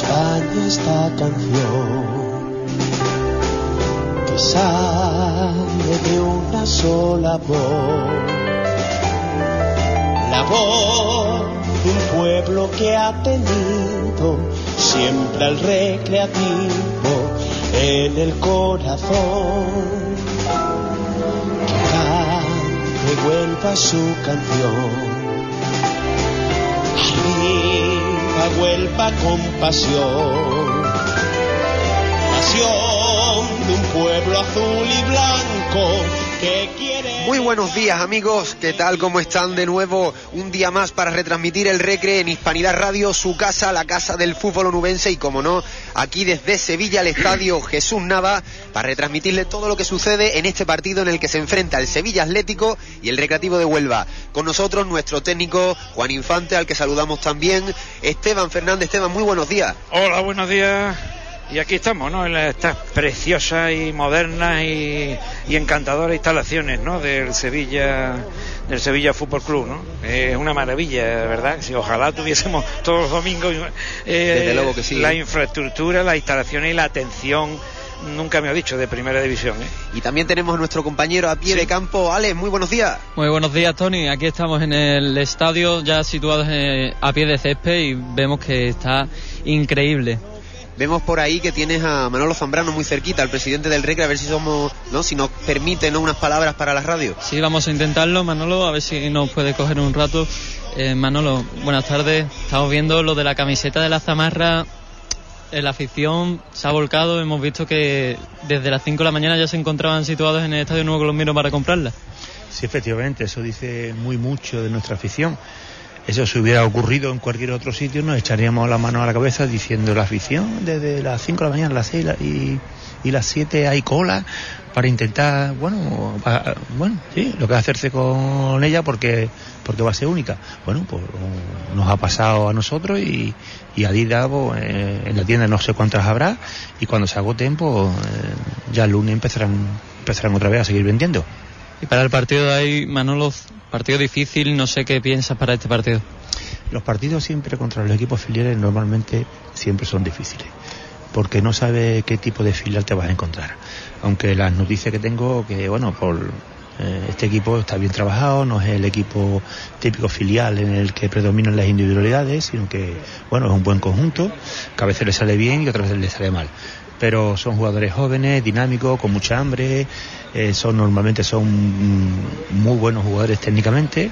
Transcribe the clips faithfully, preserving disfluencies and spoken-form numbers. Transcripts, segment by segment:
España esta canción que sale de una sola voz, la voz de un pueblo que ha tenido siempre al recreativo en el corazón, que cante Huelva su canción. Arriba Huelva con pasión, pasión de un pueblo azul y blanco que quiere... Muy buenos días, amigos, ¿qué tal? ¿Cómo están? De nuevo un día más para retransmitir el Recre en Hispanidad Radio, su casa, la casa del fútbol onubense, y como no, aquí desde Sevilla, el estadio Jesús Nava, para retransmitirle todo lo que sucede en este partido en el que se enfrenta el Sevilla Atlético y el Recreativo de Huelva. Con nosotros nuestro técnico Juan Infante, al que saludamos también, Esteban Fernández. Esteban, muy buenos días. Hola, buenos días. Y aquí estamos, ¿no? En estas preciosas y modernas y, y encantadoras instalaciones, ¿no? Del Sevilla, del Sevilla Fútbol Club, ¿no? Es una maravilla, ¿verdad? Si ojalá tuviésemos todos los domingos eh, Desde luego que sí, la ¿eh? infraestructura, las instalaciones y la atención, nunca me ha dicho, de primera división, ¿eh? Y también tenemos a nuestro compañero a pie sí. de campo, Alex, muy buenos días. Muy buenos días, Tony. Aquí estamos en el estadio, ya situados en, a pie de césped, y vemos que está increíble. Vemos por ahí que tienes a Manolo Zambrano muy cerquita, al presidente del Recre, a ver si somos, ¿no? Si nos permite, ¿no? Unas palabras para la radio. Sí, vamos a intentarlo, Manolo, a ver si nos puede coger un rato. Eh, Manolo, buenas tardes. Estamos viendo lo de la camiseta de la Zamarra. La afición se ha volcado. Hemos visto que desde las cinco de la mañana ya se encontraban situados en el Estadio Nuevo Colombino para comprarla. Sí, efectivamente, eso dice muy mucho de nuestra afición. Eso si hubiera ocurrido en cualquier otro sitio, nos echaríamos la mano a la cabeza diciendo: la afición desde las cinco de la mañana, las seis y, y las siete hay cola para intentar, bueno, para, bueno, sí, lo que es hacerse con ella porque porque va a ser única. Bueno, pues nos ha pasado a nosotros y, y a Adidas, pues, eh, en la tienda no sé cuántas habrá, y cuando se agoten, pues eh, ya el lunes empezarán, empezarán otra vez a seguir vendiendo. Y para el partido de ahí, Manolo, partido difícil, no sé qué piensas para este partido. Los partidos siempre contra los equipos filiales normalmente siempre son difíciles, porque no sabes qué tipo de filial te vas a encontrar. Aunque las noticias que tengo, que bueno, por eh, este equipo está bien trabajado, no es el equipo típico filial en el que predominan las individualidades, sino que bueno, es un buen conjunto, que a veces le sale bien y otras veces le sale mal. Pero son jugadores jóvenes, dinámicos, con mucha hambre, eh, son normalmente son muy buenos jugadores técnicamente,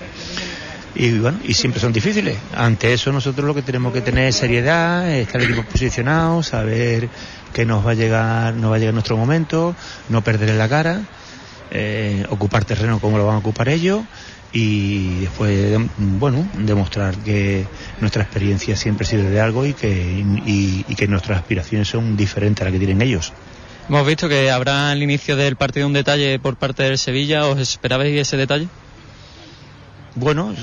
y bueno, y siempre son difíciles. Ante eso nosotros lo que tenemos que tener es seriedad, estar el equipo posicionado, saber que nos va a llegar, nos va a llegar nuestro momento, no perder la cara, eh, ocupar terreno como lo van a ocupar ellos, y después, bueno, demostrar que nuestra experiencia siempre sirve de algo y que, y, y que nuestras aspiraciones son diferentes a las que tienen ellos. Hemos visto que habrá al inicio del partido un detalle por parte del Sevilla. ¿Os esperabais ese detalle? Bueno,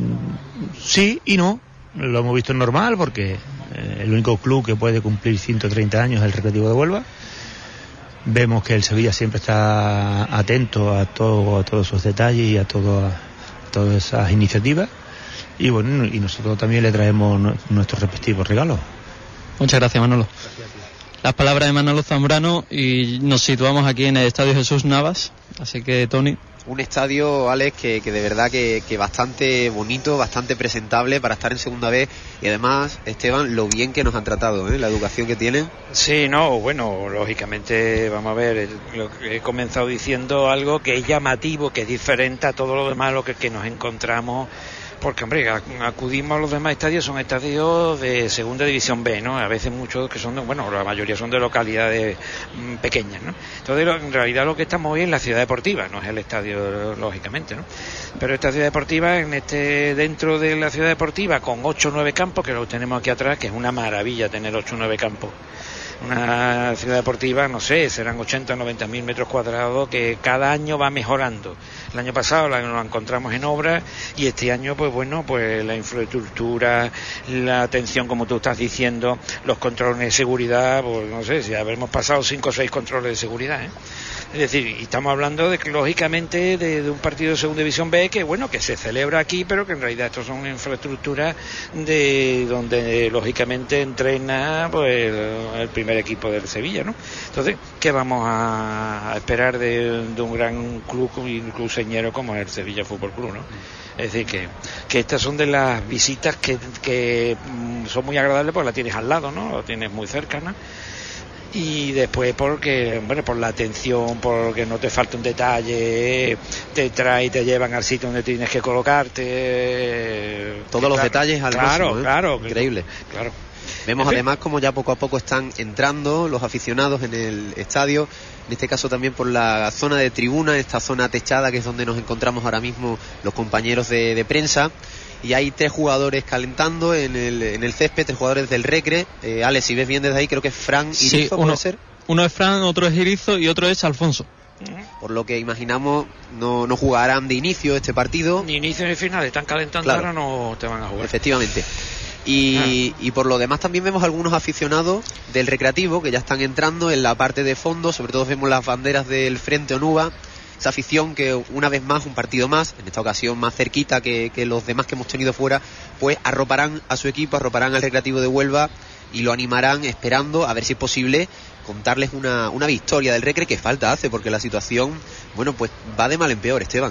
sí y no. Lo hemos visto normal porque eh, el único club que puede cumplir ciento treinta años es el Recreativo de Huelva. Vemos que el Sevilla siempre está atento a todo, a todos esos detalles y a todo, a todas esas iniciativas, y bueno, y nosotros también le traemos nuestros respectivos regalos. Muchas gracias, Manolo. Las palabras de Manolo Zambrano, y nos situamos aquí en el Estadio Jesús Navas. Así que, Tony. Un estadio, Alex, que, que de verdad que, que bastante bonito, bastante presentable para estar en segunda vez, y además, Esteban, lo bien que nos han tratado, ¿eh? La educación que tienen. Sí, no, bueno, lógicamente, vamos a ver, lo que he comenzado diciendo algo que es llamativo, que es diferente a todo lo demás, lo que, que nos encontramos. Porque, hombre, acudimos a los demás estadios, son estadios de segunda división B, ¿no? A veces muchos que son, de, bueno, la mayoría son de localidades mmm, pequeñas, ¿no? Entonces, en realidad lo que estamos hoy es la ciudad deportiva, no es el estadio, lógicamente, ¿no? Pero esta ciudad deportiva, en este, dentro de la ciudad deportiva, con ocho o nueve campos, que los tenemos aquí atrás, que es una maravilla tener ocho o nueve campos. Una ciudad deportiva, no sé, serán ochenta o noventa mil metros cuadrados, que cada año va mejorando. El año pasado la, nos encontramos en obra, y este año, pues bueno, pues la infraestructura, la atención, como tú estás diciendo, los controles de seguridad, pues no sé, si habremos pasado cinco o seis controles de seguridad, ¿eh? Es decir, y estamos hablando de que lógicamente de, de un partido de Segunda División B que bueno, que se celebra aquí, pero que en realidad estos son infraestructuras de donde lógicamente entrena pues el primer equipo del Sevilla, ¿no? Entonces, ¿qué vamos a, a esperar de, de un gran club y un club señero como el Sevilla Fútbol Club, ¿no? Es decir, que, que estas son de las visitas que, que son muy agradables porque la tienes al lado, ¿no? La tienes muy cerca, ¿no? Y después porque, bueno, por la atención, porque no te falta un detalle, te trae y te llevan al sitio donde tienes que colocarte. Todos claro, los detalles al claro, máximo, ¿eh? Claro, increíble. Claro. Vemos además como ya poco a poco están entrando los aficionados en el estadio, en este caso también por la zona de tribuna, esta zona techada que es donde nos encontramos ahora mismo los compañeros de, de prensa. Y hay tres jugadores calentando en el, en el césped, tres jugadores del Recre. Eh, Alex, si ves bien desde ahí, creo que es Fran Irizo, sí, uno, ¿puede ser? Uno es Fran, otro es Irizo y otro es Alfonso. Por lo que imaginamos, no, no jugarán de inicio este partido. Ni inicio ni final, están calentando, claro. Ahora no te van a jugar. Efectivamente. Y, ah. y por lo demás también vemos algunos aficionados del Recreativo que ya están entrando en la parte de fondo, sobre todo vemos las banderas del Frente Onuba. Esa afición que una vez más, un partido más, en esta ocasión más cerquita que, que los demás que hemos tenido fuera, pues arroparán a su equipo, arroparán al Recreativo de Huelva y lo animarán esperando a ver si es posible contarles una, una victoria del Recre que falta hace, porque la situación, bueno, pues va de mal en peor, Esteban.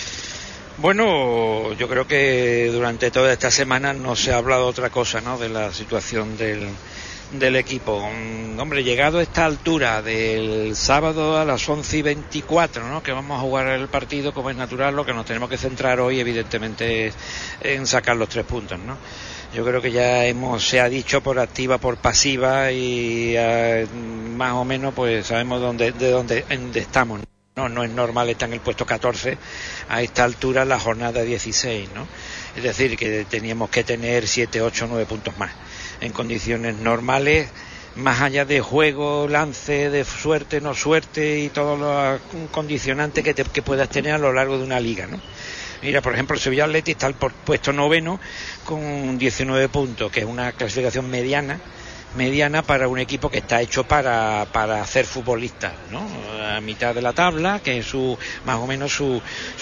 Bueno, yo creo que durante toda esta semana no se ha hablado otra cosa, ¿no?, de la situación del... del equipo. Hombre, llegado a esta altura del sábado a las once y veinticuatro, ¿no?, que vamos a jugar el partido, como es natural, lo que nos tenemos que centrar hoy evidentemente es en sacar los tres puntos, ¿no? Yo creo que ya hemos, se ha dicho por activa, por pasiva y eh, más o menos pues sabemos dónde, de dónde, dónde estamos, ¿no? No es normal estar en el puesto catorce a esta altura en la jornada dieciséis, ¿no? Es decir, que teníamos que tener siete, ocho, nueve puntos más en condiciones normales, más allá de juego, lance, de suerte, no suerte y todos los condicionantes que, te, que puedas tener a lo largo de una liga, ¿no? Mira, por ejemplo, el Sevilla Athletic está por puesto noveno con diecinueve puntos, que es una clasificación mediana, mediana para un equipo que está hecho para, para hacer futbolistas, ¿no? A mitad de la tabla, que es su, más o menos su,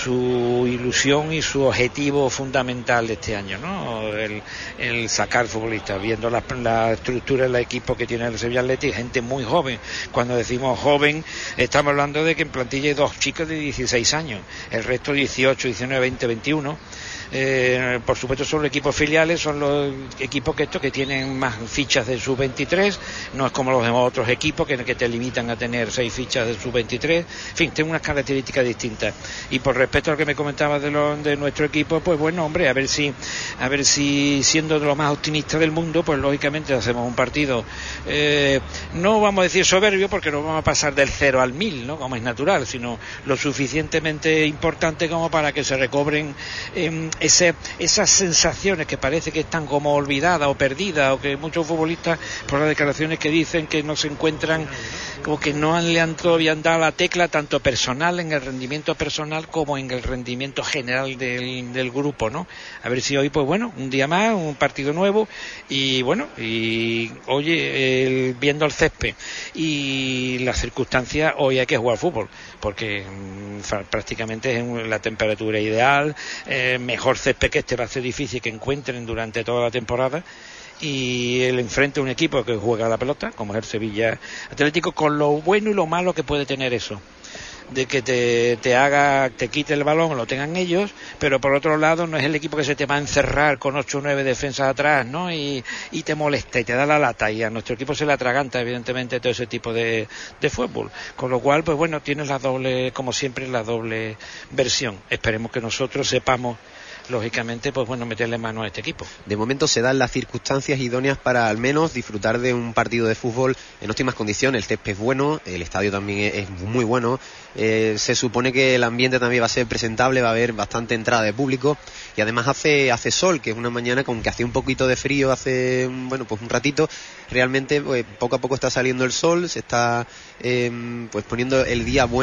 su ilusión y su objetivo fundamental de este año, ¿no? El, el sacar futbolistas, viendo la, la estructura del equipo que tiene el Sevilla Athletic, gente muy joven. Cuando decimos joven, estamos hablando de que en plantilla hay dos chicos de dieciséis años, el resto dieciocho, diecinueve, veinte, veintiuno. Eh, por supuesto son los equipos filiales, son los equipos que estos que tienen más fichas de sub veintitrés, no es como los demás otros equipos que, que te limitan a tener seis fichas de sub veintitrés, en fin, tienen unas características distintas. Y por respecto a lo que me comentabas de, lo, de nuestro equipo, pues bueno, hombre, a ver si a ver si siendo de lo más optimista del mundo, pues lógicamente hacemos un partido, eh, no vamos a decir soberbio, porque no vamos a pasar del cero al mil, ¿no?, como es natural, sino lo suficientemente importante como para que se recobren eh, Ese, esas sensaciones que parece que están como olvidadas o perdidas, o que muchos futbolistas, por las declaraciones que dicen, que no se encuentran, como que no han, le han todavía han dado la tecla, tanto personal, en el rendimiento personal, como en el rendimiento general del, del grupo, ¿no? A ver si hoy, pues bueno, un día más, un partido nuevo, y bueno, y oye, el, viendo el césped y las circunstancias, hoy hay que jugar fútbol, porque mmm, prácticamente es la temperatura ideal, eh, mejor césped que este va a ser difícil que encuentren durante toda la temporada, y el enfrente a un equipo que juega a la pelota, como es el Sevilla Atlético, con lo bueno y lo malo que puede tener eso, de que te, te haga, te quite el balón, lo tengan ellos, pero por otro lado no es el equipo que se te va a encerrar con ocho o nueve defensas atrás, ¿no? Y, y te molesta y te da la lata, y a nuestro equipo se le atraganta evidentemente todo ese tipo de, de fútbol, con lo cual pues bueno, tienes la doble, como siempre, la doble versión. Esperemos que nosotros sepamos, lógicamente, pues bueno, meterle mano a este equipo. De momento se dan las circunstancias idóneas para al menos disfrutar de un partido de fútbol en óptimas condiciones. El césped es bueno, el estadio también es muy bueno, eh, se supone que el ambiente también va a ser presentable, va a haber bastante entrada de público, y además hace hace sol, que es una mañana con que hace un poquito de frío hace, bueno, pues un ratito. Realmente pues, poco a poco está saliendo el sol, se está eh, pues poniendo el día bueno,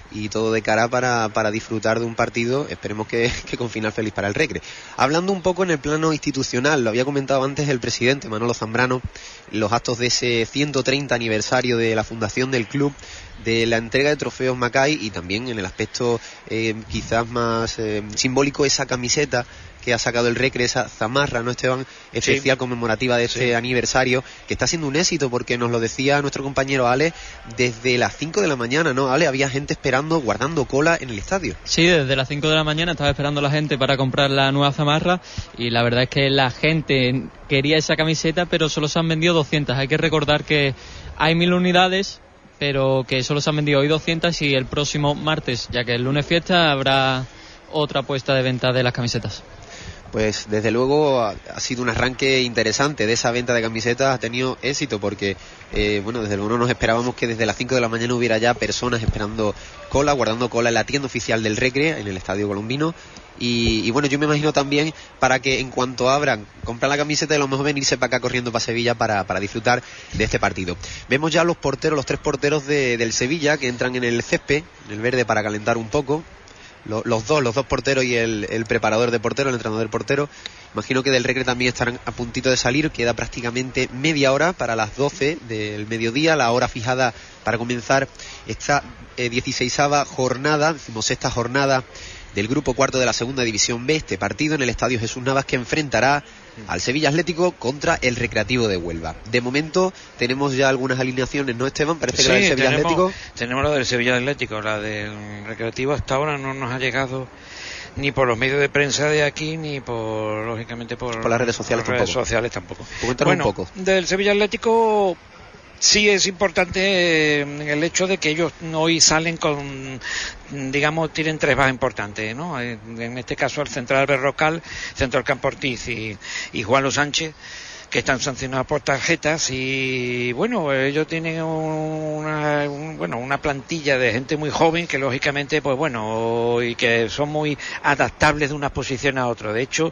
y todo de cara para, para disfrutar de un partido, esperemos que, que con final feliz para el Recre. Hablando un poco en el plano institucional, lo había comentado antes el presidente Manolo Zambrano, los actos de ese ciento treinta aniversario de la fundación del club, de la entrega de trofeos Macay, y también en el aspecto eh, quizás más eh, simbólico, esa camiseta que ha sacado el Recre, esa zamarra, ¿no, Esteban? Especial, sí, conmemorativa de este sí. aniversario, que está siendo un éxito, porque nos lo decía nuestro compañero Ale, desde las cinco de la mañana, ¿no, Ale? Había gente esperando, guardando cola en el estadio. Sí, desde las cinco de la mañana estaba esperando la gente para comprar la nueva zamarra, y la verdad es que la gente quería esa camiseta, pero solo se han vendido doscientas. Hay que recordar que hay mil unidades, pero que solo se han vendido hoy doscientas, y el próximo martes, ya que el lunes fiesta, habrá otra puesta de venta de las camisetas. Pues desde luego ha, ha sido un arranque interesante de esa venta de camisetas, ha tenido éxito porque, eh, bueno, desde luego no nos esperábamos que desde las cinco de la mañana hubiera ya personas esperando cola, guardando cola en la tienda oficial del Recre, en el Estadio Colombino. Y, y bueno, yo me imagino también para que en cuanto abran, comprar la camiseta y a lo mejor venirse para acá corriendo para Sevilla para, para disfrutar de este partido. Vemos ya los porteros, los tres porteros de, del Sevilla, que entran en el césped, en el verde, para calentar un poco. Los, los dos, los dos porteros y el, el preparador de portero, el entrenador del portero. Imagino que del Recre también estarán a puntito de salir. Queda prácticamente media hora para las doce del mediodía, la hora fijada para comenzar esta eh, dieciseisava jornada, decimosexta jornada del grupo cuarto de la segunda división B. Este partido en el Estadio Jesús Navas, que enfrentará al Sevilla Atlético contra el Recreativo de Huelva. De momento tenemos ya algunas alineaciones, ¿no, Esteban? Parece sí, que la del Sevilla tenemos, Atlético. Tenemos la del Sevilla Atlético, la del Recreativo hasta ahora no nos ha llegado ni por los medios de prensa de aquí, ni por, lógicamente, por, por las redes sociales por redes tampoco. sociales tampoco. Bueno, un poco. Del Sevilla Atlético sí es importante el hecho de que ellos hoy salen con, digamos, tienen tres bajas importantes, ¿no? En este caso el central Berrocal, centro del campo Ortiz y, y Juan Luis Sánchez, que están sancionados por tarjetas, y bueno, ellos tienen una, un, bueno, una plantilla de gente muy joven que lógicamente, pues bueno, y que son muy adaptables de una posición a otra. De hecho,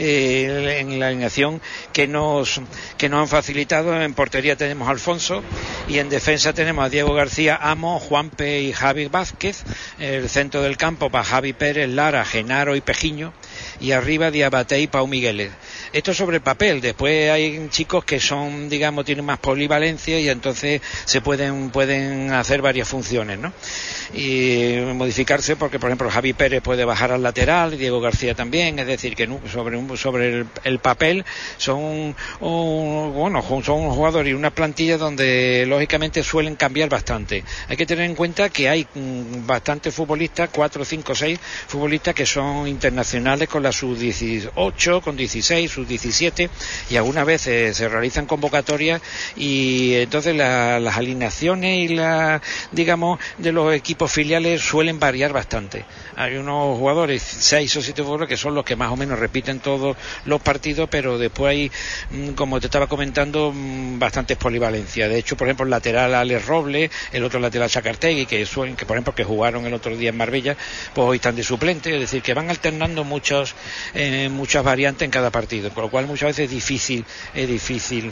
eh, en la alineación que nos que nos han facilitado, en portería tenemos a Alfonso, y en defensa tenemos a Diego García, Amo, Juanpe y Javi Vázquez. El centro del campo para Javi Pérez, Lara, Genaro y Pejiño, y arriba Diabate y Pau Migueles. Esto sobre el papel. Después hay chicos que son, digamos, tienen más polivalencia, y entonces se pueden pueden hacer varias funciones, ¿no? Y modificarse, porque por ejemplo Javi Pérez puede bajar al lateral, Diego García también. Es decir, que sobre un, sobre el, el papel son un, bueno, son unos jugadores y una plantilla donde lógicamente suelen cambiar bastante. Hay que tener en cuenta que hay mm, bastantes futbolistas, cuatro, cinco, seis futbolistas que son internacionales con la sub dieciocho, con dieciséis, sub diecisiete, y algunas veces se realizan convocatorias, y entonces la, las alineaciones y la, digamos, de los equipos filiales suelen variar bastante. Hay unos jugadores, seis o siete jugadores, que son los que más o menos repiten todos los partidos, pero después hay, como te estaba comentando, bastantes polivalencias. De hecho, por ejemplo, el lateral Alex Robles, el otro lateral Chacartegui, que suelen, que por ejemplo que jugaron el otro día en Marbella, pues hoy están de suplente. Es decir, que van alternando muchos, eh, muchas variantes en cada partido, con lo cual muchas veces es difícil, es difícil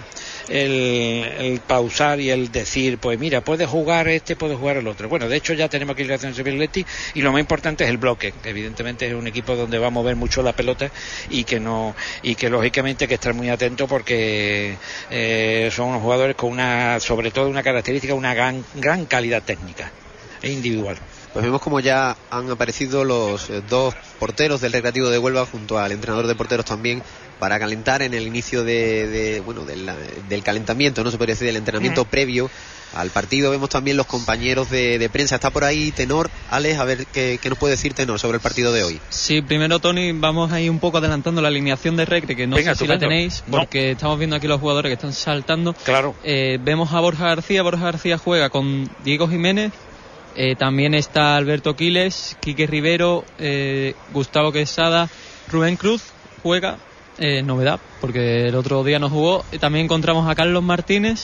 el, el pausar y el decir, pues mira, puede jugar este, puede jugar el otro. Bueno, de hecho ya tenemos aquí la acción de Sevilla Athletic, y lo más importante es el bloque, que evidentemente es un equipo donde va a mover mucho la pelota, y que no, y que lógicamente hay que estar muy atento, porque eh, son unos jugadores con una, sobre todo una característica, una gran, gran calidad técnica e individual. Pues vemos como ya han aparecido los eh, dos porteros del Recreativo de Huelva junto al entrenador de porteros también, para calentar en el inicio de, de bueno del, del calentamiento, no se podría decir, del entrenamiento previo al partido. Vemos también los compañeros de, de prensa. Está por ahí Tenor. Alex, a ver qué, qué nos puede decir Tenor sobre el partido de hoy. Sí, primero, Tony, vamos ahí un poco adelantando la alineación de Recre, que no Venga, sé si la tenéis, porque no. Estamos viendo aquí los jugadores que están saltando. Claro. Eh, vemos a Borja García. Borja García juega con Diego Jiménez. Eh, también está Alberto Quiles, Quique Rivero, eh, Gustavo Quesada, Rubén Cruz juega. Eh, novedad, porque el otro día no jugó. También encontramos a Carlos Martínez,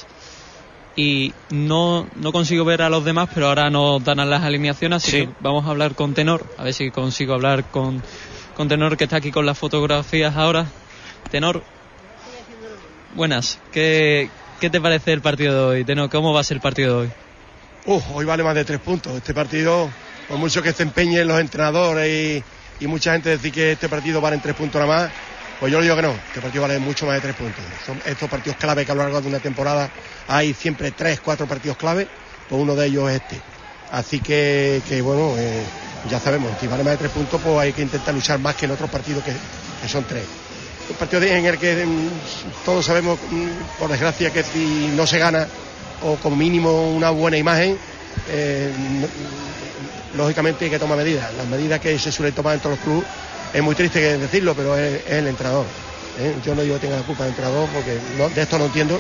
y no, no consigo ver a los demás, pero ahora nos dan las alineaciones, así sí. que vamos a hablar con Tenor, a ver si consigo hablar con, con Tenor, que está aquí con las fotografías ahora. Tenor, buenas, ¿qué, qué te parece el partido de hoy? Tenor, ¿cómo va a ser el partido de hoy? Uh, hoy vale más de tres puntos. Este partido por mucho que se empeñen los entrenadores y, y mucha gente decir que este partido vale en tres puntos nada más, pues yo le digo que no, este partido vale mucho más de tres puntos. Son estos partidos clave que a lo largo de una temporada hay siempre tres, cuatro partidos clave, pues uno de ellos es este. Así que, que bueno, eh, ya sabemos, si vale más de tres puntos, pues hay que intentar luchar más que en otros partidos que, que son tres. Un partido en el que mm, todos sabemos, mm, por desgracia, que si no se gana, o con mínimo una buena imagen, eh, no, lógicamente hay que tomar medidas. Las medidas que se suelen tomar en todos los clubes, es muy triste decirlo, pero es, es el entrenador. ¿eh? Yo no digo que tenga la culpa del entrenador, porque no, de esto no entiendo.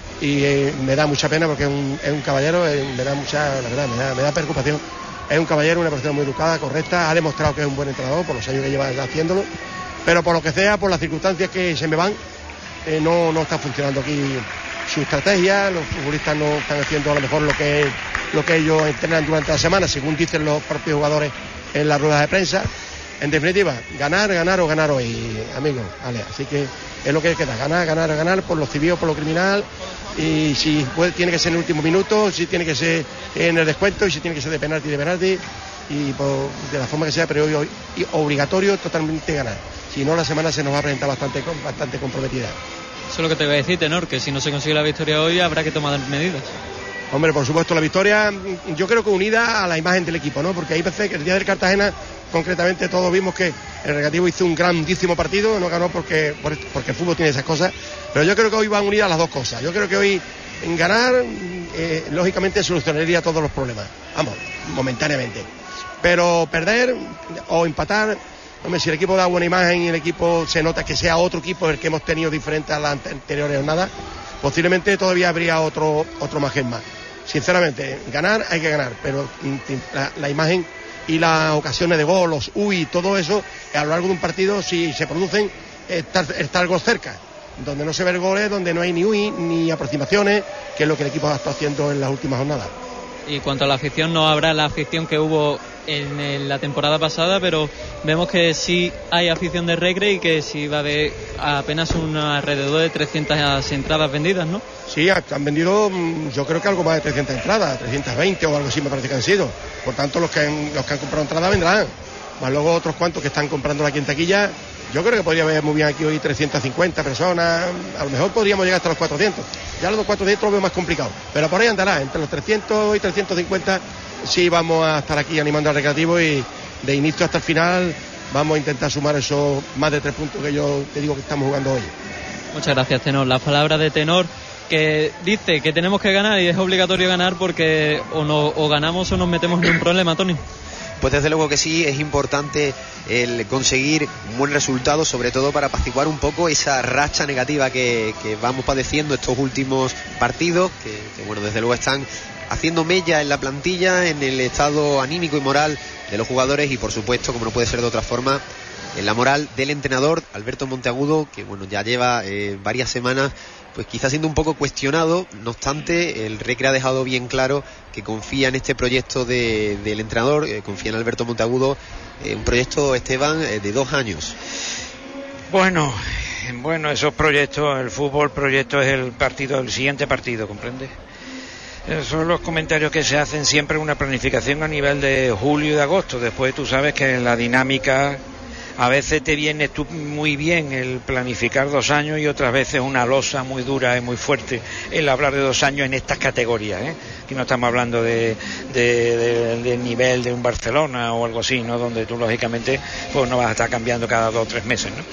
Y eh, me da mucha pena porque es un, es un caballero, eh, me da mucha, la verdad, me da, me da preocupación. Es un caballero, una persona muy educada, correcta, ha demostrado que es un buen entrenador por los años que lleva haciéndolo, pero por lo que sea, por las circunstancias que se me van, eh, no, no está funcionando aquí su estrategia, los futbolistas no están haciendo a lo mejor lo que, lo que ellos entrenan durante la semana, según dicen los propios jugadores en las ruedas de prensa. En definitiva, ganar, ganar o ganar hoy, amigos, vale, así que es lo que queda, ganar, ganar, ganar por lo civil o por lo criminal, y si puede, tiene que ser en el último minuto, si tiene que ser en el descuento, y si tiene que ser de penalti, de penalti, y por, de la forma que sea, pero hoy, hoy obligatorio totalmente ganar, si no la semana se nos va a presentar bastante, bastante comprometida. Eso es lo que te voy a decir, Tenor, que si no se consigue la victoria hoy habrá que tomar medidas. Hombre, por supuesto, la victoria, yo creo que unida a la imagen del equipo, ¿no? Porque hay veces que el día del Cartagena, concretamente, todos vimos que el Recreativo hizo un grandísimo partido, no ganó porque, porque el fútbol tiene esas cosas, pero yo creo que hoy van unidas las dos cosas. Yo creo que hoy en ganar, eh, lógicamente, solucionaría todos los problemas, vamos, momentáneamente. Pero perder o empatar, hombre, si el equipo da buena imagen y el equipo se nota que sea otro equipo el que hemos tenido diferente a las anteriores jornadas, posiblemente todavía habría otro, otro margen más. Sinceramente, ganar hay que ganar, pero la, la imagen y las ocasiones de gol, los uy, todo eso, a lo largo de un partido, si se producen, está, está algo cerca, donde no se ven goles, donde no hay ni uy, ni aproximaciones, que es lo que el equipo está haciendo en las últimas jornadas. Y cuanto a la afición, no habrá la afición que hubo en, en la temporada pasada, pero vemos que sí hay afición de Recre y que sí va a haber apenas un alrededor de trescientas entradas vendidas, ¿no? Sí, han vendido, yo creo que algo más de trescientas entradas, trescientas veinte o algo así me parece que han sido. Por tanto, los que han, los que han comprado entradas vendrán. Más luego otros cuantos que están comprando aquí en taquilla. Yo creo que podría haber muy bien aquí hoy trescientas cincuenta personas, a lo mejor podríamos llegar hasta los cuatrocientos. Ya los cuatrocientos lo veo más complicado, pero por ahí andará, entre los trescientos y trescientos cincuenta sí vamos a estar aquí animando al Recreativo, y de inicio hasta el final vamos a intentar sumar esos más de tres puntos que yo te digo que estamos jugando hoy. Muchas gracias, Tenor. Las palabras de Tenor, que dice que tenemos que ganar y es obligatorio ganar porque o, no, o ganamos o nos metemos en un problema, Tony. Pues desde luego que sí, es importante el conseguir un buen resultado, sobre todo para apaciguar un poco esa racha negativa que, que vamos padeciendo estos últimos partidos, que, que bueno, desde luego están haciendo mella en la plantilla, en el estado anímico y moral de los jugadores y por supuesto, como no puede ser de otra forma, en la moral del entrenador Alberto Monteagudo, que bueno, ya lleva eh, varias semanas pues quizás siendo un poco cuestionado. No obstante, el Recre ha dejado bien claro que confía en este proyecto de, del entrenador, eh, confía en Alberto Monteagudo, eh, un proyecto, Esteban, eh, de dos años. Bueno, bueno, esos proyectos, el fútbol proyecto es el partido, el siguiente partido, ¿comprende? Esos son los comentarios que se hacen siempre en una planificación a nivel de julio y de agosto. Después tú sabes que la dinámica, a veces te viene tú muy bien el planificar dos años y otras veces una losa muy dura y muy fuerte el hablar de dos años en estas categorías, ¿eh? Aquí no estamos hablando de, de, de, de nivel de un Barcelona o algo así, ¿no? Donde tú lógicamente pues no vas a estar cambiando cada dos o tres meses, ¿no?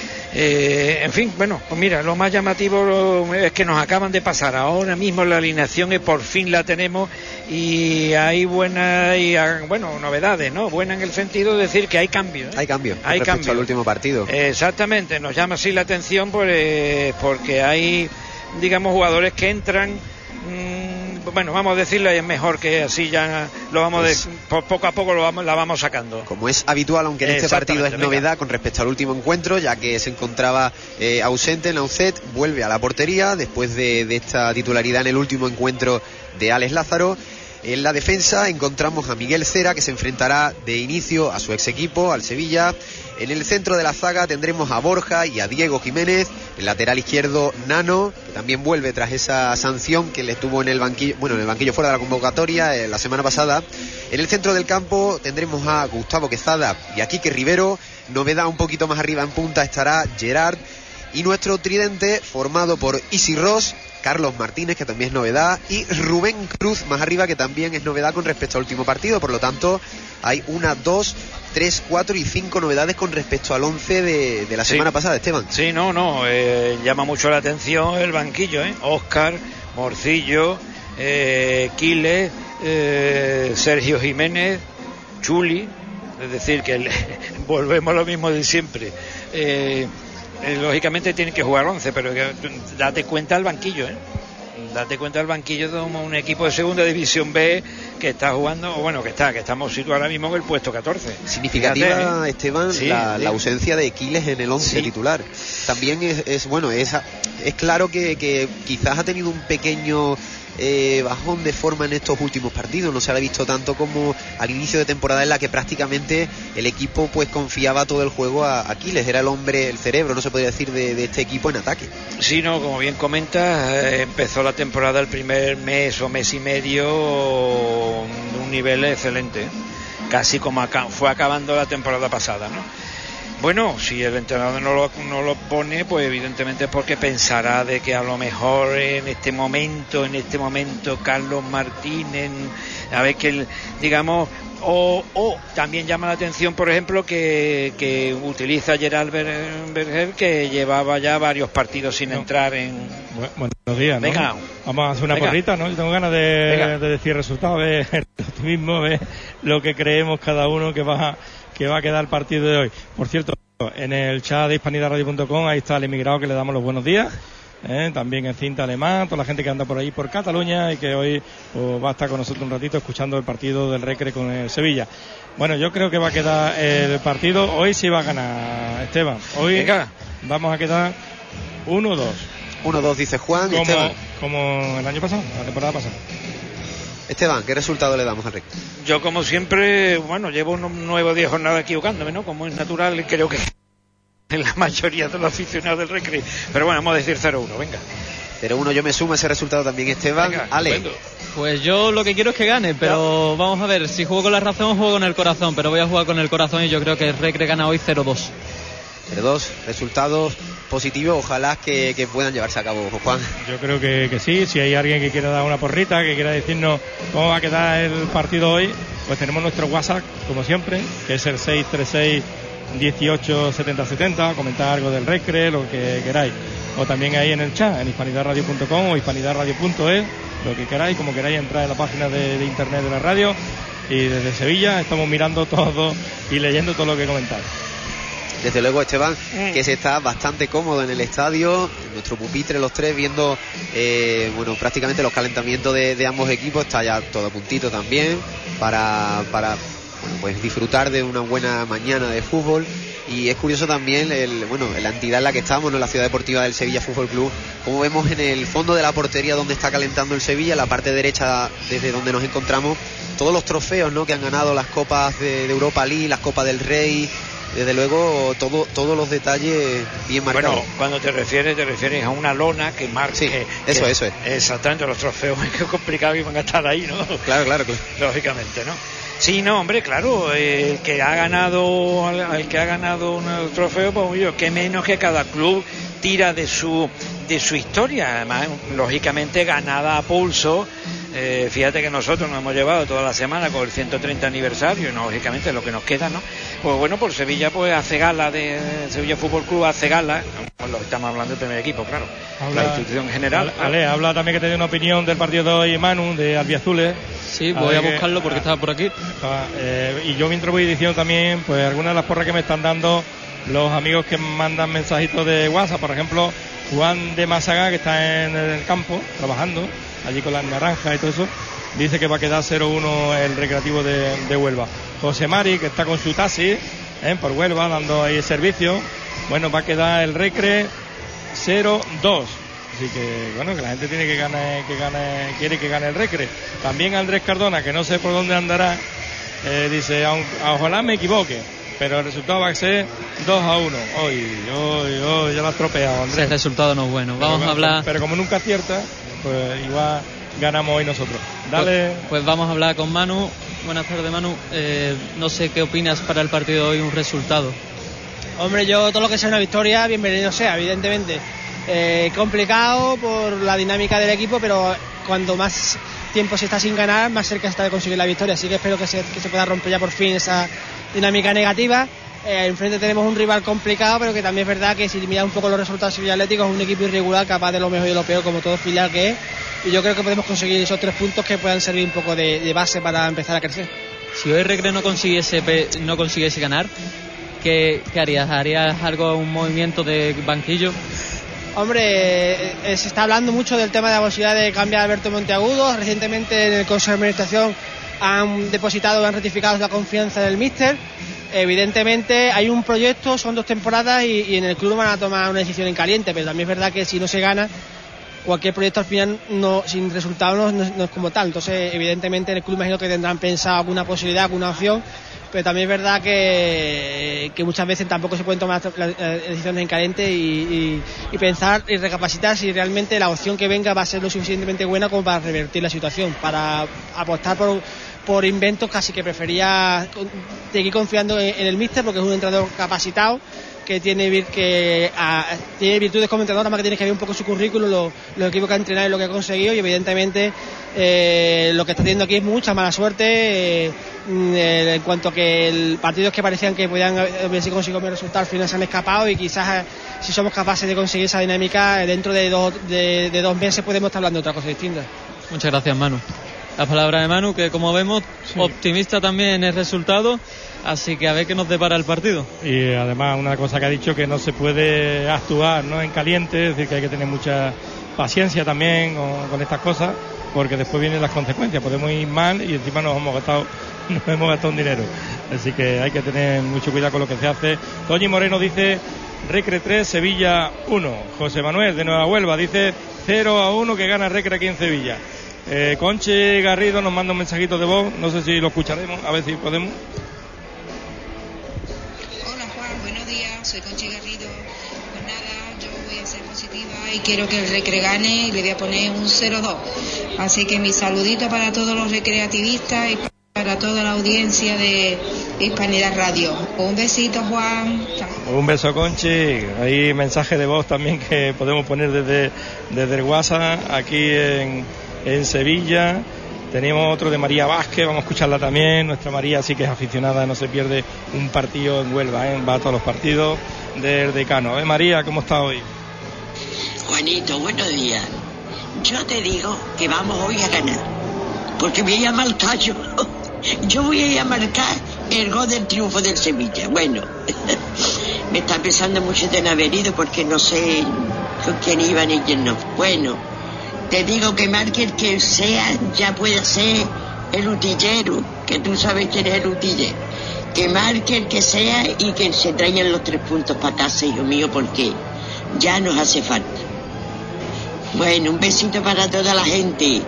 Eh, en fin, bueno, pues mira, lo más llamativo es que nos acaban de pasar ahora mismo la alineación y por fin la tenemos y hay buenas y bueno, novedades, ¿no? Buena en el sentido de decir que hay cambios, ¿eh? Hay cambios hay respecto cambio al último partido. Exactamente, nos llama así la atención por, eh, porque hay, digamos, jugadores que entran, mmm, bueno, vamos a decirlo, y es mejor que así ya lo vamos pues, de, por, poco a poco lo vamos, la vamos sacando. Como es habitual, aunque en este partido es novedad venga. Con respecto al último encuentro, ya que se encontraba eh, ausente en la U C E T, vuelve a la portería después de, de esta titularidad en el último encuentro de Alex Lázaro. En la defensa encontramos a Miguel Cera, que se enfrentará de inicio a su ex equipo, al Sevilla. En el centro de la zaga tendremos a Borja y a Diego Jiménez. El lateral izquierdo, Nano, que también vuelve tras esa sanción que le tuvo en el banquillo, bueno, en el banquillo fuera de la convocatoria eh, la semana pasada. En el centro del campo tendremos a Gustavo Quezada y a Quique Rivero. Novedad un poquito más arriba en punta estará Gerard. Y nuestro tridente formado por Isi Ross, Carlos Martínez, que también es novedad, y Rubén Cruz más arriba, que también es novedad con respecto al último partido. Por lo tanto, hay una, dos, tres, cuatro y cinco novedades con respecto al once de, de la sí. semana pasada, Esteban. Sí, no, no, eh, llama mucho la atención el banquillo, ¿eh? Óscar, Morcillo, eh, Quiles, eh, Sergio Jiménez, Chuli, es decir, que el, volvemos a lo mismo de siempre. Eh, Eh, lógicamente tienen que jugar once, pero que, date cuenta del banquillo, ¿eh? Date cuenta del banquillo de un equipo de segunda división B que está jugando, o bueno, que está, que estamos situados ahora mismo en el puesto catorce. Significativa, Fíjate, ¿eh? Esteban, sí, la, la ausencia de Quiles en el once sí. titular. También es, es bueno, es, es claro que, que quizás ha tenido un pequeño Eh, bajón de forma en estos últimos partidos. No se ha visto tanto como al inicio de temporada, en la que prácticamente el equipo pues confiaba todo el juego a Aquiles, era el hombre, el cerebro, no se podría decir, de, de este equipo en ataque. Sí, no, como bien comentas, eh, empezó la temporada el primer mes o mes y medio de un nivel excelente, casi como acá, fue acabando la temporada pasada, ¿no? Bueno, si el entrenador no lo, no lo pone, pues evidentemente es porque pensará de que a lo mejor en este momento, en este momento Carlos Martínez, a ver que, el, digamos, o, o también llama la atención, por ejemplo, que, que utiliza Gerard Berger, que llevaba ya varios partidos sin no. entrar en... Bu- buenos días, ¿no? Venga. Vamos a hacer una Venga. porrita, ¿no? Yo tengo ganas de, de decir resultados, de el optimismo, de lo que creemos cada uno que va a... que va a quedar el partido de hoy. Por cierto, en el chat de hispanidad radio punto com, ahí está el emigrado, que le damos los buenos días, ¿eh? También en Cinta Alemán, toda la gente que anda por ahí por Cataluña y que hoy pues, va a estar con nosotros un ratito escuchando el partido del Recre con el Sevilla. Bueno, yo creo que va a quedar el partido, hoy sí va a ganar Esteban, hoy Venga. vamos a quedar uno dos. uno dos dice Juan, como, Esteban. Como el año pasado, la temporada pasada. Esteban, ¿qué resultado le damos al Recre? Yo, como siempre, bueno, llevo unos nueve o diez jornadas equivocándome, ¿no? Como es natural, creo que en la mayoría de los aficionados del Recre. Pero bueno, vamos a decir cero uno, venga. cero uno, yo me sumo a ese resultado también, Esteban. Venga, Ale. Bueno. Pues yo lo que quiero es que gane, pero ya. Vamos a ver, si juego con la razón, juego con el corazón, pero voy a jugar con el corazón y yo creo que el Recre gana hoy cero dos. cero dos, resultados positivos, ojalá que, que puedan llevarse a cabo, Juan. Yo creo que, que sí, si hay alguien que quiera dar una porrita, que quiera decirnos cómo va a quedar el partido hoy, pues tenemos nuestro WhatsApp, como siempre, que es el seis tres seis, dieciocho setenta setenta, comentar algo del Recre, lo que queráis, o también ahí en el chat, en hispanidad radio punto com o hispanidad radio punto es, lo que queráis, como queráis entrar en la página de, de internet de la radio, y desde Sevilla estamos mirando todo y leyendo todo lo que comentáis. Desde luego, Esteban, que se está bastante cómodo en el estadio, en nuestro pupitre los tres, viendo eh, bueno, prácticamente los calentamientos de, de ambos equipos. Está ya todo a puntito también para, para bueno, pues disfrutar de una buena mañana de fútbol. Y es curioso también el, bueno, la entidad en la que estamos, ¿no? La ciudad deportiva del Sevilla Fútbol Club, como vemos en el fondo de la portería donde está calentando el Sevilla, la parte derecha desde donde nos encontramos, todos los trofeos, ¿no? Que han ganado las copas de, de Europa League, las copas del Rey. Desde luego, todo, todos los detalles bien marcados. Bueno, cuando te refieres, te refieres a una lona que marca. Sí, que, eso, que, eso es. Exactamente, los trofeos, qué complicado que iban a estar ahí, ¿no? Claro, claro, claro. Lógicamente, ¿no? Sí, no, hombre, claro, eh, el que ha ganado, el que ha ganado un trofeo, pues yo, que menos que cada club tira de su, de su historia, además, lógicamente ganada a pulso. Eh, fíjate que nosotros nos hemos llevado toda la semana con el ciento treinta aniversario y no, lógicamente lo que nos queda, ¿no? Pues bueno, por Sevilla pues hace gala, de Sevilla Fútbol Club hace gala, lo estamos hablando del primer equipo, claro, habla, la institución general. Ale, claro. Habla también que te dé una opinión del partido de hoy, Manu, de Albiazules. Sí, voy a, a buscarlo que, porque a, estaba por aquí. A, eh, y yo mientras voy diciendo también, pues algunas de las porras que me están dando los amigos que mandan mensajitos de WhatsApp, por ejemplo, Juan de Másaga, que está en el campo trabajando allí con las naranjas y todo eso, dice que va a quedar cero uno el Recreativo de, de Huelva. José Mari, que está con su taxi ¿eh? por Huelva, dando ahí el servicio, bueno, va a quedar el Recre cero dos. Así que, bueno, que la gente tiene que ganar, que gane, quiere que gane el Recre. También Andrés Cardona, que no sé por dónde andará, eh, dice, ojalá me equivoque, pero el resultado va a ser dos a uno. Hoy, hoy, hoy, ya lo has tropeado, Andrés. Ese resultado no es bueno. Vamos pero, a hablar... Pero como nunca acierta, pues igual ganamos hoy nosotros. Dale. Pues, pues vamos a hablar con Manu. Buenas tardes, Manu. Eh, no sé qué opinas para el partido de hoy, un resultado. Hombre, yo todo lo que sea una victoria, bienvenido sea, evidentemente. Eh, complicado por la dinámica del equipo, pero cuando más tiempo se está sin ganar, más cerca está de conseguir la victoria. Así que espero que se, que se pueda romper ya por fin esa dinámica negativa. Eh, enfrente tenemos un rival complicado, pero que también es verdad que si miras un poco los resultados Sevilla Atlético, es un equipo irregular, capaz de lo mejor y lo peor, como todo filial que es. Y yo creo que podemos conseguir esos tres puntos que puedan servir un poco de, de base para empezar a crecer. Si hoy Recre no consiguiese, no consiguiese ganar, ¿qué, qué harías? ¿Harías algo, un movimiento de banquillo? Hombre, eh, se está hablando mucho del tema de la posibilidad de cambiar a Alberto Monteagudo. Recientemente en el Consejo de Administración han depositado, han ratificado la confianza del míster. Evidentemente hay un proyecto, son dos temporadas y, y en el club van a tomar una decisión en caliente, pero también es verdad que si no se gana, cualquier proyecto al final no, sin resultados no, no es como tal. Entonces evidentemente en el club imagino que tendrán pensado alguna posibilidad, alguna opción, pero también es verdad que, que muchas veces tampoco se pueden tomar las decisiones en caliente y, y, y pensar y recapacitar si realmente la opción que venga va a ser lo suficientemente buena como para revertir la situación. Para apostar por, por inventos casi que prefería seguir confiando en, en el míster, porque es un entrenador capacitado que tiene vir, que a, tiene virtudes como entrenador, más que tiene que ver un poco su currículum, los, los equipos que ha entrenado y lo que ha conseguido, y evidentemente eh, lo que está teniendo aquí es mucha mala suerte eh, en cuanto a que el, partidos que parecían que podían haberse conseguido un resultado al final se han escapado, y quizás eh, si somos capaces de conseguir esa dinámica dentro de dos, de, de dos meses podemos estar hablando de otra cosa distinta. Muchas gracias, Manu. Las palabras de Manu, que como vemos, sí, optimista también en el resultado, así que a ver qué nos depara el partido. Y además una cosa que ha dicho, que no se puede actuar, ¿no?, en caliente, es decir, que hay que tener mucha paciencia también con, con estas cosas, porque después vienen las consecuencias, podemos ir mal y encima nos hemos gastado nos hemos gastado un dinero, así que hay que tener mucho cuidado con lo que se hace. Toñi Moreno dice Recre tres, Sevilla uno. José Manuel de Nueva Huelva dice cero a uno que gana Recre aquí en Sevilla. Eh, Conchi Garrido nos manda un mensajito de voz, no sé si lo escucharemos, a ver si podemos. Hola Juan, buenos días, soy Conchi Garrido. Pues nada, yo voy a ser positiva y quiero que el Recre gane y le voy a poner un cero dos. Así que mi saludito para todos los recreativistas y para toda la audiencia de Hispanidad Radio. Un besito, Juan. Un beso, Conchi. Hay mensaje de voz también que podemos poner desde, desde el WhatsApp aquí en en Sevilla. Tenemos otro de María Vázquez, vamos a escucharla también. Nuestra María sí que es aficionada, no se pierde un partido en Huelva, ¿eh? Va a todos los partidos del Decano. ¿Eh, María, cómo está hoy? Juanito, buenos días. Yo te digo que vamos hoy a ganar, porque voy a marcar yo. Yo voy a marcar el gol del triunfo del Sevilla. Bueno, me está pensando mucho de no haber ido, porque no sé con quién iban y quién no. Bueno, te digo que marque el que sea, ya puede ser el utillero, que tú sabes quién es el utillero. Que marque el que sea y que se traigan los tres puntos para casa, hijo mío, porque ya nos hace falta. Bueno, un besito para toda la gente.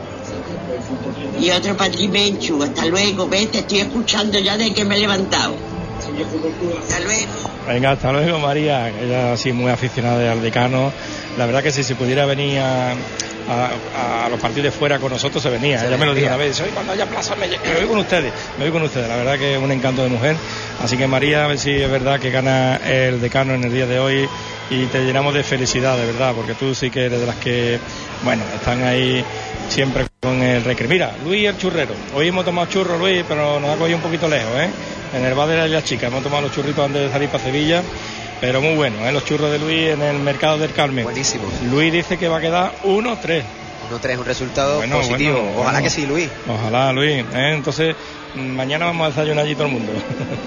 Y otro para ti, Menchu. Hasta luego, ves, te estoy escuchando ya de que me he levantado. Hasta luego. Venga, hasta luego, María. Ella así muy aficionada al Decano. La verdad que si se pudiera venir a... A, a los partidos de fuera con nosotros se venía, se ella me lo dijo una vez, hoy cuando haya plaza me, me voy con ustedes, me voy con ustedes, la verdad que es un encanto de mujer, así que María, a ver si es verdad que gana el Decano en el día de hoy y te llenamos de felicidad, de verdad, porque tú sí que eres de las que, bueno, están ahí siempre con el Recre. Mira, Luis el churrero, hoy hemos tomado churros, Luis, pero nos ha cogido un poquito lejos, ¿eh? En el bar de las chicas hemos tomado los churritos antes de salir para Sevilla. Pero muy bueno, ¿eh? Los churros de Luis en el Mercado del Carmen. Buenísimo. Luis dice que va a quedar uno tres. uno tres, un resultado bueno, positivo. Bueno, Ojalá bueno. que sí, Luis. Ojalá, Luis. ¿eh? Entonces, mañana vamos a desayunar allí todo el mundo.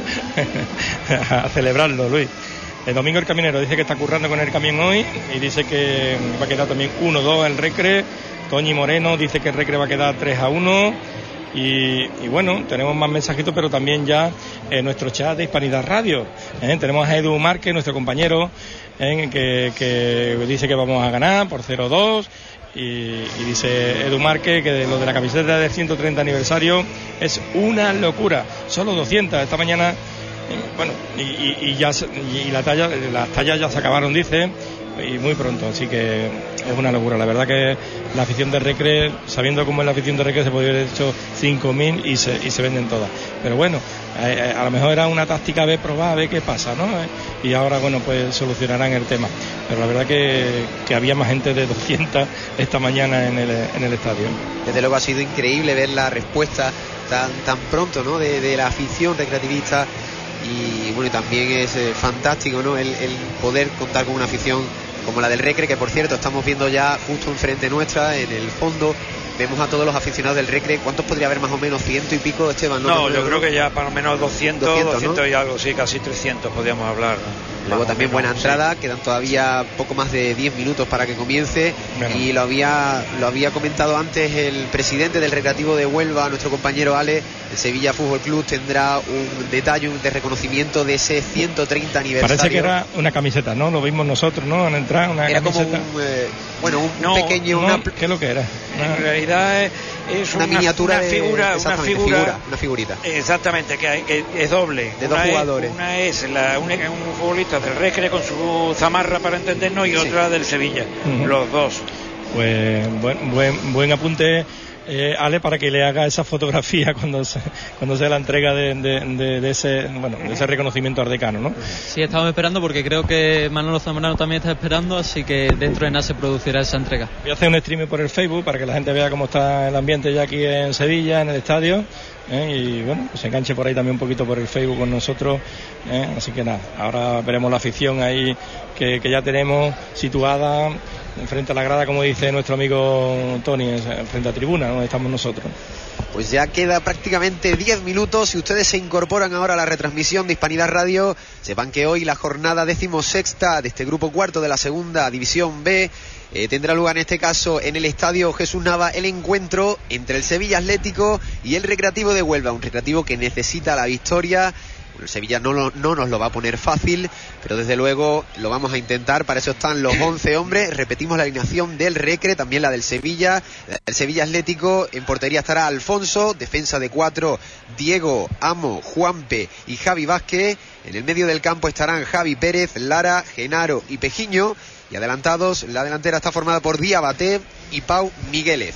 A celebrarlo, Luis. El Domingo el Caminero dice que está currando con el camión hoy y dice que va a quedar también uno dos el Recre. Toñi Moreno dice que el Recre va a quedar tres a uno. Y, y bueno, tenemos más mensajitos, pero también ya en nuestro chat de Hispanidad Radio. ¿eh? Tenemos a Edu Márquez, nuestro compañero, ¿eh? que, que dice que vamos a ganar por cero dos. Y, y dice Edu Márquez que lo de la camiseta del ciento treinta aniversario es una locura. Solo doscientas esta mañana. Bueno, y, y, y ya y la talla, las tallas ya se acabaron, dice, y muy pronto, así que es una locura. La verdad que la afición de Recre, sabiendo cómo es la afición de Recre, se podría haber hecho cinco mil y se, y se venden todas. Pero bueno, a, a lo mejor era una táctica B, probar a ver qué pasa, ¿no? Y ahora, bueno, pues solucionarán el tema. Pero la verdad que, que había más gente de doscientas esta mañana en el, en el estadio. Desde luego ha sido increíble ver la respuesta tan, tan pronto, ¿no? De, de la afición recreativista. Y bueno, también es eh, fantástico, ¿no? El, el poder contar con una afición como la del Recre, que por cierto estamos viendo ya justo enfrente nuestra, en el fondo, vemos a todos los aficionados del Recre. ¿Cuántos podría haber más o menos? ¿Ciento y pico, Esteban? No, no yo creo que ya para lo menos doscientos, doscientos, doscientos, ¿no? Y algo, sí, casi trescientos podríamos hablar, ¿no? Luego también buena entrada, sí. Quedan todavía poco más de diez minutos para que comience. Bueno. Y lo había lo había comentado antes el presidente del Recreativo de Huelva, nuestro compañero Ale. El Sevilla Fútbol Club tendrá un detalle de reconocimiento de ese ciento treinta aniversario. Parece que era una camiseta, ¿no? Lo vimos nosotros, ¿no? Al entrar, una era camiseta. Como un, eh, bueno, un no, pequeño... No, una... ¿qué es lo que era? Una... En realidad es, es una, una miniatura una figura, de, una figura, figura, una figurita. Exactamente, que, hay, que es doble. De una dos es, jugadores. Una es la, un, un futbolista del Recre con su zamarra, para entendernos, y sí. Otra del Sevilla. Uh-huh. Los dos. Pues buen, buen, buen apunte. Eh, Ale, para que le haga esa fotografía cuando se, cuando sea la entrega de, de, de, de ese bueno de ese reconocimiento ardecano, ¿no? Sí, estamos esperando porque creo que Manolo Zamorano también está esperando, así que dentro de nada se producirá esa entrega. Voy a hacer un streaming por el Facebook para que la gente vea cómo está el ambiente ya aquí en Sevilla, en el estadio, ¿eh? Y bueno, pues se enganche por ahí también un poquito por el Facebook con nosotros, ¿eh? Así que nada, ahora veremos la afición ahí que, que ya tenemos situada frente a la grada, como dice nuestro amigo Tony, frente a tribuna, donde estamos nosotros. Pues ya queda prácticamente diez minutos. Si ustedes se incorporan ahora a la retransmisión de Hispanidad Radio, sepan que hoy la jornada decimosexta de este grupo cuarto de la segunda división B eh, tendrá lugar, en este caso en el estadio Jesús Nava, el encuentro entre el Sevilla Atlético y el Recreativo de Huelva, un Recreativo que necesita la victoria. El Sevilla no, lo, no nos lo va a poner fácil, pero desde luego lo vamos a intentar. Para eso están los once hombres. Repetimos la alineación del Recre, también la del Sevilla. El Sevilla Atlético, en portería estará Alfonso, defensa de cuatro, Diego, Amo, Juanpe y Javi Vázquez. En el medio del campo estarán Javi Pérez, Lara, Genaro y Pejiño. Y adelantados, la delantera está formada por Diabate y Pau Migueles.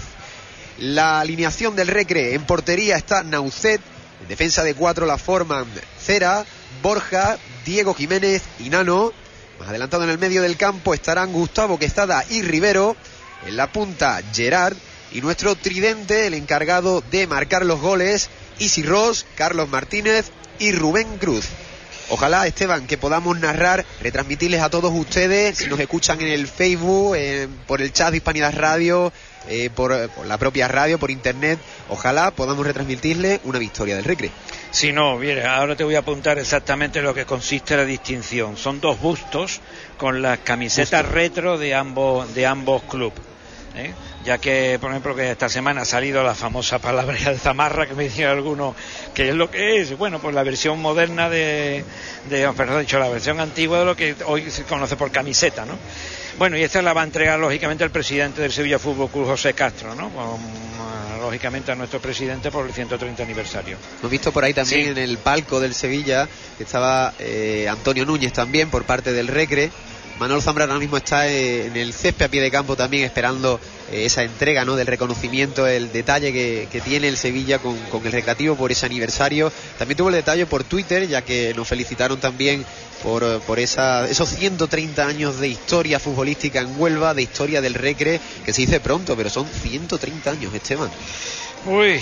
La alineación del Recre, en portería está Naucet. En defensa de cuatro la forman Cera, Borja, Diego Jiménez y Nano. Más adelantado en el medio del campo estarán Gustavo Quesada y Rivero. En la punta Gerard. Y nuestro tridente, el encargado de marcar los goles, Isi Ross, Carlos Martínez y Rubén Cruz. Ojalá, Esteban, que podamos narrar, retransmitirles a todos ustedes, si nos escuchan en el Facebook, eh, por el chat de Hispanidad Radio, eh, por, por la propia radio, por internet, ojalá podamos retransmitirles una victoria del Recre. Si no, mira, ahora te voy a apuntar exactamente lo que consiste la distinción. Son dos bustos con las camisetas Justo. retro de ambos, de ambos clubes. ¿Eh? Ya que, por ejemplo, que esta semana ha salido la famosa palabra de zamarra, que me decían algunos que es lo que es, bueno, pues la versión moderna de, de perdón, dicho, la versión antigua de lo que hoy se conoce por camiseta, ¿no? Bueno, y esta la va a entregar lógicamente el presidente del Sevilla Fútbol Club, José Castro, ¿no? Con, lógicamente a nuestro presidente por el ciento treinta aniversario. Hemos visto por ahí también sí. En el palco del Sevilla que estaba eh, Antonio Núñez también por parte del Recre. Manolo Zambrano ahora mismo está eh, en el césped a pie de campo también esperando eh, esa entrega, ¿no? Del reconocimiento, el detalle que, que tiene el Sevilla con, con el Recreativo por ese aniversario. También tuvo el detalle por Twitter, ya que nos felicitaron también por, por esa, esos ciento treinta años de historia futbolística en Huelva, de historia del Recre, que se dice pronto, pero son ciento treinta años, Esteban. Uy,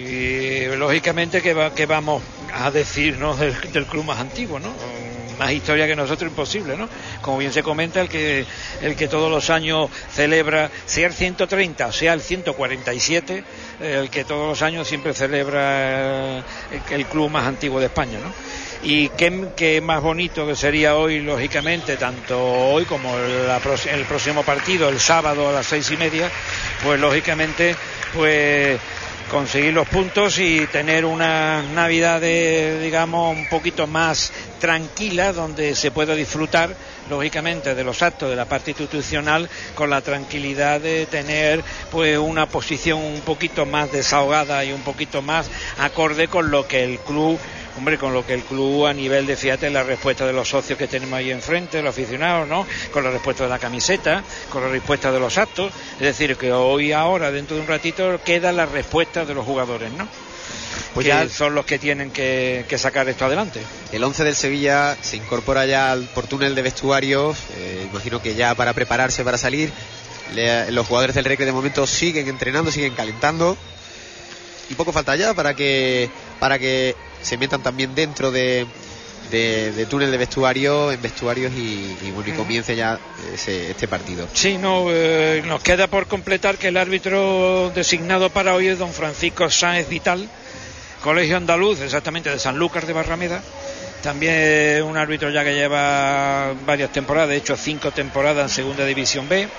y, lógicamente que, va, que vamos a decirnos del, del club más antiguo, ¿no? Más historia que nosotros imposible, ¿no? Como bien se comenta, el que el que todos los años celebra, sea el ciento treinta o sea el ciento cuarenta y siete, el que todos los años siempre celebra el, el club más antiguo de España, ¿no? Y qué, qué más bonito que sería hoy, lógicamente, tanto hoy como la, el próximo partido, el sábado a las seis y media, pues lógicamente, pues conseguir los puntos y tener una Navidad, digamos, un poquito más tranquila, donde se pueda disfrutar lógicamente de los actos de la parte institucional con la tranquilidad de tener pues una posición un poquito más desahogada y un poquito más acorde con lo que el club Hombre, con lo que el club a nivel de, fíjate, la respuesta de los socios que tenemos ahí enfrente, los aficionados, ¿no? Con la respuesta de la camiseta, con la respuesta de los actos. Es decir, que hoy, ahora, dentro de un ratito, queda la respuesta de los jugadores, ¿no? Pues que ya son los que tienen que, que sacar esto adelante. El once del Sevilla se incorpora ya al por túnel de vestuarios, eh, imagino que ya para prepararse para salir. Le, los jugadores del Recre de momento siguen entrenando, siguen calentando. Y poco falta ya para que para que se metan también dentro de, de, de túnel de vestuario, en vestuarios y, y, bueno, y comience ya ese, este partido. Sí, no, eh, nos queda por completar que el árbitro designado para hoy es don Francisco Sáenz Vital, Colegio Andaluz, exactamente de Sanlúcar de Barrameda. También un árbitro ya que lleva varias temporadas, de hecho cinco temporadas en Segunda División B.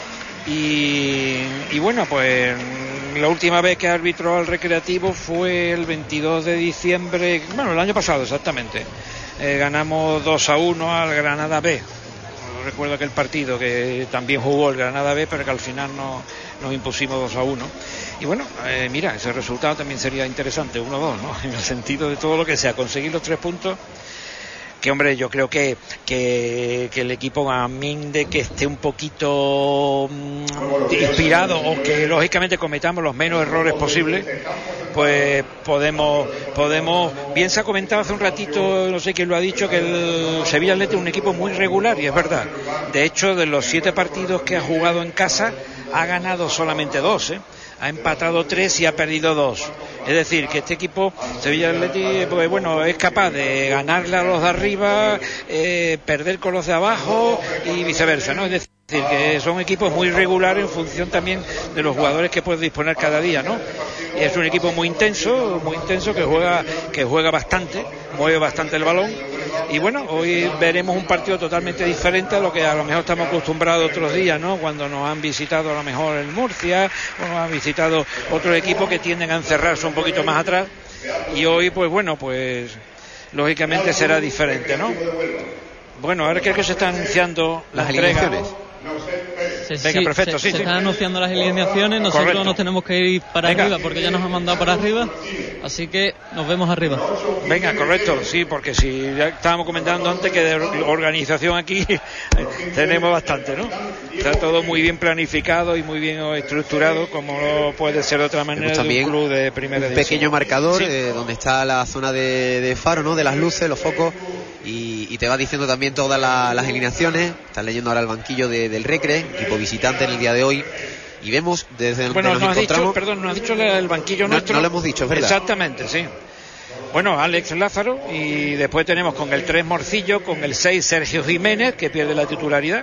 Y, y bueno, pues la última vez que arbitró al Recreativo fue el veintidós de diciembre, bueno, el año pasado exactamente. Eh, ganamos dos a uno al Granada B. Recuerdo aquel partido que también jugó el Granada B, pero que al final no, nos impusimos dos a uno. Y bueno, eh, mira, ese resultado también sería interesante, uno a dos, ¿no? En el sentido de todo lo que sea, conseguir los tres puntos. Que hombre, yo creo que, que, que el equipo, a mí de que esté un poquito mmm, inspirado, o que lógicamente cometamos los menos errores posibles, pues podemos, podemos, bien se ha comentado hace un ratito, no sé quién lo ha dicho, que el Sevilla Athletic es un equipo muy regular, y es verdad. De hecho, de los siete partidos que ha jugado en casa, ha ganado solamente dos, ¿eh? Ha empatado tres y ha perdido dos. Es decir, que este equipo, Sevilla Athletic, pues bueno, es capaz de ganarle a los de arriba, eh, perder con los de abajo y viceversa, ¿no? Es decir, que son equipos muy regulares en función también de los jugadores que puede disponer cada día, ¿no? Y es un equipo muy intenso, muy intenso, que juega, que juega bastante, mueve bastante el balón. Y bueno, hoy veremos un partido totalmente diferente a lo que a lo mejor estamos acostumbrados otros días, ¿no? Cuando nos han visitado a lo mejor el Murcia, o nos han visitado otros equipos que tienden a encerrarse un poquito más atrás. Y hoy, pues bueno, pues lógicamente será diferente, ¿no? Bueno, ahora creo que se está anunciando las alineaciones. Se, Venga, sí, perfecto, se, sí, se sí. están anunciando las alineaciones. Nosotros Correcto. Nos tenemos que ir para Venga. Arriba, porque ya nos han mandado para arriba, así que nos vemos arriba. Venga, correcto, sí, porque si ya estábamos comentando antes que de organización aquí tenemos bastante, ¿no? Está todo muy bien planificado y muy bien estructurado, como no puede ser de otra manera de un club de primera un división. Pequeño marcador, sí. eh, donde está la zona de, de faro, ¿no? De las luces, los focos, y, y te va diciendo también todas la, las alineaciones. Estás leyendo ahora el banquillo de, del Recre, equipo visitante en el día de hoy, y vemos desde donde bueno, nos no encontramos. Dicho, perdón, nos has dicho el banquillo no, nuestro. No lo hemos dicho, es verdad. Exactamente, sí. Bueno, Alex Lázaro, y después tenemos con el tres Morcillo, con el seis Sergio Jiménez, que pierde la titularidad,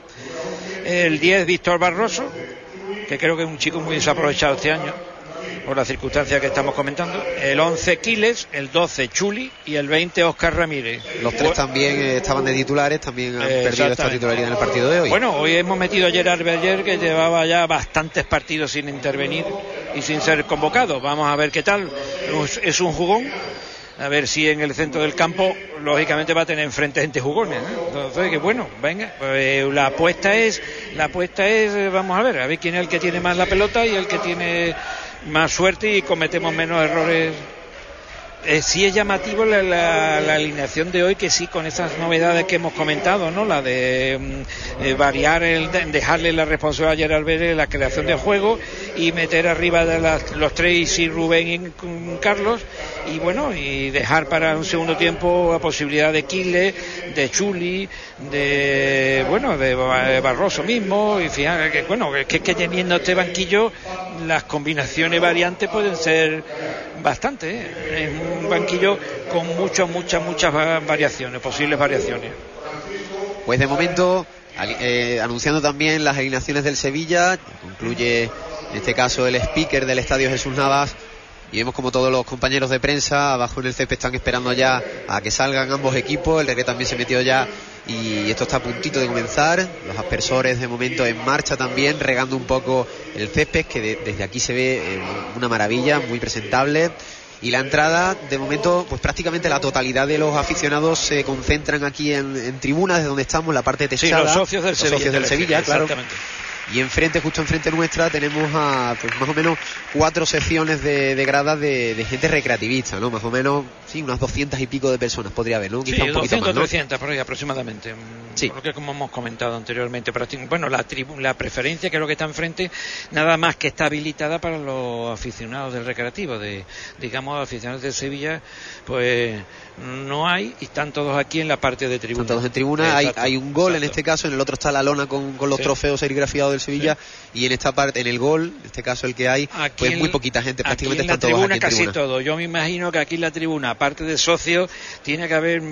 el diez Víctor Barroso, que creo que es un chico muy desaprovechado este año por las circunstancias que estamos comentando, el once Quiles, el doce Chuli y el veinte Óscar Ramírez. Los tres también eh, estaban de titulares, también han perdido esta titularidad en el partido de hoy. Bueno, hoy hemos metido a Gerard Beller, que llevaba ya bastantes partidos sin intervenir y sin ser convocado. Vamos a ver qué tal. Es un jugón. A ver si en el centro del campo, lógicamente, va a tener enfrente gente jugones, ¿eh? Entonces, que bueno, venga, pues la apuesta es, la apuesta es, vamos a ver, a ver quién es el que tiene más la pelota y el que tiene más suerte y cometemos menos errores. Eh, sí es llamativo la, la, la alineación de hoy, que sí, con esas novedades que hemos comentado, ¿no? La de mm, eh, variar, el, de, dejarle la responsabilidad a Gerard Beller, la creación de juego, y meter arriba de las, los tres y Rubén y Carlos, y bueno, y dejar para un segundo tiempo la posibilidad de Quile, de Chuli, de bueno, de Barroso mismo, y fíjate que bueno, que, que teniendo este banquillo las combinaciones variantes pueden ser bastante, ¿eh? Es un banquillo con muchas, muchas, muchas variaciones, posibles variaciones. Pues de momento, eh, anunciando también las alineaciones del Sevilla, concluye en este caso el speaker del estadio Jesús Navas, y vemos como todos los compañeros de prensa abajo en el césped están esperando ya a que salgan ambos equipos. El Recre también se metió ya y esto está a puntito de comenzar. Los aspersores de momento en marcha también, regando un poco el césped, que de, desde aquí se ve eh, una maravilla, muy presentable. Y la entrada, de momento, pues prácticamente la totalidad de los aficionados se concentran aquí en, en tribunas, de donde estamos, la parte techada. Sí, los socios del los Sevilla. Socios del Sevilla, claro. Exactamente. Y enfrente, justo enfrente nuestra, tenemos a pues más o menos cuatro secciones de, de gradas de, de gente recreativista, ¿no? Más o menos, sí, unas doscientas y pico de personas podría haber, ¿no? Sí, quizá un poquito doscientas, más, ¿no? trescientas por ahí aproximadamente. Sí. Porque como hemos comentado anteriormente, pero, bueno, la, tribu, la preferencia, que es lo que está enfrente, nada más que está habilitada para los aficionados del recreativo, de, digamos, aficionados de Sevilla, pues no hay, y están todos aquí en la parte de tribuna. Están todos en tribuna, hay, hay un gol exacto. En este caso, en el otro está la lona con, con los sí. trofeos serigrafiados del Sevilla, sí. Y en esta parte, en el gol, en este caso el que hay, aquí pues en, muy poquita gente, prácticamente están todos aquí en casi tribuna. Todo. Yo me imagino que aquí en la tribuna, aparte de socios, tiene que haber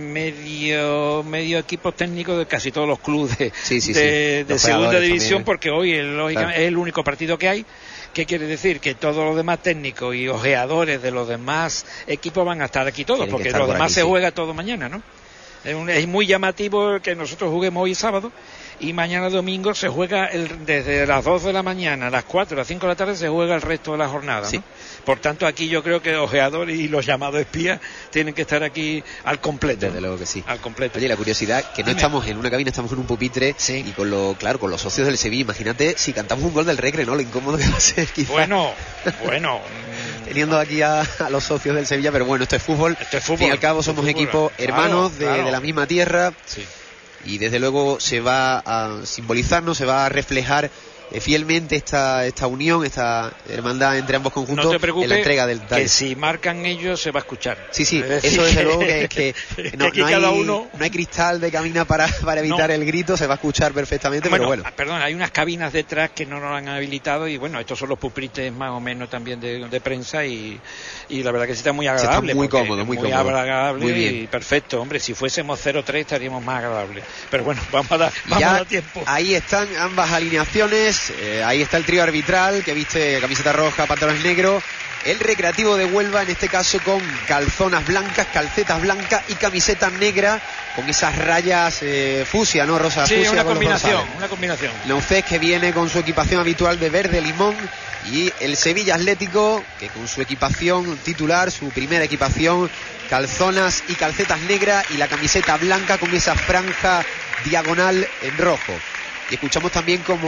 medio medio equipos técnicos de casi todos los clubes de, sí, sí, de, sí. de segunda división, también. Porque hoy el, lógicamente, claro. es el único partido que hay. ¿Qué quiere decir? Que todos los demás técnicos y ojeadores de los demás equipos van a estar aquí todos, Tienen porque los demás aquí, se sí. juega todo mañana, ¿no? Es, un, es muy llamativo que nosotros juguemos hoy sábado y mañana domingo se juega el, desde las dos de la mañana a las cuatro, a las cinco de la tarde se juega el resto de la jornada, sí. ¿no? Por tanto, aquí yo creo que ojeadores y los llamados espías tienen que estar aquí al completo. Desde luego que sí. Al completo. Oye, la curiosidad, que no Dime. Estamos en una cabina, estamos en un pupitre, sí. Y con lo, claro, con los socios del Sevilla, imagínate si cantamos un gol del Recre, ¿no? Lo incómodo que va a ser, quizás. Bueno, bueno. Teniendo aquí a, a los socios del Sevilla, pero bueno, esto es fútbol. Esto es fútbol. Al fin y al cabo somos fútbol. equipos hermanos claro, de, claro. de la misma tierra. Sí. Y desde luego se va a simbolizarnos, se va a reflejar eh, fielmente esta esta unión, esta hermandad entre ambos conjuntos, no te preocupes, en la entrega del que si marcan ellos se va a escuchar. Sí, sí, es eso desde que, luego que, que, no, que no, hay, cada uno... no hay cristal de cabina para, para evitar no. el grito, se va a escuchar perfectamente, bueno, pero bueno. Perdón, hay unas cabinas detrás que no nos han habilitado y bueno, estos son los pupitres más o menos también de, de prensa y, y la verdad que sí está muy agradable. Está muy cómodo, muy, muy cómodo. agradable muy bien. Y perfecto, hombre, si fuésemos cero tres estaríamos más agradables. Pero bueno, vamos a dar, vamos ya a dar tiempo. Ahí están ambas alineaciones, eh, ahí está el trío arbitral que viste camiseta roja, pantalones negros, el Recreativo de Huelva en este caso con calzonas blancas, calcetas blancas y camiseta negra con esas rayas eh, fusia, ¿no? Rosa sí, fusia una con combinación, los una combinación. Naucés, que viene con su equipación habitual de verde limón, y el Sevilla Atlético que con su equipación titular, su primera equipación, calzonas y calcetas negras y la camiseta blanca con esa franja diagonal en rojo. Y escuchamos también como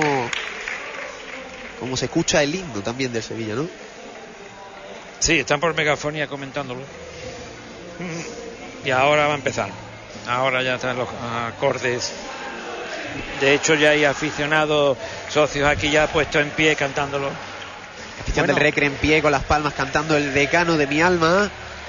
como se escucha el himno también del Sevilla, ¿no? Sí, están por megafonía comentándolo. Y ahora va a empezar. Ahora ya están los acordes. De hecho ya hay aficionados, socios aquí ya puestos en pie cantándolo. Afición bueno. del Recre en pie con las palmas cantando El Decano de mi alma.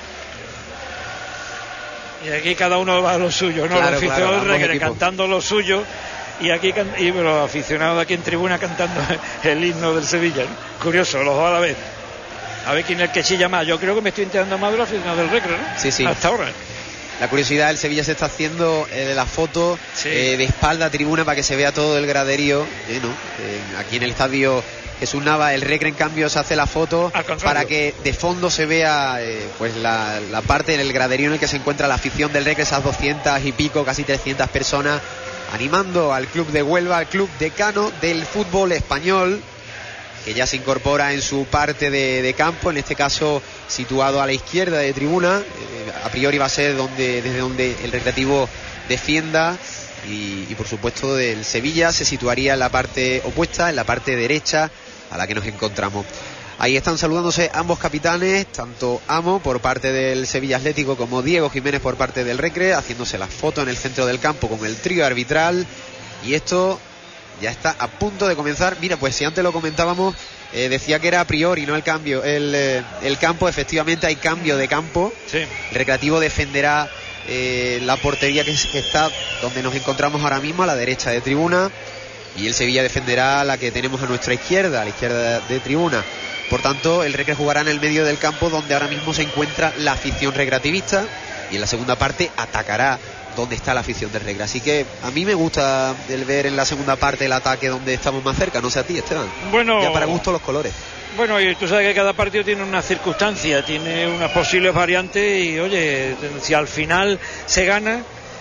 Y aquí cada uno va a lo suyo, ¿no? Claro, los aficionados claro, del Recre equipos. cantando lo suyo y aquí y los aficionados aquí en tribuna cantando el himno del Sevilla, ¿no? Curioso, los dos a la vez. A ver quién es el que chilla más. Yo creo que me estoy enterando más de los aficionados del Recre, ¿no? Sí, sí. Hasta ahora. La curiosidad, el Sevilla se está haciendo eh, la foto sí. eh, de espalda a tribuna para que se vea todo el graderío lleno. Eh, aquí en el estadio Jesús Nava, el Recre en cambio se hace la foto para que de fondo se vea eh, pues la, la parte en el graderío en el que se encuentra la afición del Recre, esas doscientas y pico, casi trescientas personas animando al club de Huelva, al club decano del fútbol español, que ya se incorpora en su parte de, de campo, en este caso situado a la izquierda de tribuna. Eh, a priori va a ser donde, desde donde el Recreativo defienda, y, y por supuesto del Sevilla se situaría en la parte opuesta, en la parte derecha a la que nos encontramos. Ahí están saludándose ambos capitanes, tanto Amo por parte del Sevilla Atlético como Diego Jiménez por parte del Recre, haciéndose la foto en el centro del campo con el trío arbitral, y esto ya está a punto de comenzar. Mira, pues si antes lo comentábamos, eh, decía que era a priori, no el cambio, el, eh, el campo, efectivamente hay cambio de campo. Sí. El Recreativo defenderá eh, la portería que, que está donde nos encontramos ahora mismo, a la derecha de tribuna, y el Sevilla defenderá la que tenemos a nuestra izquierda, a la izquierda de, de tribuna. Por tanto, el Recre jugará en el medio del campo donde ahora mismo se encuentra la afición recreativista, y en la segunda parte atacará donde está la afición del Recre. Así que a mí me gusta el ver en la segunda parte el ataque donde estamos más cerca, no sé a ti, Esteban. Bueno, ya para gusto los colores. Bueno, y tú sabes que cada partido tiene una circunstancia, tiene unas posibles variantes, y oye, si al final se gana,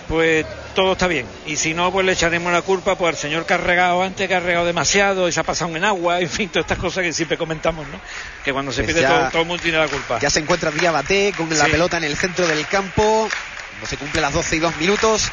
pues todo está bien. Y si no, pues le echaremos la culpa pues al señor que ha regado antes, que ha regado demasiado y se ha pasado en agua, en fin, todas estas cosas que siempre comentamos, ¿no? Que cuando se pues pide ya, todo, todo el mundo tiene la culpa. Ya se encuentra Diabaté con sí. la pelota en el centro del campo, cuando se cumple las doce y dos minutos.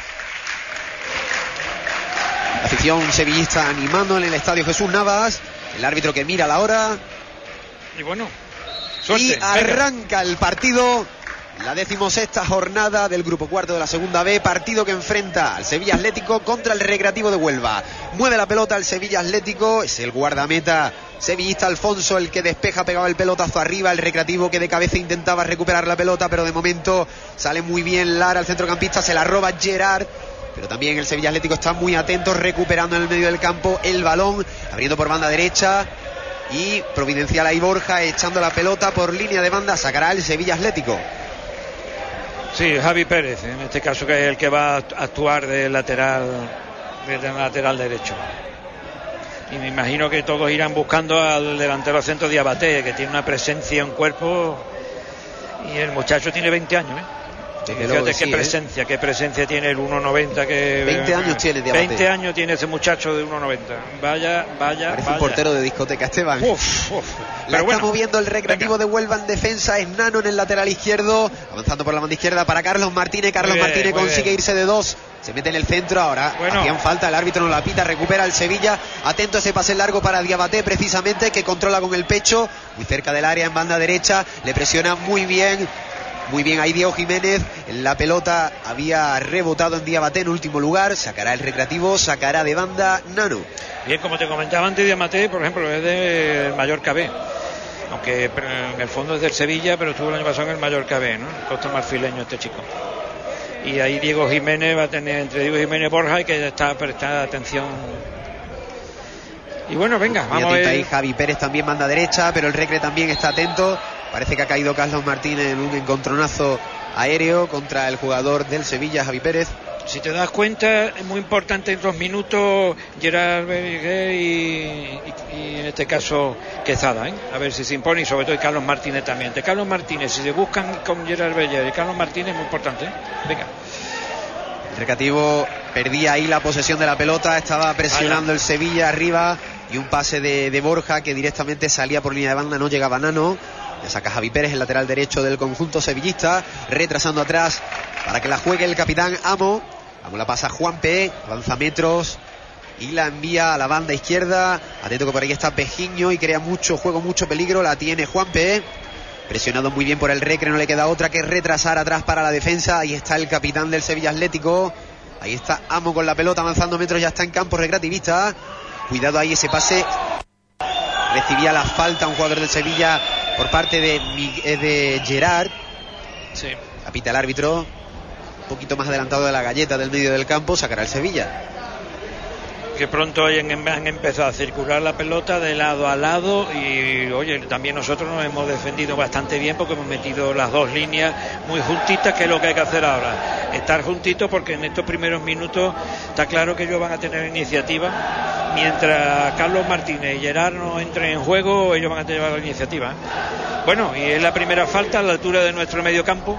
La afición sevillista animando en el estadio Jesús Navas, el árbitro que mira la hora. Y bueno, suerte, y arranca venga. el partido. La decimosexta jornada del grupo cuarto de la segunda B, partido que enfrenta al Sevilla Atlético contra el Recreativo de Huelva. Mueve la pelota el Sevilla Atlético, es el guardameta sevillista Alfonso el que despeja, pegaba el pelotazo arriba, el Recreativo que de cabeza intentaba recuperar la pelota, pero de momento sale muy bien Lara, el centrocampista, se la roba Gerard, pero también el Sevilla Atlético está muy atento, recuperando en el medio del campo el balón, abriendo por banda derecha, y providencial ahí Borja echando la pelota por línea de banda, sacará el Sevilla Atlético. Sí, Javi Pérez, en este caso, que es el que va a actuar de lateral, de lateral derecho. Y me imagino que todos irán buscando al delantero centro Diabaté, que tiene una presencia en cuerpo, y el muchacho tiene veinte años, ¿eh? Fíjate qué sí, presencia, ¿eh? qué presencia tiene el uno noventa que veinte años tiene Diabaté. veinte años tiene ese muchacho de uno noventa. Vaya, vaya, Parece vaya. un portero de discoteca, Esteban. Uf, uf. La está bueno, moviendo el Recreativo venga. de Huelva en defensa, es Nano en el lateral izquierdo, avanzando por la banda izquierda para Carlos Martínez. Carlos bien, Martínez consigue bien. irse de dos, se mete en el centro, ahora bueno. hacían falta, el árbitro no la pita, recupera el Sevilla, atento a ese pase largo para Diabaté precisamente, que controla con el pecho, muy cerca del área en banda derecha, le presiona muy bien. Muy bien ahí Diego Jiménez, la pelota había rebotado en Diabaté en último lugar, sacará el Recreativo, sacará de banda Nano. Bien, como te comentaba antes, Diabaté, por ejemplo, es del Mallorca B, aunque en el fondo es del Sevilla, pero estuvo el año pasado en el Mallorca B, ¿no? El costa marfileño este chico. Y ahí Diego Jiménez va a tener, entre Diego Jiménez y Borja, hay que estar, prestar atención. Y bueno, venga, vamos a ver. Ahí Javi Pérez también banda derecha, pero el Recre también está atento. Parece que ha caído Carlos Martínez en un encontronazo aéreo contra el jugador del Sevilla, Javi Pérez. Si te das cuenta, es muy importante en dos minutos Gerard Berger y, y, y en este caso Quezada, ¿eh? A ver si se impone, y sobre todo y Carlos Martínez también. De Carlos Martínez, si se buscan con Gerard Berger y Carlos Martínez, es muy importante, ¿eh? Venga. El Recreativo perdía ahí la posesión de la pelota, estaba presionando Vaya. el Sevilla arriba, y un pase de, de Borja que directamente salía por línea de banda, no llegaba Nano. Le saca Javi Pérez, el lateral derecho del conjunto sevillista, retrasando atrás para que la juegue el capitán Amo. Amo la pasa a Juanpe, avanza metros y la envía a la banda izquierda. Atento que por ahí está Pejiño y crea mucho juego, mucho peligro. La tiene Juanpe, presionado muy bien por el Recre, no le queda otra que retrasar atrás para la defensa. Ahí está el capitán del Sevilla Atlético, ahí está Amo con la pelota, avanzando metros, ya está en campo recreativista. Cuidado ahí ese pase, recibía la falta un jugador del Sevilla por parte de, de Gerard. Sí. Apita el árbitro, un poquito más adelantado de la galleta del medio del campo, sacará el Sevilla. Que pronto han, han empezado a circular la pelota de lado a lado, y oye, también nosotros nos hemos defendido bastante bien porque hemos metido las dos líneas muy juntitas, que es lo que hay que hacer ahora, estar juntitos, porque en estos primeros minutos está claro que ellos van a tener iniciativa. Mientras Carlos Martínez y Gerard no entren en juego, ellos van a llevar la iniciativa, ¿eh? Bueno, y es la primera falta a la altura de nuestro medio campo,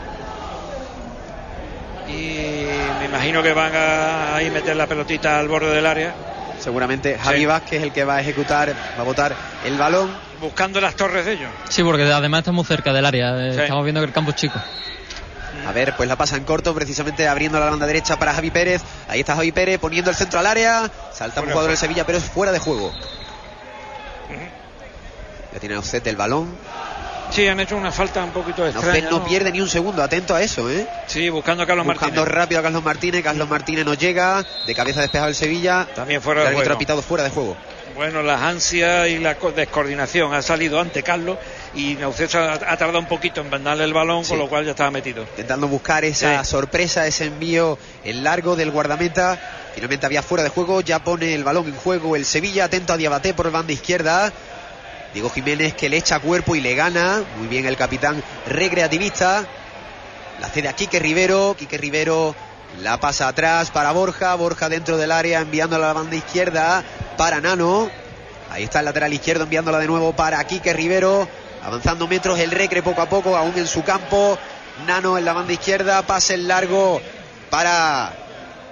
y me imagino que van a, a ir meter la pelotita al borde del área. Seguramente Javi sí. Vázquez, el que va a ejecutar, va a botar el balón, buscando las torres de ellos. Sí, porque además estamos cerca del área, sí. Estamos viendo que el campo es chico. A ver, pues la pasa en corto, precisamente abriendo la banda derecha para Javi Pérez. Ahí está Javi Pérez poniendo el centro al área. Salta un jugador del Sevilla, pero es fuera de juego. Uh-huh. Ya tiene Ocet el balón. Sí, han hecho una falta un poquito extraña. Ocet no, no pierde ni un segundo, atento a eso, ¿eh? Sí, buscando a Carlos buscando Martínez. Buscando rápido a Carlos Martínez. Carlos Martínez no llega. De cabeza despejado el Sevilla. También fuera de juego. El árbitro ha pitado fuera de juego. Bueno, las ansias y la descoordinación. Ha salido ante Carlos y Naucet ha, ha tardado un poquito en mandarle el balón, sí. Con lo cual ya estaba metido. Intentando buscar esa sí. sorpresa, ese envío en largo del guardameta. Finalmente había fuera de juego, ya pone el balón en juego el Sevilla. Atento a Diabaté por banda izquierda. Diego Jiménez que le echa cuerpo y le gana. Muy bien el capitán recreativista. La cede a Quique Rivero. Quique Rivero la pasa atrás para Borja. Borja dentro del área enviándola a la banda izquierda para Nano. Ahí está el lateral izquierdo enviándola de nuevo para Quique Rivero. Avanzando metros el Recre poco a poco, aún en su campo. Nano en la banda izquierda, pase en largo para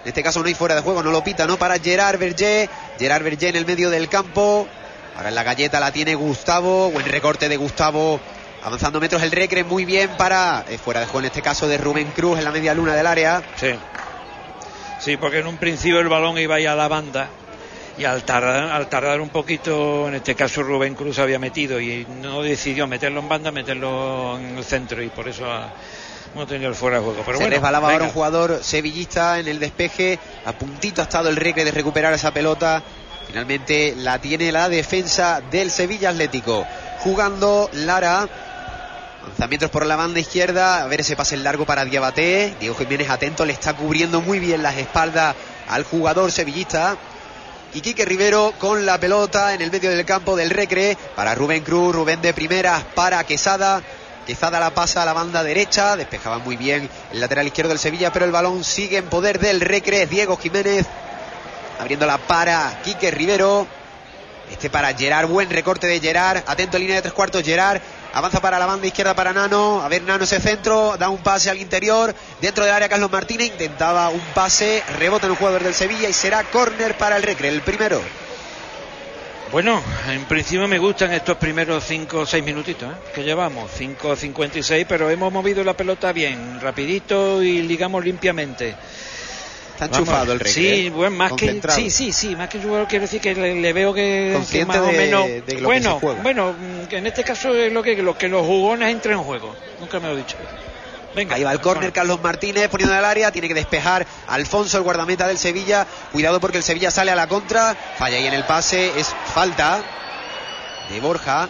En este caso no hay fuera de juego, no lo pita, ¿no? Para Gerard Vergé. Gerard Vergé en el medio del campo. Ahora en la galleta la tiene Gustavo. Buen recorte de Gustavo. Avanzando metros el Recre, muy bien para... Eh, fuera de juego en este caso de Rubén Cruz en la media luna del área. Sí. Sí, porque en un principio el balón iba ya a la banda. Y al tardar, al tardar un poquito, en este caso Rubén Cruz había metido y no decidió meterlo en banda, meterlo en el centro, y por eso ha, no tenía el fuera de juego. Pero se bueno, resbalaba venga. ahora un jugador sevillista en el despeje. A puntito ha estado el Recre de recuperar esa pelota. Finalmente la tiene la defensa del Sevilla Atlético. Jugando Lara. Lanzamientos por la banda izquierda. A ver ese pase largo para Diabaté. Diego Jiménez atento, le está cubriendo muy bien las espaldas al jugador sevillista. Y Quique Rivero con la pelota en el medio del campo del Recre para Rubén Cruz. Rubén de primeras para Quesada. Quesada la pasa a la banda derecha. Despejaba muy bien el lateral izquierdo del Sevilla, pero el balón sigue en poder del Recre. Diego Jiménez abriéndola para Quique Rivero. Este para Gerard, buen recorte de Gerard. Atento en línea de tres cuartos Gerard. Avanza para la banda izquierda para Nano. A ver, Nano ese centro. Da un pase al interior. Dentro del área Carlos Martínez. Intentaba un pase. Rebota en un jugador del Sevilla y será córner para el Recre. El primero. Bueno, en principio me gustan estos primeros cinco o seis minutitos ¿eh? que llevamos. cinco cincuenta y seis, pero hemos movido la pelota bien, rapidito y ligamos limpiamente. Está enchufado el Recre. Sí, bueno, más que sí, sí, sí, más que jugador quiero decir que le, le veo que, que más de, o menos de lo bueno, que se juega. bueno, que en este caso es lo que lo que los jugones entren en juego. Nunca me lo he dicho. Venga, ahí va el córner Carlos Martínez poniendo en el área, tiene que despejar Alfonso, el guardameta del Sevilla. Cuidado porque el Sevilla sale a la contra, falla ahí en el pase, es falta de Borja.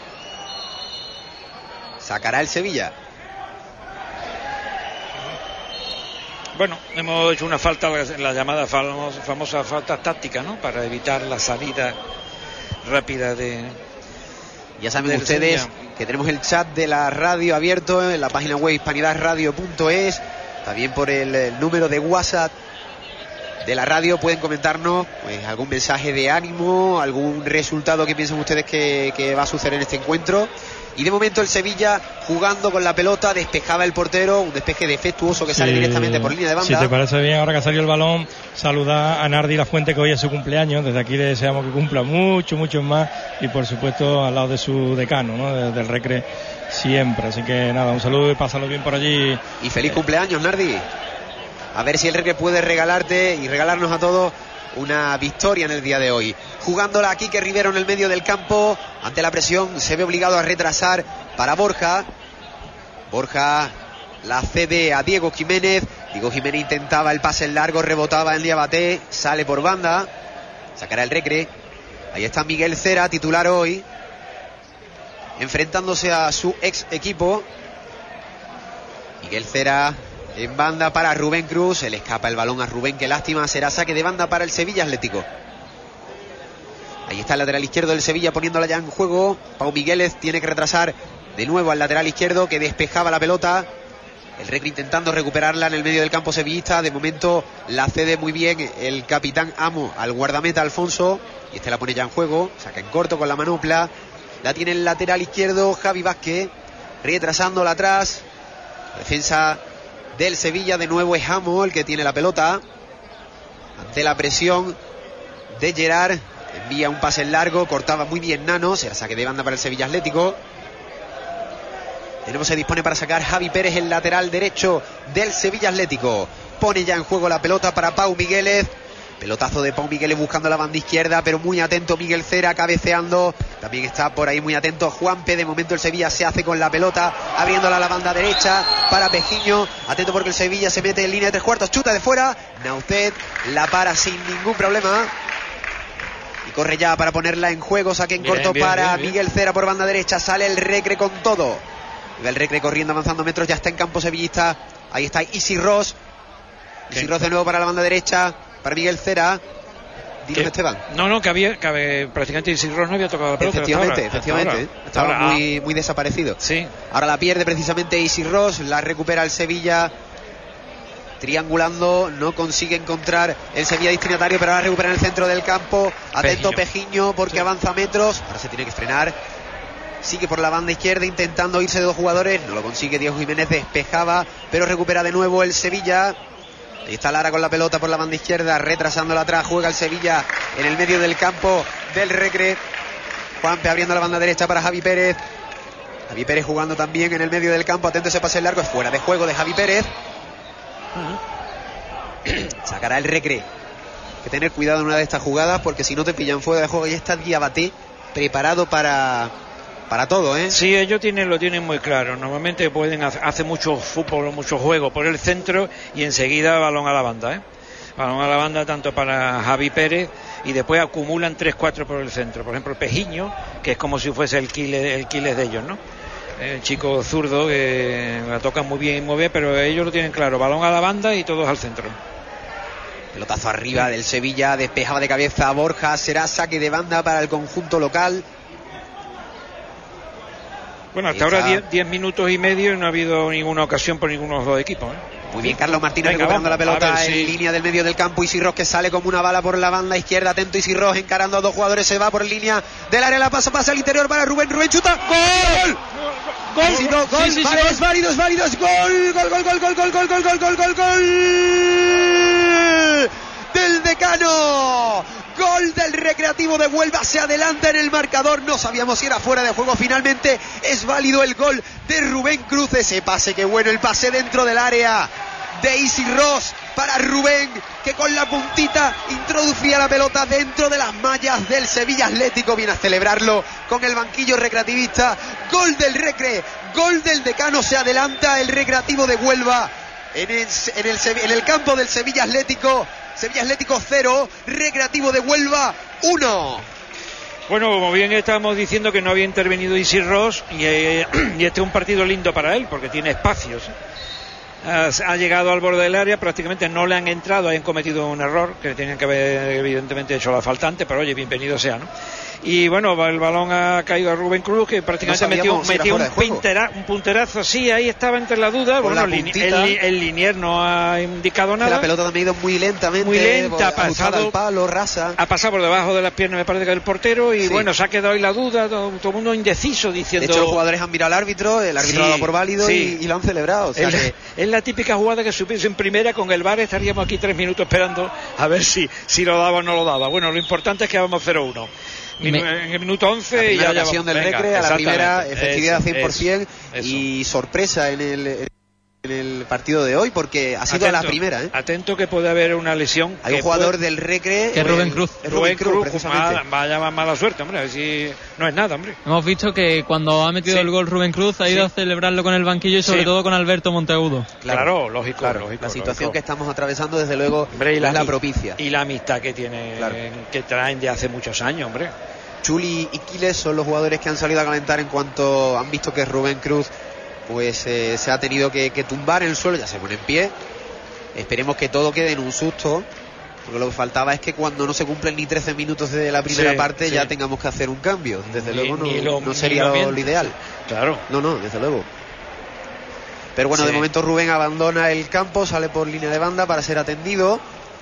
Sacará el Sevilla. Bueno, hemos hecho una falta, la llamada famosa, famosa falta táctica, ¿no? Para evitar la salida rápida de... Ya saben ustedes que tenemos el chat de la radio abierto en la página web hispanidad radio punto es. También por el, el número de WhatsApp de la radio pueden comentarnos pues, algún mensaje de ánimo, algún resultado que piensen ustedes que, que va a suceder en este encuentro. Y de momento el Sevilla jugando con la pelota, despejaba el portero, un despeje defectuoso que sí, sale directamente por línea de banda. Si te parece bien, ahora que ha salido el balón, saluda a Nardi La Fuente, que hoy es su cumpleaños. Desde aquí le deseamos que cumpla mucho, mucho más, y por supuesto al lado de su decano, ¿no? Desde el Recre siempre. Así que nada, un saludo y pásalo bien por allí. Y feliz cumpleaños, Nardi. A ver si el Recre puede regalarte y regalarnos a todos una victoria en el día de hoy. Jugándola aquí Quique Rivero en el medio del campo. Ante la presión se ve obligado a retrasar para Borja. Borja la cede a Diego Jiménez. Diego Jiménez intentaba el pase largo, rebotaba en Diabaté, sale por banda, sacará el Recre. Ahí está Miguel Cera, titular hoy, enfrentándose a su ex equipo. Miguel Cera en banda para Rubén Cruz. Se le escapa el balón a Rubén, qué lástima. Será saque de banda para el Sevilla Atlético. Ahí está el lateral izquierdo del Sevilla poniéndola ya en juego. Pau Migueles tiene que retrasar de nuevo al lateral izquierdo que despejaba la pelota. El Recre intentando recuperarla en el medio del campo sevillista. De momento la cede muy bien el capitán Amo al guardameta Alfonso. Y este la pone ya en juego. Saca en corto con la manopla. La tiene el lateral izquierdo Javi Vázquez, retrasándola atrás. Defensa del Sevilla de nuevo es Amo el que tiene la pelota. Ante la presión de Gerard, envía un pase largo, cortaba muy bien Nano. Será saque de banda para el Sevilla Atlético. De nuevo se dispone para sacar Javi Pérez, el lateral derecho del Sevilla Atlético. Pone ya en juego la pelota para Pau Migueles. Pelotazo de Pau Migueles buscando la banda izquierda, pero muy atento Miguel Cera cabeceando. También está por ahí muy atento Juanpe. De momento el Sevilla se hace con la pelota, abriéndola a la banda derecha para Pejiño. Atento porque el Sevilla se mete en línea de tres cuartos, chuta de fuera. Nautet la para sin ningún problema. Y corre ya para ponerla en juego. Saque en bien, corto bien, para bien, bien. Miguel Cera por banda derecha. Sale el Recre con todo. Y el Recre corriendo, avanzando metros. Ya está en campo sevillista. Ahí está Isi Ross. Isi Ross de nuevo para la banda derecha. Para Miguel Cera. Dime, Esteban. No, no, que había, que había prácticamente Isi Ross no había tocado la pelota. Efectivamente, ahora, efectivamente. Ahora. Estaba ahora, muy, muy desaparecido. Sí. Ahora la pierde precisamente Isi Ross. La recupera el Sevilla. Triangulando, no consigue encontrar el Sevilla destinatario, pero ahora recupera en el centro del campo. Atento Pejiño, Pejiño porque sí. avanza metros. Ahora se tiene que frenar. Sigue por la banda izquierda intentando irse de dos jugadores. No lo consigue. Diego Jiménez despejaba, pero recupera de nuevo el Sevilla. Ahí está Lara con la pelota por la banda izquierda, retrasándola atrás, juega el Sevilla en el medio del campo del Recre. Juanpe abriendo la banda derecha para Javi Pérez. Javi Pérez jugando también en el medio del campo, atento ese pase largo, es fuera de juego de Javi Pérez. Uh-huh. Sacará el Recre. Hay que tener cuidado en una de estas jugadas porque si no te pillan fuera de juego. Y está Diabaté preparado para... para todo, ¿eh? Sí, ellos tienen, lo tienen muy claro. Normalmente pueden hacer hace mucho fútbol, mucho juego por el centro y enseguida balón a la banda, ¿eh? Balón a la banda tanto para Javi Pérez y después acumulan tres cuatro por el centro. Por ejemplo, Pejiño, que es como si fuese el Quiles, el Quiles de ellos, ¿no? El chico zurdo que la toca muy bien y muy bien, pero ellos lo tienen claro. Balón a la banda y todos al centro. Pelotazo arriba del Sevilla, despejaba de cabeza a Borja, será saque de banda para el conjunto local. Bueno, hasta ahora diez minutos y medio y no ha habido ninguna ocasión por ninguno de los dos equipos, ¿eh? Muy bien, Carlos Martínez Venga, recuperando vamos, la pelota ver, en sí. línea del medio del campo. Isidros que sale como una bala por la banda izquierda. Atento Isidros encarando a dos jugadores. Se va por línea del área. La pasa, pasa al interior para Rubén. Rubén chuta. ¡Gol! ¡Gol! Sí, no, gol. Sí, sí, vale, sí, es válido, es válido. Es gol. Gol, gol, gol, gol, gol, gol, gol, gol, gol, gol, gol. Del Decano. Gol del Recreativo de Huelva, se adelanta en el marcador. No sabíamos si era fuera de juego. Finalmente es válido el gol de Rubén Cruz. Ese pase, qué bueno, el pase dentro del área de Isi Ross para Rubén, que con la puntita introducía la pelota dentro de las mallas del Sevilla Atlético. Viene a celebrarlo con el banquillo recreativista. Gol del Recre, gol del Decano. Se adelanta el Recreativo de Huelva en el, en el, en el campo del Sevilla Atlético. Sevilla Atlético cero, Recreativo de Huelva uno. Bueno, como bien estábamos diciendo que no había intervenido Isi Ross y, eh, y este es un partido lindo para él porque tiene espacios. Ha, ha llegado al borde del área, prácticamente no le han entrado, han cometido un error que tenían que haber evidentemente hecho la faltante, pero oye, bienvenido sea, ¿no? Y bueno, el balón ha caído a Rubén Cruz, que prácticamente no metió, si metió un, puntera, un punterazo, sí, ahí estaba entre la duda. Por bueno, la el, el, el Linier no ha indicado nada. La pelota también ha ido muy lentamente, muy lenta, ha pasado al palo, rasa. Ha pasado por debajo de las piernas, me parece que del portero, y sí. Bueno, se ha quedado ahí la duda, todo, todo el mundo indeciso diciendo. De hecho, los jugadores han mirado al árbitro, el árbitro sí, lo ha dado por válido sí. y, y lo han celebrado. O sea es, que... es la típica jugada que supiese en primera con el V A R, estaríamos aquí tres minutos esperando a ver si, si lo daba o no lo daba. Bueno, lo importante es que vamos cero uno. Me... En el minuto once la primera y ya ocasión del venga, Recre, a la primera efectividad eso, cien por ciento eso, y sorpresa en el, en el partido de hoy porque ha sido atento, la primera, ¿eh? Atento que puede haber una lesión. Hay un jugador puede... del Recre que es Rubén Cruz. Es Rubén Cruz, Cruz precisamente. Mala, vaya más mala suerte, hombre, a ver si no es nada, hombre. Hemos visto que cuando ha metido sí. el gol Rubén Cruz ha ido sí. a celebrarlo con el banquillo y sobre sí. todo con Alberto Monteagudo. Claro, claro lógico, claro. lógico. La situación lógico. que estamos atravesando desde luego hombre, y la, es la propicia. Y la amistad que tiene, claro. que traen de hace muchos años, hombre. Chuli y Quiles son los jugadores que han salido a calentar en cuanto han visto que Rubén Cruz pues eh, se ha tenido que, que tumbar en el suelo, ya se pone en pie. Esperemos que todo quede en un susto, porque lo que faltaba es que cuando no se cumplen ni trece minutos de la primera sí, parte sí. ya tengamos que hacer un cambio. Desde ni, luego no, lo, no sería lo, lo ideal. Claro. No, no, desde luego. Pero bueno, sí. de momento Rubén abandona el campo, sale por línea de banda para ser atendido.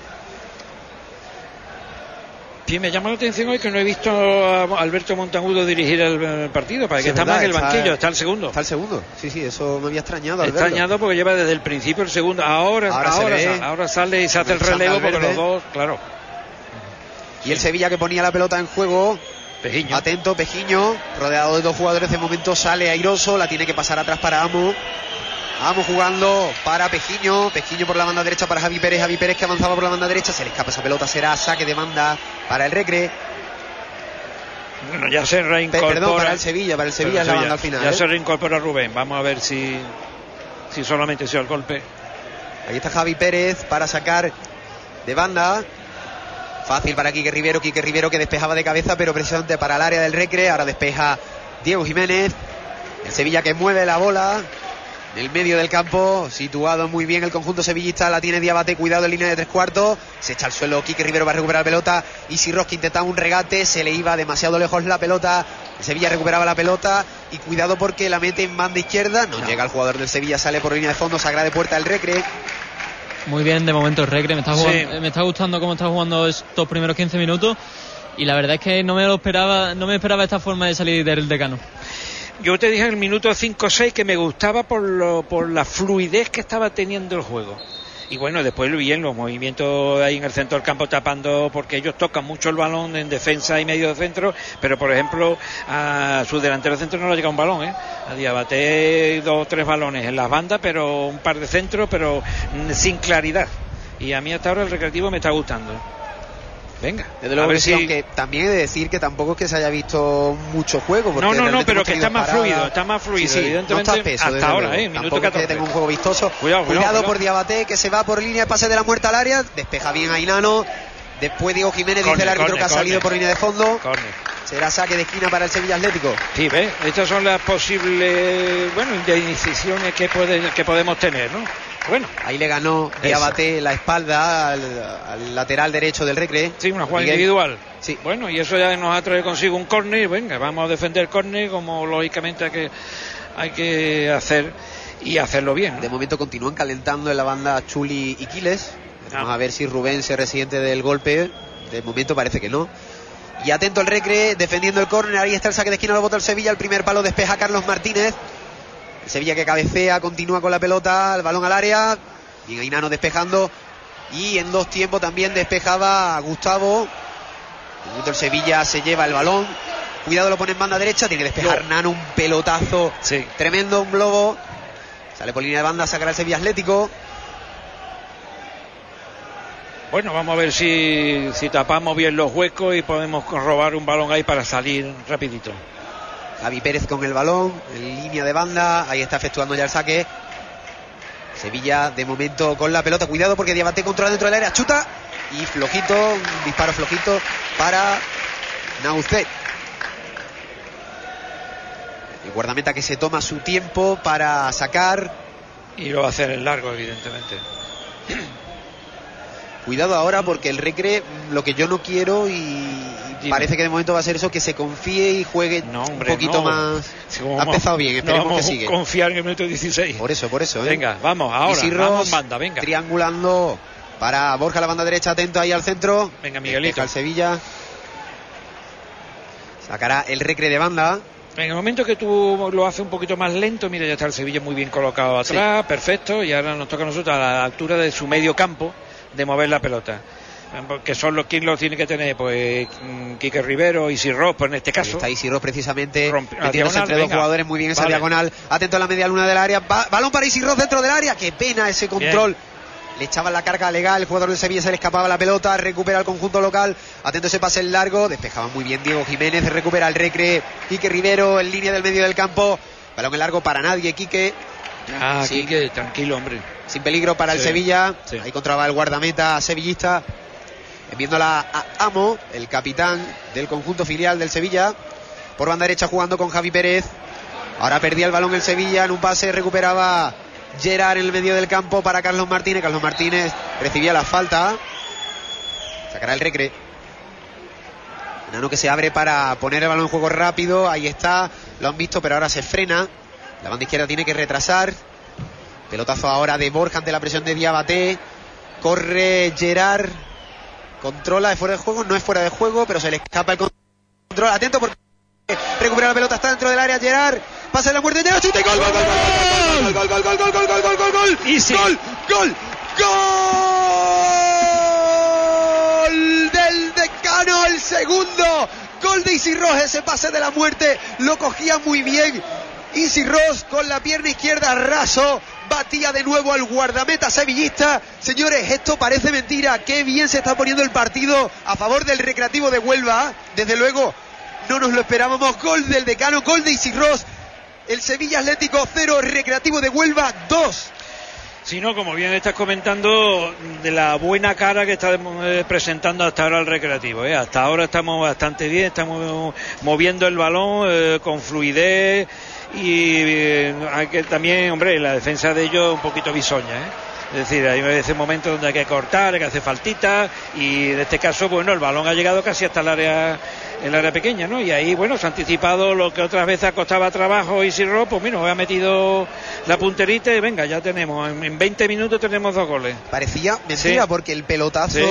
Sí, me llama la atención hoy que no he visto a Alberto Monteagudo dirigir el partido, para que sí, está más en el banquillo, está, está el segundo. Está el segundo, sí, sí, eso me había extrañado. Alberto. Extrañado porque lleva desde el principio el segundo, ahora ahora, ahora, sale, ahora sale y se hace el relevo porque los dos, claro. Y el Sevilla que ponía la pelota en juego, Pejiño. Atento, Pejiño, rodeado de dos jugadores, de momento sale airoso, la tiene que pasar atrás para Amo. Vamos jugando para Pejiño, Pejiño por la banda derecha para Javi Pérez, Javi Pérez que avanzaba por la banda derecha, se le escapa esa pelota, será saque de banda para el Recre. Bueno, ya se reincorpora. Perdón, para el Sevilla, para el Sevilla es la banda al final. Ya ¿eh? se reincorpora Rubén, vamos a ver si, si solamente se dio el golpe. Ahí está Javi Pérez para sacar de banda. Fácil para Quique Rivero, Quique Rivero que despejaba de cabeza, pero precisamente para el área del Recre, ahora despeja Diego Jiménez. El Sevilla que mueve la bola. En el medio del campo, situado muy bien el conjunto sevillista, la tiene Diabaté, cuidado en línea de tres cuartos, se echa al suelo, Quique Rivero va a recuperar la pelota, y si Roski intentaba un regate, se le iba demasiado lejos la pelota, el Sevilla recuperaba la pelota, y cuidado porque la mete en banda izquierda, no, no. llega el jugador del Sevilla, sale por línea de fondo, sagra de puerta el Recre. Muy bien de momento el Recre, me está, jugando, sí. me está gustando cómo está jugando estos primeros quince minutos, y la verdad es que no me lo esperaba, no me esperaba esta forma de salir del Decano. Yo te dije en el minuto cinco o seis que me gustaba por, lo, por la fluidez que estaba teniendo el juego. y bueno, después bien los movimientos ahí en el centro del campo tapando, porque ellos tocan mucho el balón en defensa y medio de centro, pero por ejemplo a su delantero centro no le llega un balón, ¿eh? A Diabaté dos o tres balones en las bandas, pero un par de centros, pero sin claridad, y a mí hasta ahora el Recreativo me está gustando. Venga, desde luego, a ver si... aunque también he de decir que tampoco es que se haya visto mucho juego, porque no, no, no, pero que está más parada. fluido, está más fluido, sí, sí, evidentemente, no está espeso, hasta ahora, eh, minuto catorce. Que tenga un juego vistoso. Cuidado, cuidado, cuidado, cuidado por Diabaté, que se va por línea de pase de la muerte al área, despeja bien a Inano, después Diego Jiménez, corner, dice el árbitro corner, que ha corner. salido por línea de fondo, corner. Será saque de esquina para el Sevilla Atlético. Sí, ¿ves? Estas son las posibles, bueno, indecisiones que, puede, que podemos tener, ¿no? Bueno, ahí le ganó Diabaté la espalda al, al lateral derecho del Recre. Sí, una jugada Miguel. individual. Sí. Bueno, y eso ya nos ha traído consigo un córner. Venga, vamos a defender el córner como lógicamente hay que, hay que hacer y hacerlo bien. De momento continúan calentando en la banda Chuli y Quiles. Vamos ah. a ver si Rubén se resiente del golpe. De momento parece que no. Y atento el Recre defendiendo el córner. Ahí está el saque de esquina, lo bota el Sevilla. El primer palo despeja Carlos Martínez. Sevilla que cabecea, continúa con la pelota, el balón al área, y Inano despejando, y en dos tiempos también despejaba a Gustavo. El Sevilla se lleva el balón, cuidado, lo pone en banda derecha, tiene que despejar no. Nano, un pelotazo sí. tremendo, un globo, sale por línea de banda, sacará el Sevilla Atlético. Bueno, vamos a ver si, si tapamos bien los huecos y podemos robar un balón ahí para salir rapidito. Javi Pérez con el balón, en línea de banda, ahí está efectuando ya el saque. Sevilla de momento con la pelota, cuidado porque Diabaté controla dentro del área, chuta y flojito, un disparo flojito para Naucet. El guardameta que se toma su tiempo para sacar. Y lo va a hacer en largo, evidentemente. Cuidado ahora porque el Recre, lo que yo no quiero y Dime. parece que de momento va a ser eso, que se confíe y juegue no, hombre, un poquito no. más. Si ha empezado bien, esperemos no vamos que siga. Confiar en el minuto dieciséis. Por eso, por eso. ¿eh? Venga, vamos, ahora. Y vamos, banda, venga. Triangulando para Borja, la banda derecha, atento ahí al centro. Venga, Miguelito. Al Sevilla. Sacará el Recre de banda. En el momento que tú lo haces un poquito más lento, mira, ya está el Sevilla muy bien colocado atrás, sí. perfecto, y ahora nos toca a nosotros a la altura de su medio campo de mover la pelota, que son los quien los tiene que tener, pues Quique Rivero y Sirros, pues en este caso. Ahí está Sirros precisamente Rompe, metiéndose entre venga. dos jugadores muy bien esa vale. diagonal, atento a la media luna del área, ba- balón para Sirros dentro del área, qué pena ese control. Bien. Le echaban la carga legal, el jugador del Sevilla se le escapaba la pelota, recupera el conjunto local, atento ese pase en largo, despejaba muy bien Diego Jiménez, recupera el Recre, Quique Rivero en línea del medio del campo, balón en largo para nadie, Quique. Ah, sí. Quique, tranquilo, hombre. Sin peligro para sí, el Sevilla, sí. ahí controlaba el guardameta sevillista, enviándola a Amo, el capitán del conjunto filial del Sevilla, por banda derecha jugando con Javi Pérez, ahora perdía el balón el Sevilla, en un pase recuperaba Gerard en el medio del campo para Carlos Martínez, Carlos Martínez recibía la falta, sacará el Recre, Nano que se abre para poner el balón en juego rápido, ahí está, lo han visto pero ahora se frena, la banda izquierda tiene que retrasar. Pelotazo ahora de Borja ante la presión de Diabaté. Corre Gerard. Controla, es fuera de juego. No es fuera de juego, pero se le escapa el control. Atento porque recupera la pelota. Está dentro del área Gerard. Pasa de la muerte. Gerard, chuta y gol, gol, gol, gol, gol, gol, gol, gol, gol, gol, gol, gol, gol. Easy. Gol, gol, gol del Decano. El segundo. Gol de Isi Ross. Ese pase de la muerte lo cogía muy bien Isi Ross con la pierna izquierda raso, batía de nuevo al guardameta sevillista. Señores, esto parece mentira, qué bien se está poniendo el partido a favor del Recreativo de Huelva. Desde luego no nos lo esperábamos. Gol del Decano, gol de Isi Ross. El Sevilla Atlético cero, Recreativo de Huelva dos. Si no, como bien estás comentando, de la buena cara que está presentando hasta ahora el Recreativo, ¿eh? Hasta ahora estamos bastante bien, estamos moviendo el balón eh, con fluidez. Y eh, hay que también, hombre, la defensa de ellos un poquito bisoña, ¿eh? Es decir, hay veces momentos donde hay que cortar, hay que hacer faltita, y en este caso, bueno, el balón ha llegado casi hasta el área, el área pequeña, ¿no? Y ahí, bueno, se ha anticipado lo que otras veces costaba trabajo y Sirro, pues mira, ha metido la punterita y venga, ya tenemos, en, en veinte minutos tenemos dos goles. Parecía mentira, sí. porque el pelotazo sí.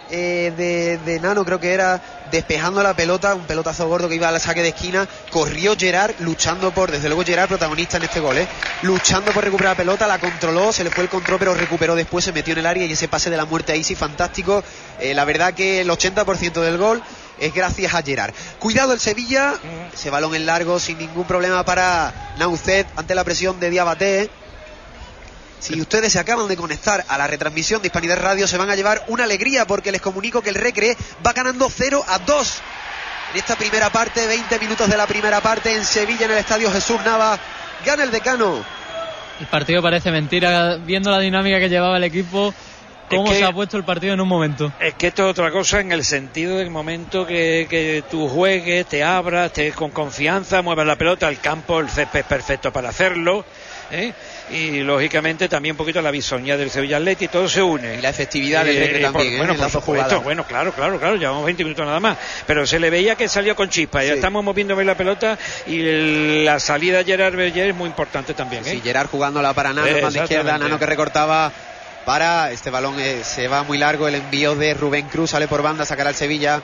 eh, de, de Nano, creo que era, despejando la pelota, un pelotazo gordo que iba al saque de esquina, corrió Gerard luchando por, desde luego Gerard protagonista en este gol, ¿eh? luchando por recuperar la pelota, la controló, se le fue el control pero recuperó después, se metió en el área y ese pase de la muerte ahí sí fantástico. Eh, la verdad que el ochenta por ciento del gol es gracias a Gerard. Cuidado el Sevilla, ese balón en largo sin ningún problema para Naucet ante la presión de Diabaté. Si ustedes se acaban de conectar a la retransmisión de Hispanidad Radio, se van a llevar una alegría porque les comunico que el Recre va ganando cero a dos en esta primera parte, veinte minutos de la primera parte en Sevilla, en el estadio Jesús Nava. Gana el Decano. El partido parece mentira, viendo la dinámica que llevaba el equipo, cómo es que se ha puesto el partido en un momento. Es que esto es otra cosa en el sentido del momento que, que tú juegues, te abras, estés con confianza, muevas la pelota, el campo, el césped es perfecto para hacerlo, ¿eh? Y lógicamente también un poquito la bisoña del Sevilla Athletic, todo se une. Y la efectividad del Recre eh, también, por, bueno, ¿eh? por supuesto, bueno, claro, claro, claro, llevamos veinte minutos nada más, pero se le veía que salió con chispa, sí. Ya estamos moviendo bien la pelota y el, la salida de Gerard Berger es muy importante también, ¿eh? Sí, Gerard jugándola para Nano, eh, banda izquierda, Nano que recortaba para, este balón eh, se va muy largo, el envío de Rubén Cruz, sale por banda, sacará el Sevilla.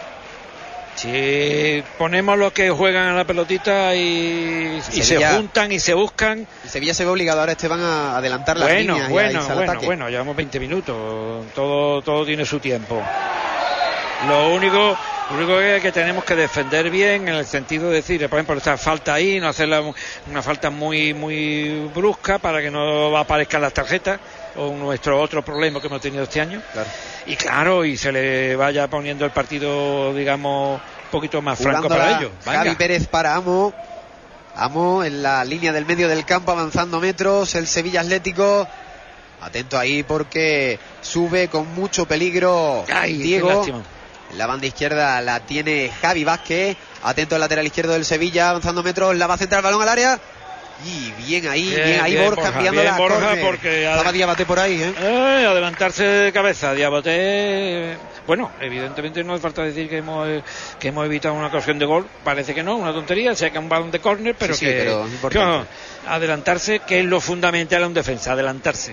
Si ponemos los que juegan a la pelotita y, y se juntan y se buscan. El Sevilla se ve obligado ahora, Esteban, a adelantar las bueno, líneas. Bueno, y bueno, bueno, llevamos veinte minutos. Todo, todo tiene su tiempo. Lo único, lo único que, que tenemos que defender bien en el sentido de decir, por ejemplo, esta falta ahí, no hacerla una falta muy, muy brusca para que no aparezcan las tarjetas. O nuestro otro problema que hemos tenido este año. Claro. Y claro, y se le vaya poniendo el partido, digamos, un poquito más franco para ellos. Venga. Javi Pérez para Amo. Amo en la línea del medio del campo, avanzando metros. El Sevilla Atlético. Atento ahí porque sube con mucho peligro. Ay, Diego. En la banda izquierda la tiene Javi Vázquez. Atento al lateral izquierdo del Sevilla, avanzando metros. La va a centrar el balón al área. Y bien ahí, bien, bien ahí bien, Borja, Borja enviando la Borja porque estaba Diabaté por ahí, ¿eh? Eh, adelantarse de cabeza, Diabaté, bueno, evidentemente no hace falta decir que hemos que hemos evitado una ocasión de gol, parece que no, una tontería, se saca un balón de córner, pero sí, que, sí, pero es que no, adelantarse, que es lo fundamental en defensa, adelantarse.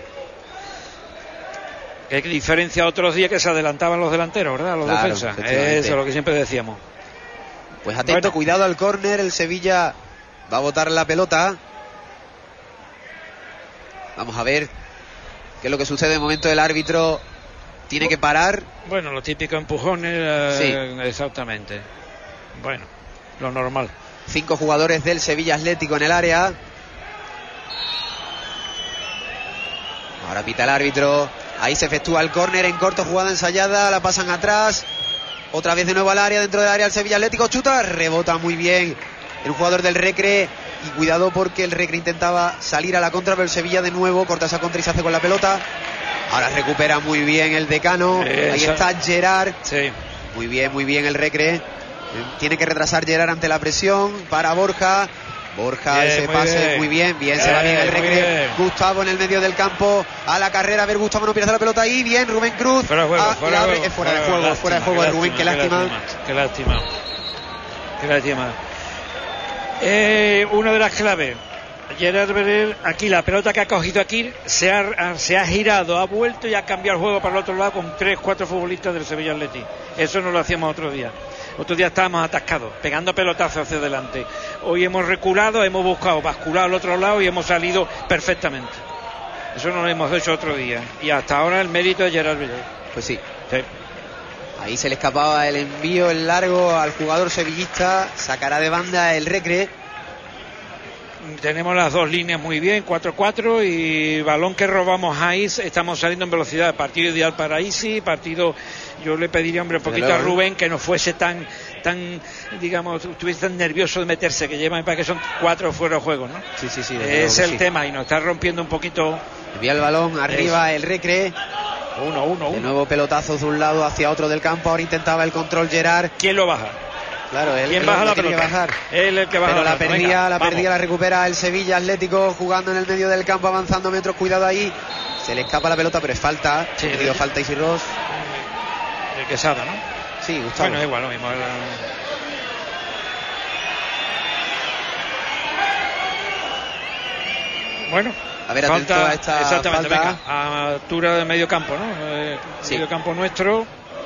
Que diferencia a otros días que se adelantaban los delanteros, ¿verdad? Los claro, defensas, eso es lo que siempre decíamos. Pues atento, bueno. Cuidado al córner, el Sevilla va a botar la pelota. Vamos a ver qué es lo que sucede. De momento el árbitro tiene que parar. Bueno, los típicos empujones, eh, sí. Exactamente. Bueno, lo normal. Cinco jugadores del Sevilla Atlético en el área. Ahora pita el árbitro. Ahí se efectúa el córner en corto, jugada ensayada, la pasan atrás. Otra vez de nuevo al área, dentro del área el Sevilla Atlético, chuta, rebota muy bien el jugador del Recre. Y cuidado porque el Recre intentaba salir a la contra, pero el Sevilla de nuevo corta esa contra y se hace con la pelota. Ahora recupera muy bien el Decano. Esa. Ahí está Gerard. Sí. Muy bien, muy bien el Recre. Tiene que retrasar Gerard ante la presión para Borja. Borja, bien, ese muy pase bien. muy bien, bien, bien se va bien el Recre. Gustavo en el medio del campo a la carrera, a ver, Gustavo no pierde la pelota ahí, bien, Rubén Cruz. Fuera de juego, ah, fuera, abre, fuera, fuera de juego, lástima, fuera de juego, Rubén, qué lástima. Qué lástima, qué lástima. Eh, una de las claves, Gerard Berger, aquí la pelota que ha cogido aquí se ha, se ha girado, ha vuelto y ha cambiado el juego para el otro lado con tres, cuatro futbolistas del Sevilla Athletic. Eso no lo hacíamos otro día. Otro día estábamos atascados, pegando pelotazos hacia adelante. Hoy hemos reculado, hemos buscado bascular al otro lado y hemos salido perfectamente. Eso no lo hemos hecho otro día. Y hasta ahora el mérito de Gerard Berger. Pues sí. Sí. Ahí se le escapaba el envío, el largo al jugador sevillista. Sacará de banda el Recre. Tenemos las dos líneas muy bien, cuatro cuatro, y balón que robamos a Is, estamos saliendo en velocidad. Partido ideal para Isi, partido, yo le pediría, hombre, un poquito a Rubén que no fuese tan, tan, digamos, estuviese tan nervioso de meterse, que lleva, para que son cuatro fuera de juego, ¿no? Sí, sí, sí. Es el sí. tema, y nos está rompiendo un poquito. Envía el balón arriba es. el Recre. Uno, uno, uno. De nuevo pelotazo de un lado hacia otro del campo. Ahora intentaba el control Gerard. ¿Quién lo baja? Claro, él, ¿Quién él baja lo la tiene pelota? que bajar. Él el que baja. Pero la, la perdía, Venga, la vamos. perdía, la recupera el Sevilla Atlético, jugando en el medio del campo, avanzando metros, cuidado ahí. Se le escapa la pelota, pero es falta. Sí, ha pedido falta Isi Ross. El Quesada, ¿no? Sí, Gustavo. Bueno, igual lo mismo. El... Bueno, a ver, falta, a esta exactamente, falta. Venga, a altura de medio campo, ¿no? Eh, sí. Medio campo nuestro.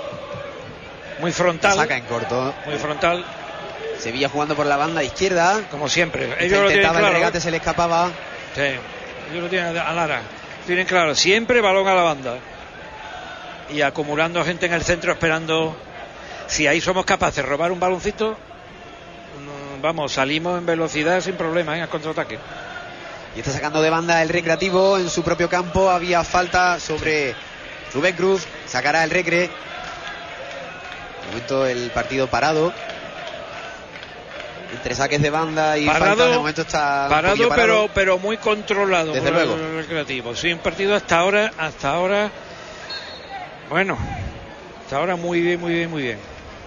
muy frontal. Saca en corto. Muy frontal. Sevilla jugando por la banda izquierda. Como siempre. Ellos lo tienen claro. El regate se le escapaba. Sí. Ellos lo tienen a Lara. Tienen claro. Siempre balón a la banda. Y acumulando gente en el centro esperando. Si ahí somos capaces de robar un baloncito, vamos, salimos en velocidad sin problema, ¿eh? Al contraataque. Y está sacando de banda el Recreativo en su propio campo. Había falta sobre Rubén Cruz. Sacará el Recre. De momento el partido parado. Entre saques de banda y parado, falta, de momento está parado, parado. pero pero muy controlado. Desde por luego. El Recreativo. Sí, un partido hasta ahora, hasta ahora, bueno, hasta ahora muy bien, muy bien, muy bien.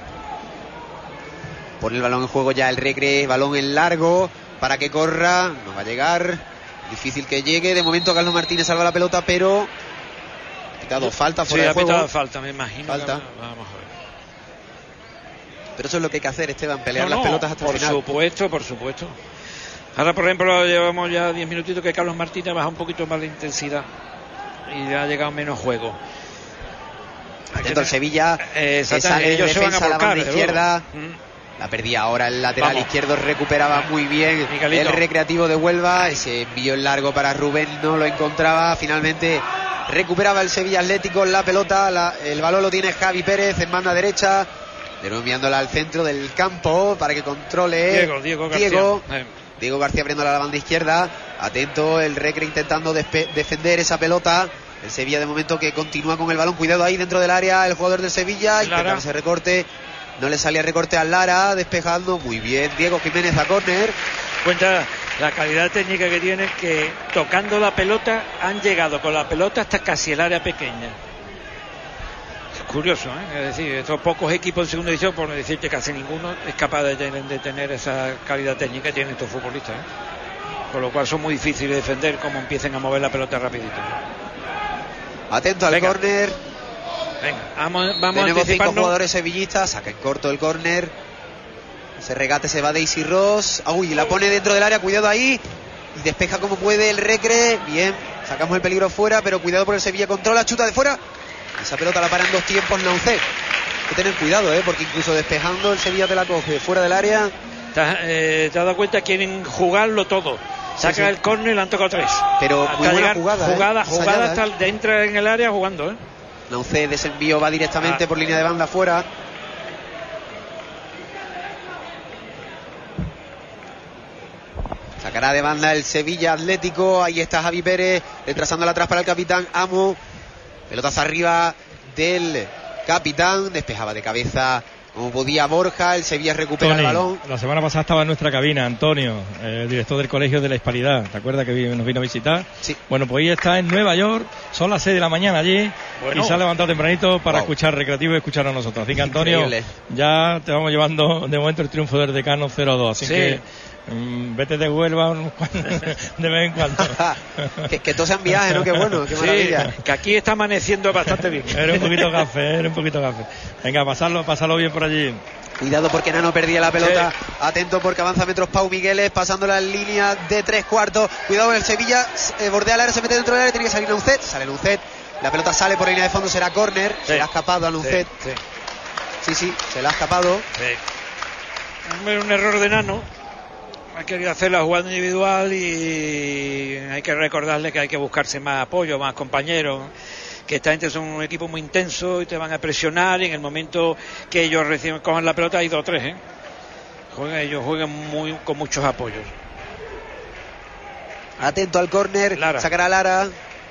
Pone el balón en juego ya el Recre, balón en largo para que corra, no va a llegar, difícil que llegue. De momento Carlos Martínez salva la pelota, pero ha pitado falta fuera sí, de juego. Ha pitado falta, me imagino. Falta. Que... Vamos a ver. Pero eso es lo que hay que hacer, Esteban, pelear no, las no, pelotas hasta el final. Por supuesto, por supuesto. Ahora, por ejemplo, llevamos ya diez minutitos que Carlos Martínez baja un poquito más la intensidad y ya ha llegado menos juego. Atento al Sevilla, eh, que sale ellos de se van a defensa a la volcar, banda izquierda. Mm. La perdía ahora el lateral Vamos. izquierdo, recuperaba muy bien Miguelito. El Recreativo de Huelva. Ese envío en largo para Rubén no lo encontraba. Finalmente recuperaba el Sevilla Atlético la pelota. La, el balón lo tiene Javi Pérez en banda derecha. Enviándola al centro del campo para que controle Diego, Diego García. Diego, eh. Diego García abriendo la banda izquierda. Atento el Recre intentando defender esa pelota. El Sevilla de momento que continúa con el balón. Cuidado ahí dentro del área el jugador del Sevilla. Intenta ese recorte. No le salía recorte al Lara. Despejando muy bien Diego Jiménez a córner. Cuenta la calidad técnica que tiene, que tocando la pelota han llegado con la pelota hasta casi el área pequeña. Es curioso, ¿eh? Es decir, estos pocos equipos en segunda división, por no decirte casi ninguno, es capaz de tener, de tener esa calidad técnica que tienen estos futbolistas, ¿eh? Con lo cual son muy difíciles de defender como empiecen a mover la pelota rapidito. Atento al córner. Venga, vamos, vamos Tenemos a cinco jugadores sevillistas. Saca en corto el córner. Ese regate se va Daisy Ross. Ah, uy, la pone dentro del área. Cuidado ahí. Y despeja como puede el Recre. Bien, sacamos el peligro fuera, pero cuidado por el Sevilla. Controla, chuta de fuera. Esa pelota la para en dos tiempos Naucet. Hay que tener cuidado, ¿eh? Porque incluso despejando el Sevilla te la coge fuera del área. ¿Te has, eh, ¿te has dado cuenta? Quieren jugarlo todo. Saca sí, sí. el córner y le han tocado tres. Pero hasta muy buena llegar, jugada, jugada, ¿eh? jugada hasta ¿eh? de entra en el área jugando, ¿eh? Naucet desenvío, va directamente ah. por línea de banda afuera. Sacará de banda el Sevilla Atlético. Ahí está Javi Pérez retrasándola atrás para el capitán Amo. Pelotazo arriba del capitán. Despejaba de cabeza como podía Borja. El Sevilla recupera Tony, el balón. La semana pasada estaba en nuestra cabina Antonio, el director del Colegio de la Hispanidad. ¿Te acuerdas que nos vino a visitar? Sí. Bueno, pues hoy está en Nueva York. Son las seis de la mañana allí. Bueno. Y se ha levantado tempranito para wow. escuchar Recreativo y escuchar a nosotros. Así que Antonio, increíble. Ya te vamos llevando de momento el triunfo del Decano cero dos. Así sí. que Mm, vete de Huelva de vez en cuando. que, que todos sean viajes, ¿no? Qué bueno, qué maravilla. Sí, que aquí está amaneciendo bastante bien. Era un poquito café, era un poquito café. Venga, pasarlo, pasarlo bien por allí. Cuidado porque Nano perdía la pelota. Sí. Atento porque avanza metros Pau Migueles, pasando la línea de tres cuartos. Cuidado el Sevilla, eh, bordea el área, se mete dentro del área, tiene que salir Naucet. Sale Naucet, la pelota sale por línea de fondo, será córner. Sí. Se le ha escapado a Naucet. Sí, sí, sí, sí, se le ha escapado. Sí. Un error de Nano. Hay que hacer la jugada individual y hay que recordarle que hay que buscarse más apoyo, más compañeros, que esta gente son un equipo muy intenso y te van a presionar, y en el momento que ellos reciben, cojan la pelota hay dos o tres, ¿eh? Juegan, ellos juegan muy, con muchos apoyos. Atento al córner, sacará Lara.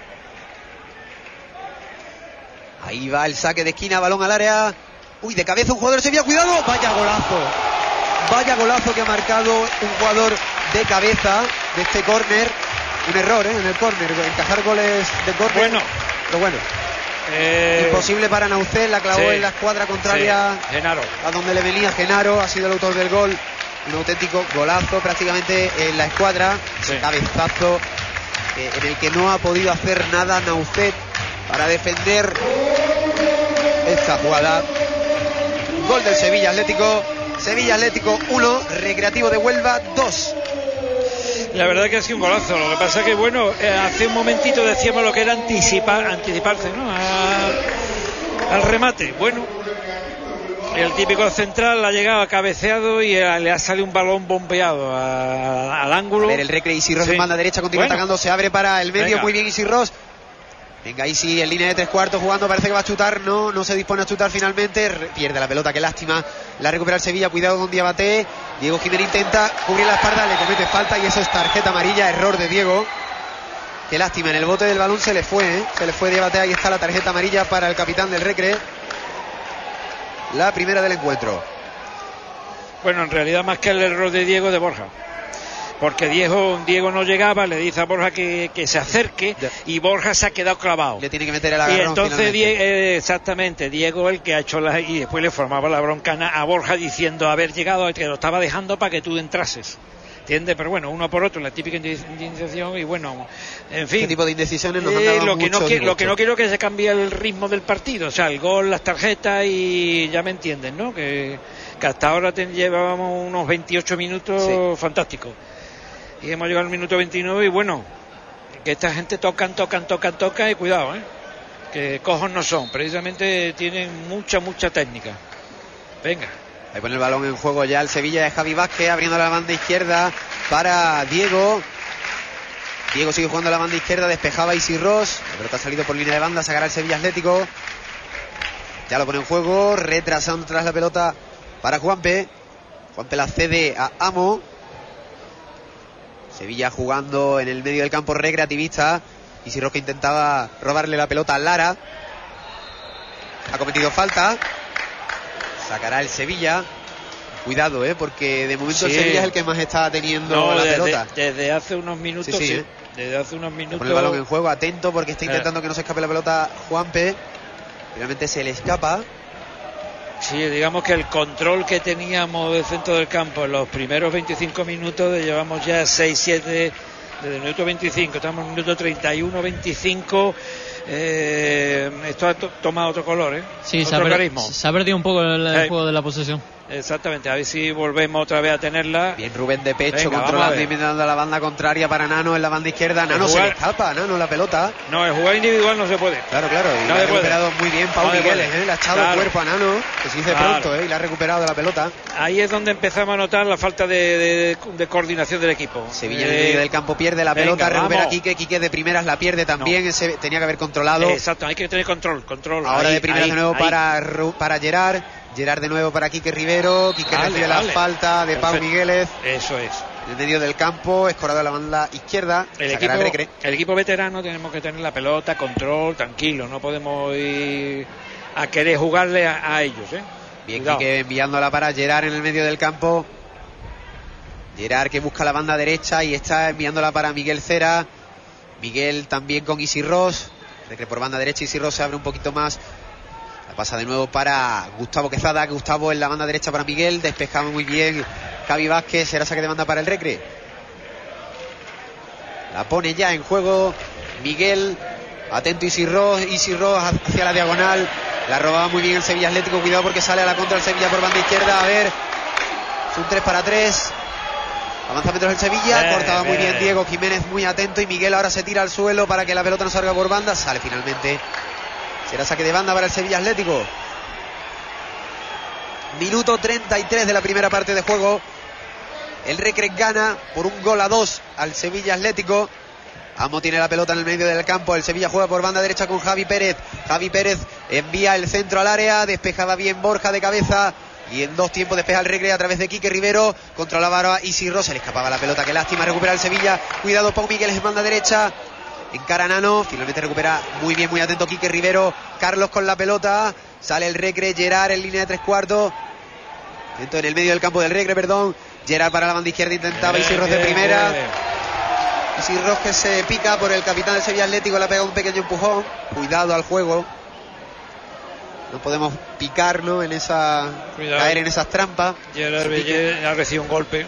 Ahí va el saque de esquina, balón al área. Uy, de cabeza un jugador de Sevilla, cuidado, vaya golazo. Vaya golazo que ha marcado un jugador de cabeza de este córner. Un error, ¿eh? En el córner, encajar goles de córner. Bueno. Pero bueno. Eh... Imposible para Naucet, la clavó sí. en la escuadra contraria. Sí. Genaro. A donde le venía Genaro, ha sido el autor del gol. Un auténtico golazo prácticamente en la escuadra. Sí. Cabezazo eh, en el que no ha podido hacer nada Naucet para defender esta jugada. Gol del Sevilla Atlético. Sevilla Atlético uno, Recreativo de Huelva dos. La verdad que ha sido un golazo. Lo que pasa es que, bueno, eh, hace un momentito decíamos lo que era anticipar, anticiparse, ¿no? A, al remate. Bueno, el típico central ha llegado, ha cabeceado y a, le ha salido un balón bombeado a, a, al ángulo. A ver, el Recre, Isi Ross sí. en banda derecha, continúa bueno. atacando, se abre para el medio, Venga. muy bien Isi Ross. Venga, Isi en línea de tres cuartos jugando, parece que va a chutar, no, no se dispone a chutar finalmente, pierde la pelota, qué lástima, la recupera el Sevilla, cuidado con Diabaté, Diego Jiménez intenta cubrir la espalda, le comete falta y eso es tarjeta amarilla, error de Diego, qué lástima, en el bote del balón se le fue, ¿eh? se le fue Diabaté, ahí está la tarjeta amarilla para el capitán del Recre, la primera del encuentro. Bueno, en realidad más que el error de Diego, de Borja. Porque Diego, Diego no llegaba, le dice a Borja que, que se acerque y Borja se ha quedado clavado. Le tiene que meter el agarrón. Y entonces, Die, eh, exactamente, Diego el que ha hecho la... Y después le formaba la broncana a Borja diciendo haber llegado, que lo estaba dejando para que tú entrases. ¿Entiendes? Pero bueno, uno por otro, la típica indecisión y bueno, en fin. Este tipo de indecisiones nos eh, han dado lo que mucho no quiero, Lo que no gusto. quiero es que se cambie el ritmo del partido, o sea, el gol, las tarjetas y ya me entienden, ¿no? Que, que hasta ahora te, llevábamos unos veintiocho minutos sí. fantásticos. Y hemos llegado al minuto veintinueve y bueno, que esta gente tocan, tocan, tocan, tocan y cuidado, ¿eh? Que cojos no son, precisamente tienen mucha, mucha técnica. Venga. Ahí pone el balón en juego ya el Sevilla de Javi Vázquez, abriendo la banda izquierda para Diego. Diego sigue jugando a la banda izquierda, despejaba Isi Ross. La pelota ha salido por línea de banda, sacará el Sevilla Atlético. Ya lo pone en juego, retrasando tras la pelota para Juanpe. Juanpe la cede a Amo. Sevilla jugando en el medio del campo recreativista. Isi Ross que intentaba robarle la pelota a Lara. Ha cometido falta. Sacará el Sevilla. Cuidado, eh, porque de momento sí. el Sevilla es el que más está teniendo no, la desde, pelota. Desde hace unos minutos, sí. sí, sí eh. Desde hace unos minutos. Pone el balón en juego, atento porque está intentando eh. que no se escape la pelota Juanpe. Finalmente se le escapa. Sí, digamos que el control que teníamos del centro del campo en los primeros veinticinco minutos, llevamos ya seis siete, desde el minuto veinticinco, estamos en el minuto treinta y uno veinticinco. Eh, esto ha to tomado otro color, ¿eh? Sí, otro se ha, se ha perdido un poco el, el hey. juego de la posesión. Exactamente, a ver si volvemos otra vez a tenerla. Bien Rubén de pecho, venga, controlando y mirando a la banda contraria para Nano en la banda izquierda. Nano se le escapa, Nano la pelota. No, el jugar individual no se puede. Claro, claro, y no la ha recuperado puede. muy bien Pau no Migueles, ¿eh? Le ha echado claro. el cuerpo a Nano, que se dice claro. pronto, ¿eh? Y le ha recuperado la pelota. Ahí es donde empezamos a notar la falta de, de, de coordinación del equipo. Sevilla eh, en el medio del campo pierde la pelota, venga, recupera a Quique, Quique de primeras la pierde también, no. ese tenía que haber controlado. Exacto, hay que tener control, control. Ahora ahí, de primeras ahí, de nuevo ahí. para, para Gerard. Gerard de nuevo para Quique Rivero. Quique vale, recibe vale. la falta de Pau Migueles. Eso es. En el medio del campo, escorado a la banda izquierda. El equipo, el, el equipo veterano tenemos que tener la pelota, control, tranquilo. No podemos ir a querer jugarle a, a ellos, ¿eh? Bien, Cuidado. Quique enviándola para Gerard en el medio del campo. Gerard que busca la banda derecha y está enviándola para Miguel Cera. Miguel también con Isi Ross. De que por banda derecha Isi Ross se abre un poquito más. La pasa de nuevo para Gustavo Quezada. Gustavo en la banda derecha para Miguel. Despejaba muy bien Javi Vázquez. Será saque de banda para el Recre. La pone ya en juego Miguel. Atento Isi Ross. Isi Ross hacia la diagonal. La robaba muy bien el Sevilla Atlético. Cuidado porque sale a la contra el Sevilla por banda izquierda. A ver. Es un tres para tres. Avanza metros el Sevilla. Eh, Cortaba eh. muy bien Diego Jiménez. Muy atento. Y Miguel ahora se tira al suelo para que la pelota no salga por banda. Sale finalmente. Será saque de banda para el Sevilla Atlético. Minuto treinta y tres de la primera parte de juego. El Recre gana por un gol a dos al Sevilla Atlético. Amo tiene la pelota en el medio del campo. El Sevilla juega por banda derecha con Javi Pérez. Javi Pérez envía el centro al área. Despejaba bien Borja de cabeza. Y en dos tiempos despeja el Recre a través de Quique Rivero. Controlaba ahora Isi Ross. Se le escapaba la pelota. Qué lástima. Recupera el Sevilla. Cuidado Pau Miguel en banda derecha. Encara Nano, finalmente recupera muy bien, muy atento Quique Rivero. Carlos con la pelota, sale el Recre, Gerard en línea de tres cuartos. Atento en el medio del campo del Recre, perdón. Gerard para la banda izquierda, intentaba Isi Ross de primera. Isi Ross que se pica por el capitán del Sevilla Atlético, le ha pegado un pequeño empujón. Cuidado al juego. No podemos picar, ¿no? En esa, Cuidado. caer en esas trampas. Gerard Bellé ha recibido un golpe.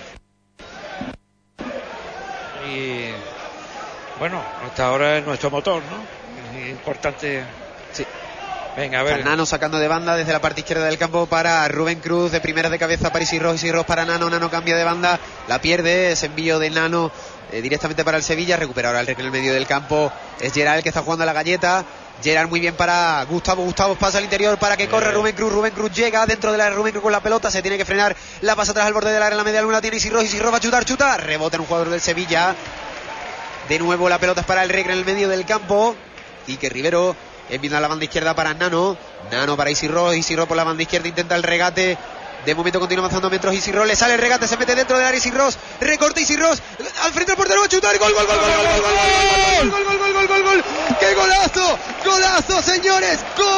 Y... bueno, hasta ahora es nuestro motor, ¿no? Es importante. Sí. Venga, a ver. Nano sacando de banda desde la parte izquierda del campo para Rubén Cruz, de primera de cabeza para Isi Ross, Isi Ross para Nano, Nano cambia de banda, la pierde, ese envío de Nano eh, directamente para el Sevilla, recupera ahora el Recre en el medio del campo, es Gerard el que está jugando a la galleta, Gerard muy bien para Gustavo. Gustavo pasa al interior para que corra Rubén Cruz. Rubén Cruz llega dentro de la Rubén Cruz con la pelota. Se tiene que frenar. La pasa atrás al borde del área. La media luna tiene Isirros. Isirros va a chutar, chuta. Rebota en un jugador del Sevilla. De nuevo la pelota es para el Recre en el medio del campo. Quique Rivero envía a la banda izquierda para Nano. Nano para Isirros. Isirros por la banda izquierda intenta el regate. De momento continúa avanzando metros Isirros. Le sale el regate. Se mete dentro del área Isirros. Recorta Isirros. Al frente del portero va a chutar. Gol, gol, gol, gol, gol, gol, gol, gol, gol, gol, gol, gol, gol, gol. ¡Qué golazo! ¡Golazo, señores!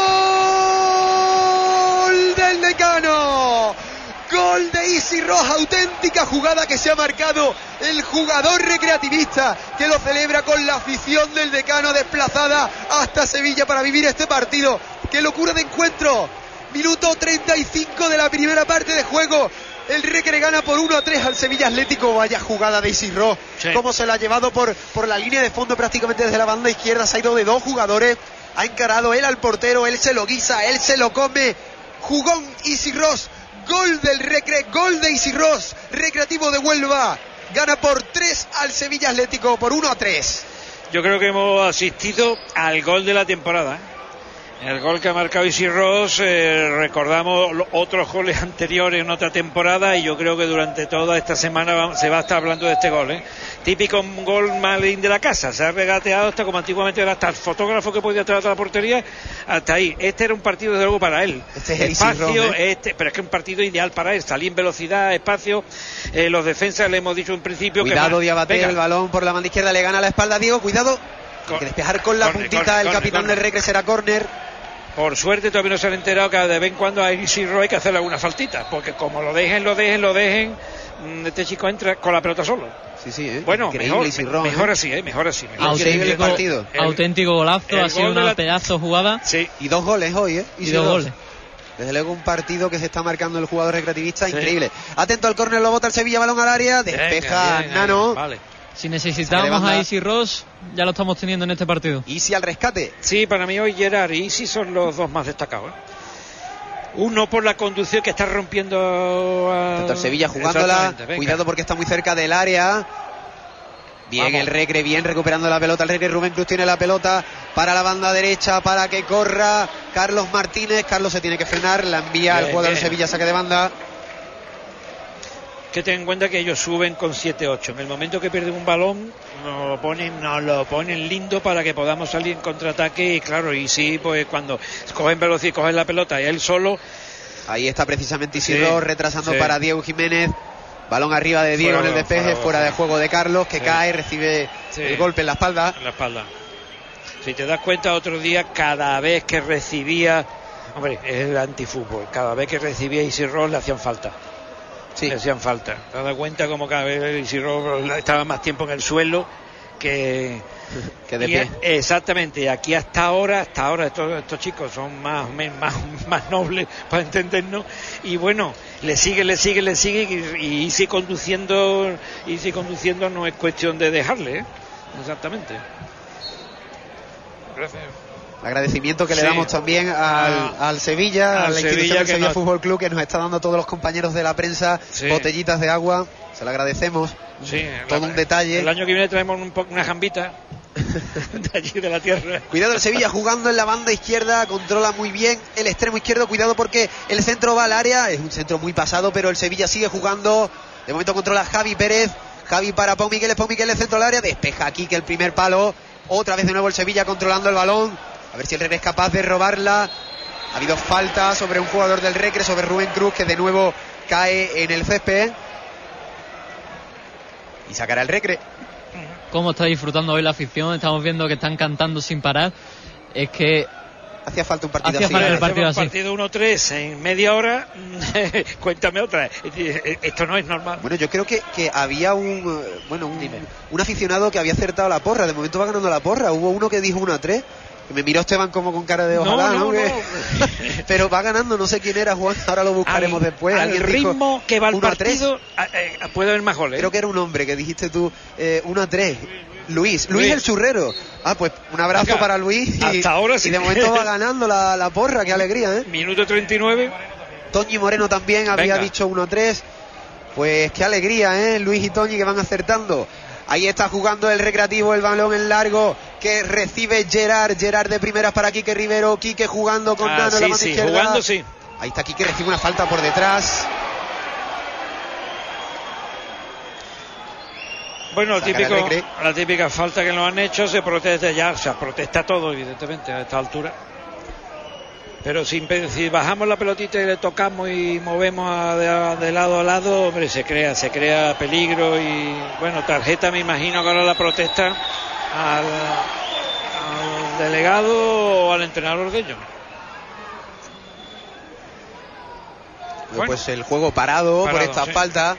¡Gol del Decano! Gol de Isirros, auténtica jugada que se ha marcado el jugador recreativista que lo celebra con la afición del Decano desplazada hasta Sevilla para vivir este partido. ¡Qué locura de encuentro! Minuto treinta y cinco de la primera parte de juego. El Recre gana por uno a tres al Sevilla Atlético. Vaya jugada de Isirros. Sí. Cómo se la ha llevado por, por la línea de fondo prácticamente desde la banda izquierda. Se ha ido de dos jugadores. Ha encarado él al portero. Él se lo guisa. Él se lo come. Jugón Isirros. Gol del Recre. Gol de Isirros. Recreativo de Huelva. Gana por tres al Sevilla Atlético. Por uno a tres. Yo creo que hemos asistido al gol de la temporada. El gol que ha marcado Isirros, eh, recordamos otros goles anteriores en otra temporada y yo creo que durante toda esta semana va, se va a estar hablando de este gol, ¿eh? Típico gol malín de la casa, se ha regateado hasta como antiguamente era, hasta el fotógrafo que podía tratar la portería, hasta ahí. Este era un partido desde luego para él. Este es el espacio, Isirros, ¿eh? este, pero es que un partido ideal para él, salir en velocidad, espacio, eh, los defensas le hemos dicho en principio cuidado que... Diabate, el balón por la banda izquierda le gana la espalda a Diego, cuidado. Hay que despejar con la corner, puntita corner, el capitán corner, del Recre, será córner. Por suerte todavía no se han enterado que de vez en cuando a Isirros hay que hacerle alguna faltita, porque como lo dejen, lo dejen, lo dejen, este chico entra con la pelota solo. Sí, sí, ¿eh? Bueno, mejor, Isirros, mejor ¿eh? así, ¿eh? Mejor así. Mejor. Auténtico, partido. El, auténtico golazo, el ha sido gol una de la... pedazo jugada. Sí. Y dos goles hoy, ¿eh? Y dos goles. Desde luego un partido que se está marcando el jugador recreativista, sí. Increíble. Atento al córner, lo bota el Sevilla, balón al área, despeja bien, bien, Nano. Bien, vale. Si necesitábamos a Isirros, ya lo estamos teniendo en este partido. Isi al rescate. Sí, para mí hoy Gerard y Isi son los dos más destacados, ¿eh? Uno por la conducción que está rompiendo a... Tanto el Sevilla jugándola, cuidado porque está muy cerca del área. Bien. Vamos. El Recre, bien recuperando la pelota el Recre. Rubén Cruz tiene la pelota para la banda derecha, para que corra Carlos Martínez. Carlos se tiene que frenar, la envía al jugador del Sevilla, saque de banda. Que ten en cuenta que ellos suben con siete ocho. En el momento que pierden un balón, nos lo ponen, nos lo ponen lindo para que podamos salir en contraataque. Y claro, y sí, pues cuando cogen velocidad, cogen la pelota y él solo. Ahí está precisamente Isirros, sí, retrasando sí. para Diego Jiménez. Balón arriba de Diego fuera, en el despeje, fuera, fuera de juego de Carlos, que sí. cae, recibe sí. el golpe en la espalda. En la espalda. Si te das cuenta, otro día, cada vez que recibía, hombre, es el antifútbol, cada vez que recibía Isirros le hacían falta. Sí. Le hacían falta. Te das cuenta como cada vez Isirros estaba más tiempo en el suelo que, que de pie. Y, exactamente. Aquí hasta ahora, hasta ahora estos, estos chicos son más, más, más nobles para entendernos. Y bueno, le sigue, le sigue, le sigue y, y sigue conduciendo, y sigue conduciendo no es cuestión de dejarle, ¿eh? Exactamente. Gracias. Agradecimiento que sí. le damos también al, ah, al Sevilla, al a la institución Sevilla del Sevilla nos... Fútbol Club, que nos está dando a todos los compañeros de la prensa sí. botellitas de agua. Se lo agradecemos. Sí, todo la, un detalle. El año que viene traemos un po- una jambita de allí de la tierra. Cuidado el Sevilla jugando en la banda izquierda, controla muy bien el extremo izquierdo. Cuidado porque el centro va al área, es un centro muy pasado, pero el Sevilla sigue jugando. De momento controla Javi Pérez. Javi para Pau Miguel, Pau Miguel el centro al área, despeja aquí que el primer palo. Otra vez de nuevo el Sevilla controlando el balón. A ver si el Recre es capaz de robarla. Ha habido falta sobre un jugador del Recre, sobre Rubén Cruz, que de nuevo cae en el césped. Y sacará el Recre. Cómo está disfrutando hoy la afición. Estamos viendo que están cantando sin parar. Es que hacía falta un partido hacía así. Falta el partido un así. partido uno tres en media hora. Cuéntame otra. Esto no es normal. Bueno, yo creo que, que había un bueno un, un aficionado que había acertado la porra. De momento va ganando la porra. Hubo uno que dijo uno a tres. Me miró Esteban como con cara de ojalá, ¿no? no, no, que... no. Pero va ganando, no sé quién era, Juan, ahora lo buscaremos al, después. Al ritmo que va el partido, eh, puede haber más goles. Creo que era un hombre que dijiste tú, eh, uno a tres. Luis, Luis, Luis el churrero. Ah, pues un abrazo Venga, para Luis. Y, hasta ahora sí. Y de momento va ganando la, la porra, qué alegría, ¿eh? Minuto treinta y nueve. Toñi Moreno también había Venga. dicho uno a tres. Pues qué alegría, ¿eh? Luis y Toñi que van acertando. Ahí está jugando el Recreativo, el balón en largo que recibe Gerard, Gerard de primeras para Quique Rivero, Quique jugando con ah, Nano sí, en la banda sí, izquierda. jugando, sí. Ahí está Quique, recibe una falta por detrás. Bueno, típico, la típica falta que nos han hecho, se protesta ya, o sea, protesta todo, evidentemente, a esta altura. Pero si, si bajamos la pelotita y le tocamos y movemos a, de, de lado a lado, hombre, se crea, se crea peligro y, bueno, tarjeta, me imagino que ahora la protesta al, al delegado o al entrenador de ellos. Bueno, pues el juego parado, parado por esta sí. falta.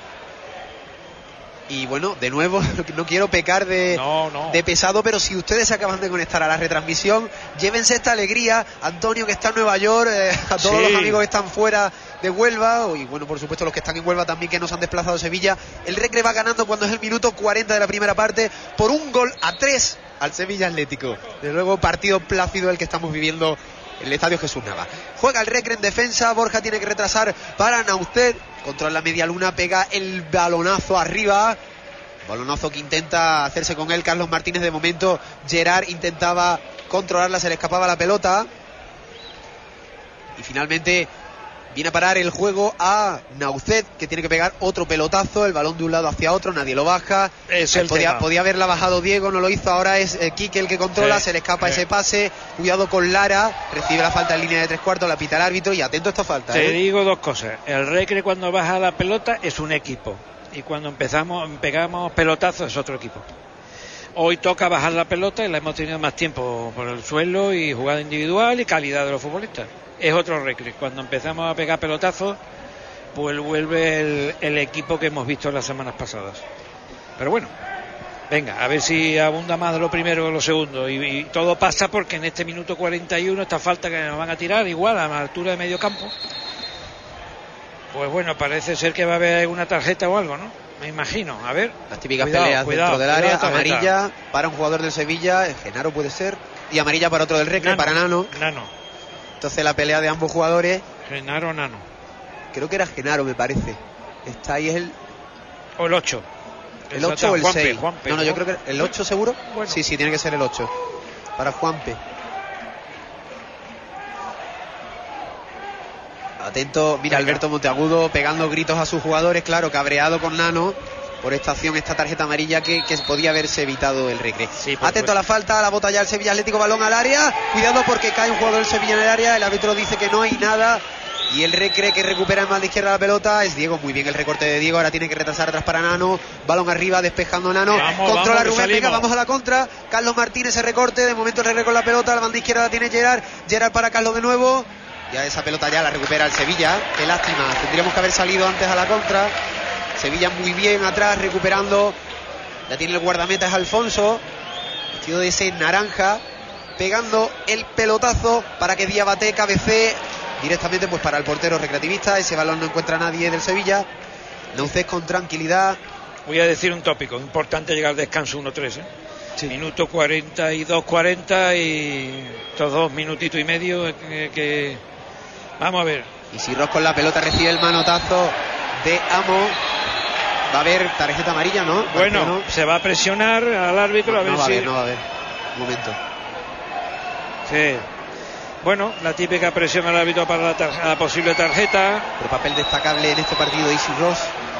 Y bueno, de nuevo, no quiero pecar de, no, no. de pesado, pero si ustedes se acaban de conectar a la retransmisión, llévense esta alegría. Antonio, que está en Nueva York, eh, a todos sí. los amigos que están fuera de Huelva, y bueno, por supuesto los que están en Huelva también, que nos han desplazado a Sevilla. El Recre va ganando cuando es el minuto cuarenta de la primera parte por un gol a tres al Sevilla Atlético. De luego, partido plácido el que estamos viviendo en el Estadio Jesús Nava. Juega el Recre en defensa, Borja tiene que retrasar para Nausted, controla la media luna, pega el balonazo arriba, balonazo que intenta hacerse con él Carlos Martínez. De momento Gerard intentaba controlarla, se le escapaba la pelota y finalmente viene a parar el juego a Nausted, que tiene que pegar otro pelotazo, el balón de un lado hacia otro, nadie lo baja. Es el podía, tema. podía haberla bajado Diego, no lo hizo, ahora es eh, Quique el que controla, sí, se le escapa sí. ese pase, cuidado con Lara, recibe la falta en línea de tres cuartos, la pita el árbitro y atento a esta falta. Te ¿eh? digo dos cosas, el Recre cuando baja la pelota es un equipo y cuando empezamos, pegamos pelotazos es otro equipo. Hoy toca bajar la pelota y la hemos tenido más tiempo por el suelo y jugada individual y calidad de los futbolistas. Es otro Recre. Cuando empezamos a pegar pelotazos, pues vuelve el, el equipo que hemos visto las semanas pasadas. Pero bueno, venga, a ver si abunda más de lo primero que lo segundo. Y, y todo pasa porque en este minuto cuarenta y uno, esta falta que nos van a tirar, igual a la altura de medio campo, pues bueno, parece ser que va a haber alguna tarjeta o algo, ¿no? Me imagino, a ver. Las típicas cuidado, peleas cuidado, dentro del área, cuidado, amarilla para un jugador del Sevilla, Genaro puede ser, y amarilla para otro del Recre, Nano, para Nano. Nano. Entonces la pelea de ambos jugadores. Genaro o Nano. Creo que era Genaro, me parece. Está ahí es el... O el ocho. ¿El ocho o el Juanpe, seis? Juanpe, no, no, yo creo que el ocho seguro. Bueno. Sí, sí, tiene que ser el ocho. Para Juanpe. Atento, mira, Venga. Alberto Monteagudo pegando gritos a sus jugadores, claro, cabreado con Nano por esta acción, esta tarjeta amarilla que, que podía haberse evitado el Recre. Sí, atento supuesto. A la falta, la bota ya el Sevilla Atlético, balón al área, cuidado porque cae un jugador del Sevilla en el área, el árbitro dice que no hay nada y el Recre que recupera en más de izquierda la pelota es Diego, muy bien el recorte de Diego, ahora tiene que retrasar atrás para Nano, balón arriba, despejando Nano, vamos, controla vamos, Rubén, venga, vamos a la contra, Carlos Martínez ese recorte, de momento el Recre con la pelota, la banda izquierda la tiene Gerard, Gerard para Carlos de nuevo. Ya esa pelota ya la recupera el Sevilla. Qué lástima, tendríamos que haber salido antes a la contra. Sevilla muy bien atrás, recuperando. Ya tiene el guardameta, es Alfonso, vestido de ese naranja, pegando el pelotazo para que Diabate cabecee directamente pues para el portero recreativista. Ese balón no encuentra a nadie del Sevilla. Naucés con tranquilidad. Voy a decir un tópico, importante llegar al descanso uno tres, ¿eh? Sí. Minuto cuarenta y dos cuarenta y estos dos minutitos y medio que, que... vamos a ver. Y si Ros con la pelota recibe el manotazo de Amo, va a haber tarjeta amarilla, ¿no? Bueno, no. Se va a presionar al árbitro no, a ver no va si... a haber, no va a haber. Un momento. Sí. Bueno, la típica presión al árbitro para la, tar... la posible tarjeta. Pero papel destacable en este partido de Isi Ros.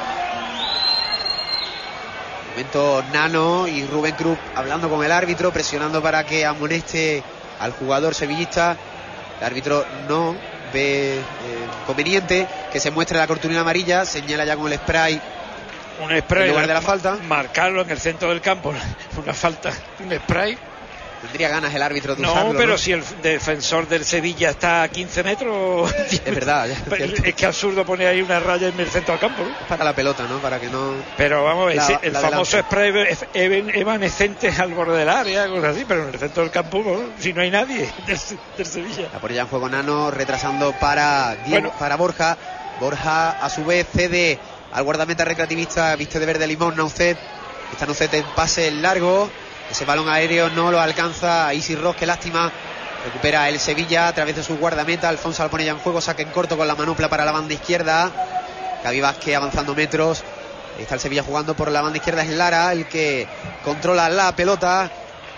Momento Nano y Rubén Cruz hablando con el árbitro, presionando para que amoneste al jugador sevillista. El árbitro no ve eh, conveniente que se muestre la cortina amarilla, señala ya con el spray, un spray en lugar de la falta, marcarlo en el centro del campo, una falta, un spray. Tendría ganas el árbitro de no, usarlo, pero ¿no? Si el defensor del Sevilla está a quince metros... Es verdad. Es, es que absurdo poner ahí una raya en el centro del campo, ¿no? Para la pelota, ¿no? Para que no... Pero vamos a ver, la, el la famoso delante. Spray evanescente al borde del área, cosas así, pero en el centro del campo, ¿no? Si no hay nadie del, del Sevilla. La por ya en juego Nano, retrasando para, Diego, bueno. para Borja. Borja, a su vez, cede al guardameta recreativista, viste de verde limón, Naucet. Está Naucet en pase largo. Ese balón aéreo no lo alcanza a Isi Ros, qué lástima. Recupera el Sevilla a través de su guardameta. Alfonso la pone ya en juego, saque en corto con la manopla para la banda izquierda. Javi Vázquez avanzando metros. Ahí está el Sevilla jugando por la banda izquierda, es Lara el que controla la pelota.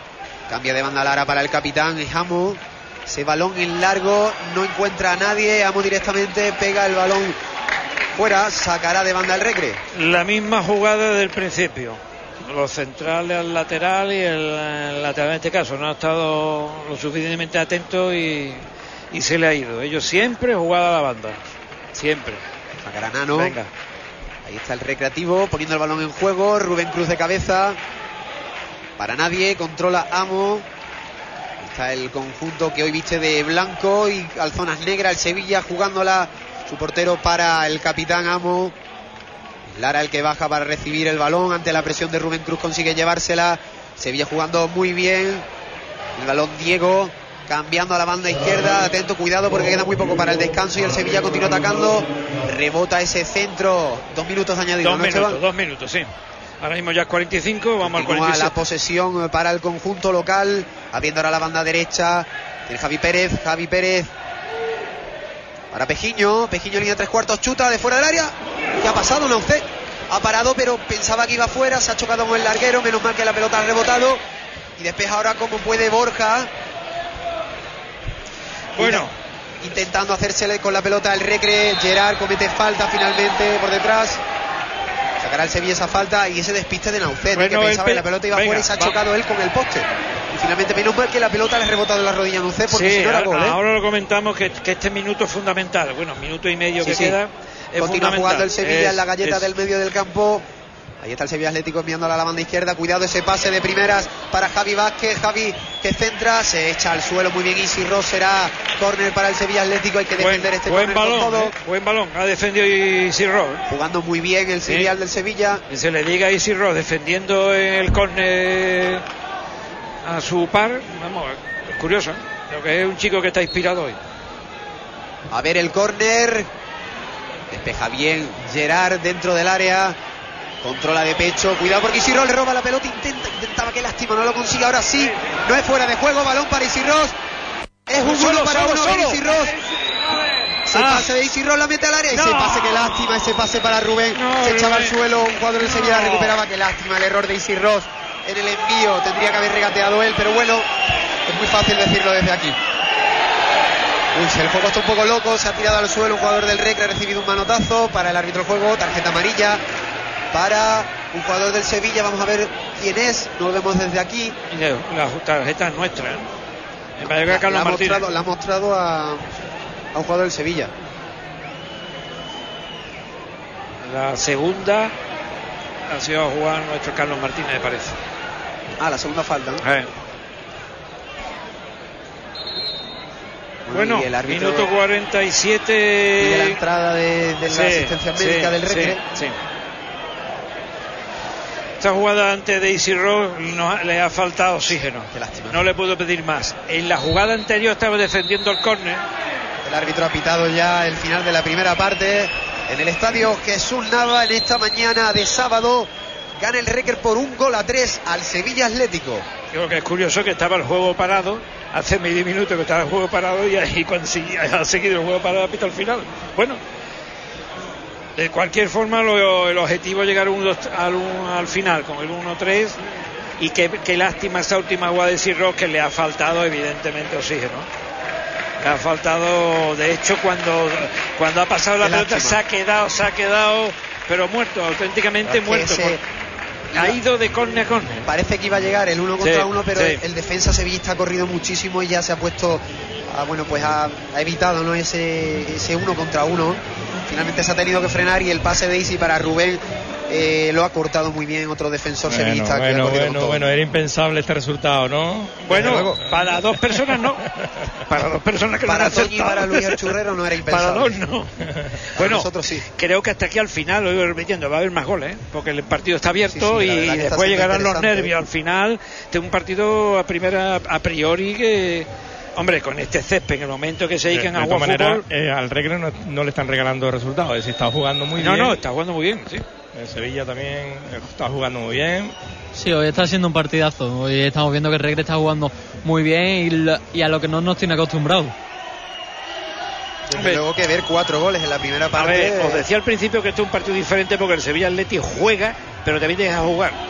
Cambia de banda Lara para el capitán Amo. Ese balón en largo, no encuentra a nadie. Amo directamente pega el balón fuera, sacará de banda el Recre. La misma jugada del principio. Los centrales al lateral y el, el lateral en este caso no ha estado lo suficientemente atento y, y se le ha ido. Ellos siempre jugada a la banda. Siempre. Sacará Nano. Venga. Ahí está el Recreativo poniendo el balón en juego. Rubén Cruz de cabeza. Para nadie, controla Amo. Está el conjunto que hoy viste de blanco y calzonas negras, el Sevilla jugándola, su portero para el capitán Amo. Lara el que baja para recibir el balón, ante la presión de Rubén Cruz consigue llevársela. Sevilla jugando muy bien. El balón Diego, cambiando a la banda izquierda, atento, cuidado porque queda muy poco para el descanso y el Sevilla continúa atacando. Rebota ese centro, dos minutos añadidos. Dos ¿no, minutos, Esteban? dos minutos, sí. Ahora mismo ya es cuarenta y cinco, vamos Continúa al cuarenta y seis. la posesión para el conjunto local, abriendo ahora la banda derecha. El Javi Pérez, Javi Pérez para Pejiño, Pejiño línea tres cuartos, chuta de fuera del área. ¿Qué ha pasado? No sé. Ha parado, pero pensaba que iba fuera, se ha chocado con el larguero, menos mal que la pelota ha rebotado. Y despeja ahora como puede Borja. Bueno. Intentando hacérsele con la pelota el Recre. Gerard comete falta finalmente por detrás. Sacará el Sevilla esa falta y ese despiste de Naucet, bueno, que pensaba pe... que la pelota iba Venga, fuera y se ha va. chocado él con el poste. Y finalmente menos mal que la pelota le ha rebotado en la rodilla a Naucet, porque sí, si no era gol, ¿eh? Ahora lo comentamos que, que este minuto es fundamental. Bueno, minuto y medio sí, que sí. queda. Es Continúa jugando el Sevilla es, en la galleta es... del medio del campo. Ahí está el Sevilla Atlético enviándola a la banda izquierda. Cuidado ese pase de primeras para Javi Vázquez. Javi que centra, se echa al suelo muy bien. Isi Ross, será córner para el Sevilla Atlético. Hay que defender buen, este buen córner balón, con todo. Eh, buen balón, ha defendido Isi Ross. Jugando muy bien el filial sí. del Sevilla. Y se le diga a Isi Ross defendiendo el córner a su par. Vamos, es curioso, ¿eh? Creo que es un chico que está inspirado hoy. A ver el córner. Despeja bien Gerard dentro del área. Controla de pecho, cuidado porque Isirros le roba la pelota, intenta, intentaba, qué lástima, no lo consigue, ahora sí, no es fuera de juego, balón para Isirros, es un uno para uno, Isirros, se ah. pase de Isirros, la mete al área, no. ese pase, qué lástima, ese pase para Rubén, no, se echaba Rubén. al suelo, un jugador del Sevilla no. recuperaba, qué lástima el error de Isirros en el envío, tendría que haber regateado él, pero bueno, es muy fácil decirlo desde aquí. Uy, el juego está un poco loco, se ha tirado al suelo un jugador del Recre, ha recibido un manotazo para el árbitro del juego, tarjeta amarilla para un jugador del Sevilla. Vamos a ver quién es, no lo vemos desde aquí. La tarjeta es nuestra, ¿eh? En la, la, la, ha mostrado, la ha mostrado a, a un jugador del Sevilla. La segunda ha sido a jugar nuestro Carlos Martínez, me parece. Ah, la segunda falta, ¿no? Eh. Bueno, minuto cuarenta y siete de la entrada de, de sí, la asistencia médica sí, del Recre. Sí, sí. Esta jugada antes de Isi Ross no, le ha faltado oxígeno. Qué lástima. No le puedo pedir más. En la jugada anterior estaba defendiendo el córner. El árbitro ha pitado ya el final de la primera parte en el estadio Jesús Nava en esta mañana de sábado. Gana el Recre por un gol a tres al Sevilla Atlético. Creo que es curioso que estaba el juego parado. Hace medio minuto que estaba el juego parado y ahí cuando ha seguido el juego parado ha pitado al final. Bueno, de cualquier forma lo, el objetivo es llegar un, dos, al, un, al final con el uno tres. Y qué, qué lástima esta última jugada de Sirros, que le ha faltado evidentemente oxígeno. Le ha faltado, de hecho, cuando cuando ha pasado la qué pelota lástima. se ha quedado, se ha quedado, pero muerto, auténticamente muerto. Ese... Ha ido de córner a córner. Parece que iba a llegar el uno contra sí, uno, pero sí. el, el defensa sevillista ha corrido muchísimo y ya se ha puesto, a, bueno, pues ha, ha evitado, ¿no?, ese ese uno contra uno. Finalmente se ha tenido que frenar y el pase de Isi para Rubén eh, lo ha cortado muy bien otro defensor bueno, sevillista. Bueno, que ha bueno, bueno, era impensable este resultado, ¿no? Bueno, para dos personas no. Para dos personas que para lo han Toñi y para Luis el Churrero no era impensable. Para dos no. Bueno, nosotros sí. Creo que hasta aquí al final, lo digo repitiendo, va a haber más goles, ¿eh? Porque el partido está abierto, sí, sí, y después llegarán los nervios al final de un partido a primera a priori que, hombre, con este césped en el momento que se dediquen a jugar manera, fútbol, eh, al Recre no, no le están regalando resultados, es decir, está jugando muy no, bien. No, no, está jugando muy bien, sí. El Sevilla también está jugando muy bien. Sí, hoy está siendo un partidazo. Hoy estamos viendo que el Recre está jugando muy bien y, la, y a lo que no nos tiene acostumbrados. Desde luego que ver cuatro goles en la primera parte. A ver, os decía al principio que esto es un partido diferente porque el Sevilla Atleti juega, pero también deja jugar.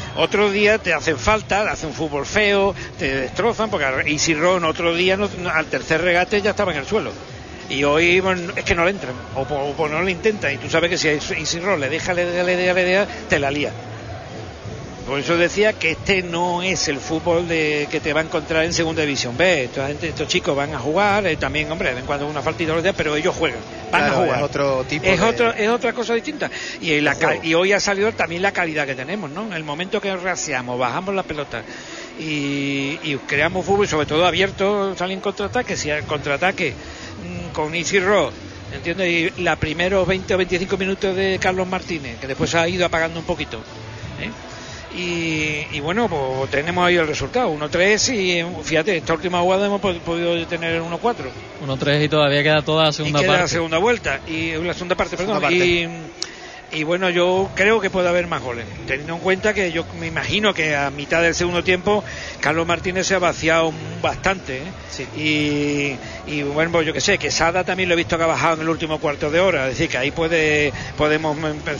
Otro día te hacen falta, hacen un fútbol feo, te destrozan, porque Easy Ron otro día no, no, al tercer regate ya estaba en el suelo. Y hoy bueno, es que no le entran, o, o, o no le intentan, y tú sabes que si Easy Ron le deja, le deja, le deja, le deja, te la lía. Por eso decía que este no es el fútbol de, que te va a encontrar en segunda división B. Esta gente, estos chicos van a jugar, eh, también, hombre, de vez en cuando una faltita los días, pero ellos juegan, van claro, a jugar. Es otro tipo es de... otro, es otra cosa distinta. Y, la, y hoy ha salido también la calidad que tenemos, ¿no? En el momento que raseamos, bajamos la pelota y, y creamos fútbol, sobre todo abierto, salen contraataques, si el contraataque mmm, con Easy Rock, ¿entiendes? Y la primeros veinte o veinticinco minutos de Carlos Martínez, que después ha ido apagando un poquito, ¿eh? Y, y bueno, pues tenemos ahí el resultado, uno tres, y fíjate, esta última jugada hemos podido tener uno cuatro. uno tres y todavía queda toda la segunda y queda parte. la segunda vuelta, y la segunda parte, perdón, segunda parte. y... Y bueno, yo creo que puede haber más goles, teniendo en cuenta que yo me imagino que a mitad del segundo tiempo Carlos Martínez se ha vaciado bastante, ¿eh? Sí. y, y bueno, pues yo que sé, que Sada también lo he visto que ha bajado en el último cuarto de hora, es decir, que ahí puede podemos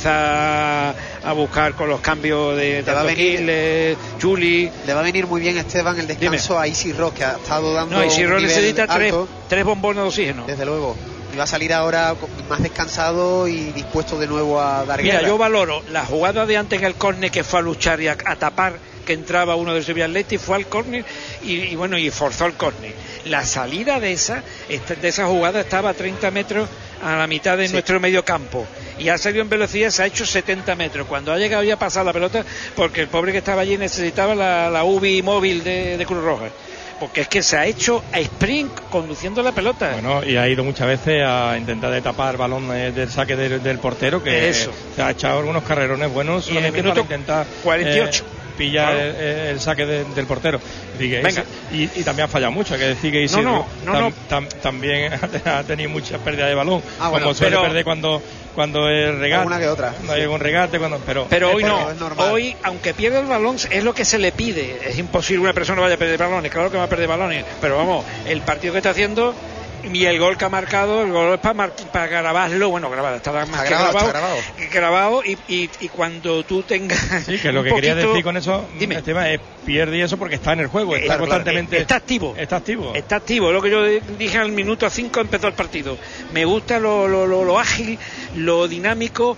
empezar a buscar con los cambios de tanto Giles, Chuli. Le va a venir muy bien, Esteban, el descanso. Dime. A Easy Rock, que ha estado dando no, Easy Rock necesita tres, tres bombones de oxígeno. Desde luego. Y va a salir ahora más descansado y dispuesto de nuevo a dar Mira, guerra. yo valoro la jugada de antes en el córner, que fue a luchar y a, a tapar, que entraba uno del Sevilla Athletic, fue al córner y, y bueno, y forzó el córner. La salida de esa de esa jugada estaba a treinta metros a la mitad de sí. nuestro medio campo, y ha salido en velocidad, se ha hecho setenta metros. Cuando ha llegado ya ha pasado la pelota, porque el pobre que estaba allí necesitaba la, la U B I móvil de, de Cruz Roja. Porque es que se ha hecho a sprint conduciendo la pelota. Bueno, y ha ido muchas veces a intentar de tapar el balón del saque del, del portero, que Eso. se ha echado algunos carrerones buenos solamente para intentar cuarenta y ocho. Eh, pillar claro. el, el saque de, del portero. Venga. Ese, y, y también ha fallado mucho, hay que decir que Isidro no, no, no, tam, no. Tam, también ha tenido muchas pérdidas de balón, ah, como bueno, suele pero... perder cuando cuando es regate. Una que otra. Cuando hay un regate, cuando, pero, pero hoy pero no. Hoy, aunque pierda el balón, es lo que se le pide. Es imposible una persona vaya a perder balones. Claro que va a perder balones. Pero vamos, el partido que está haciendo y el gol que ha marcado, el gol es para, mar, para grabarlo, bueno, grabado, está más está que grabado, grabado, está grabado. grabado y, y, y cuando tú tengas sí, que lo que poquito, quería decir con eso, dime. El tema es pierde eso porque está en el juego, está claro, constantemente está activo, está activo, está activo, lo que yo dije al minuto cinco empezó el partido. Me gusta lo, lo, lo, lo ágil, lo dinámico,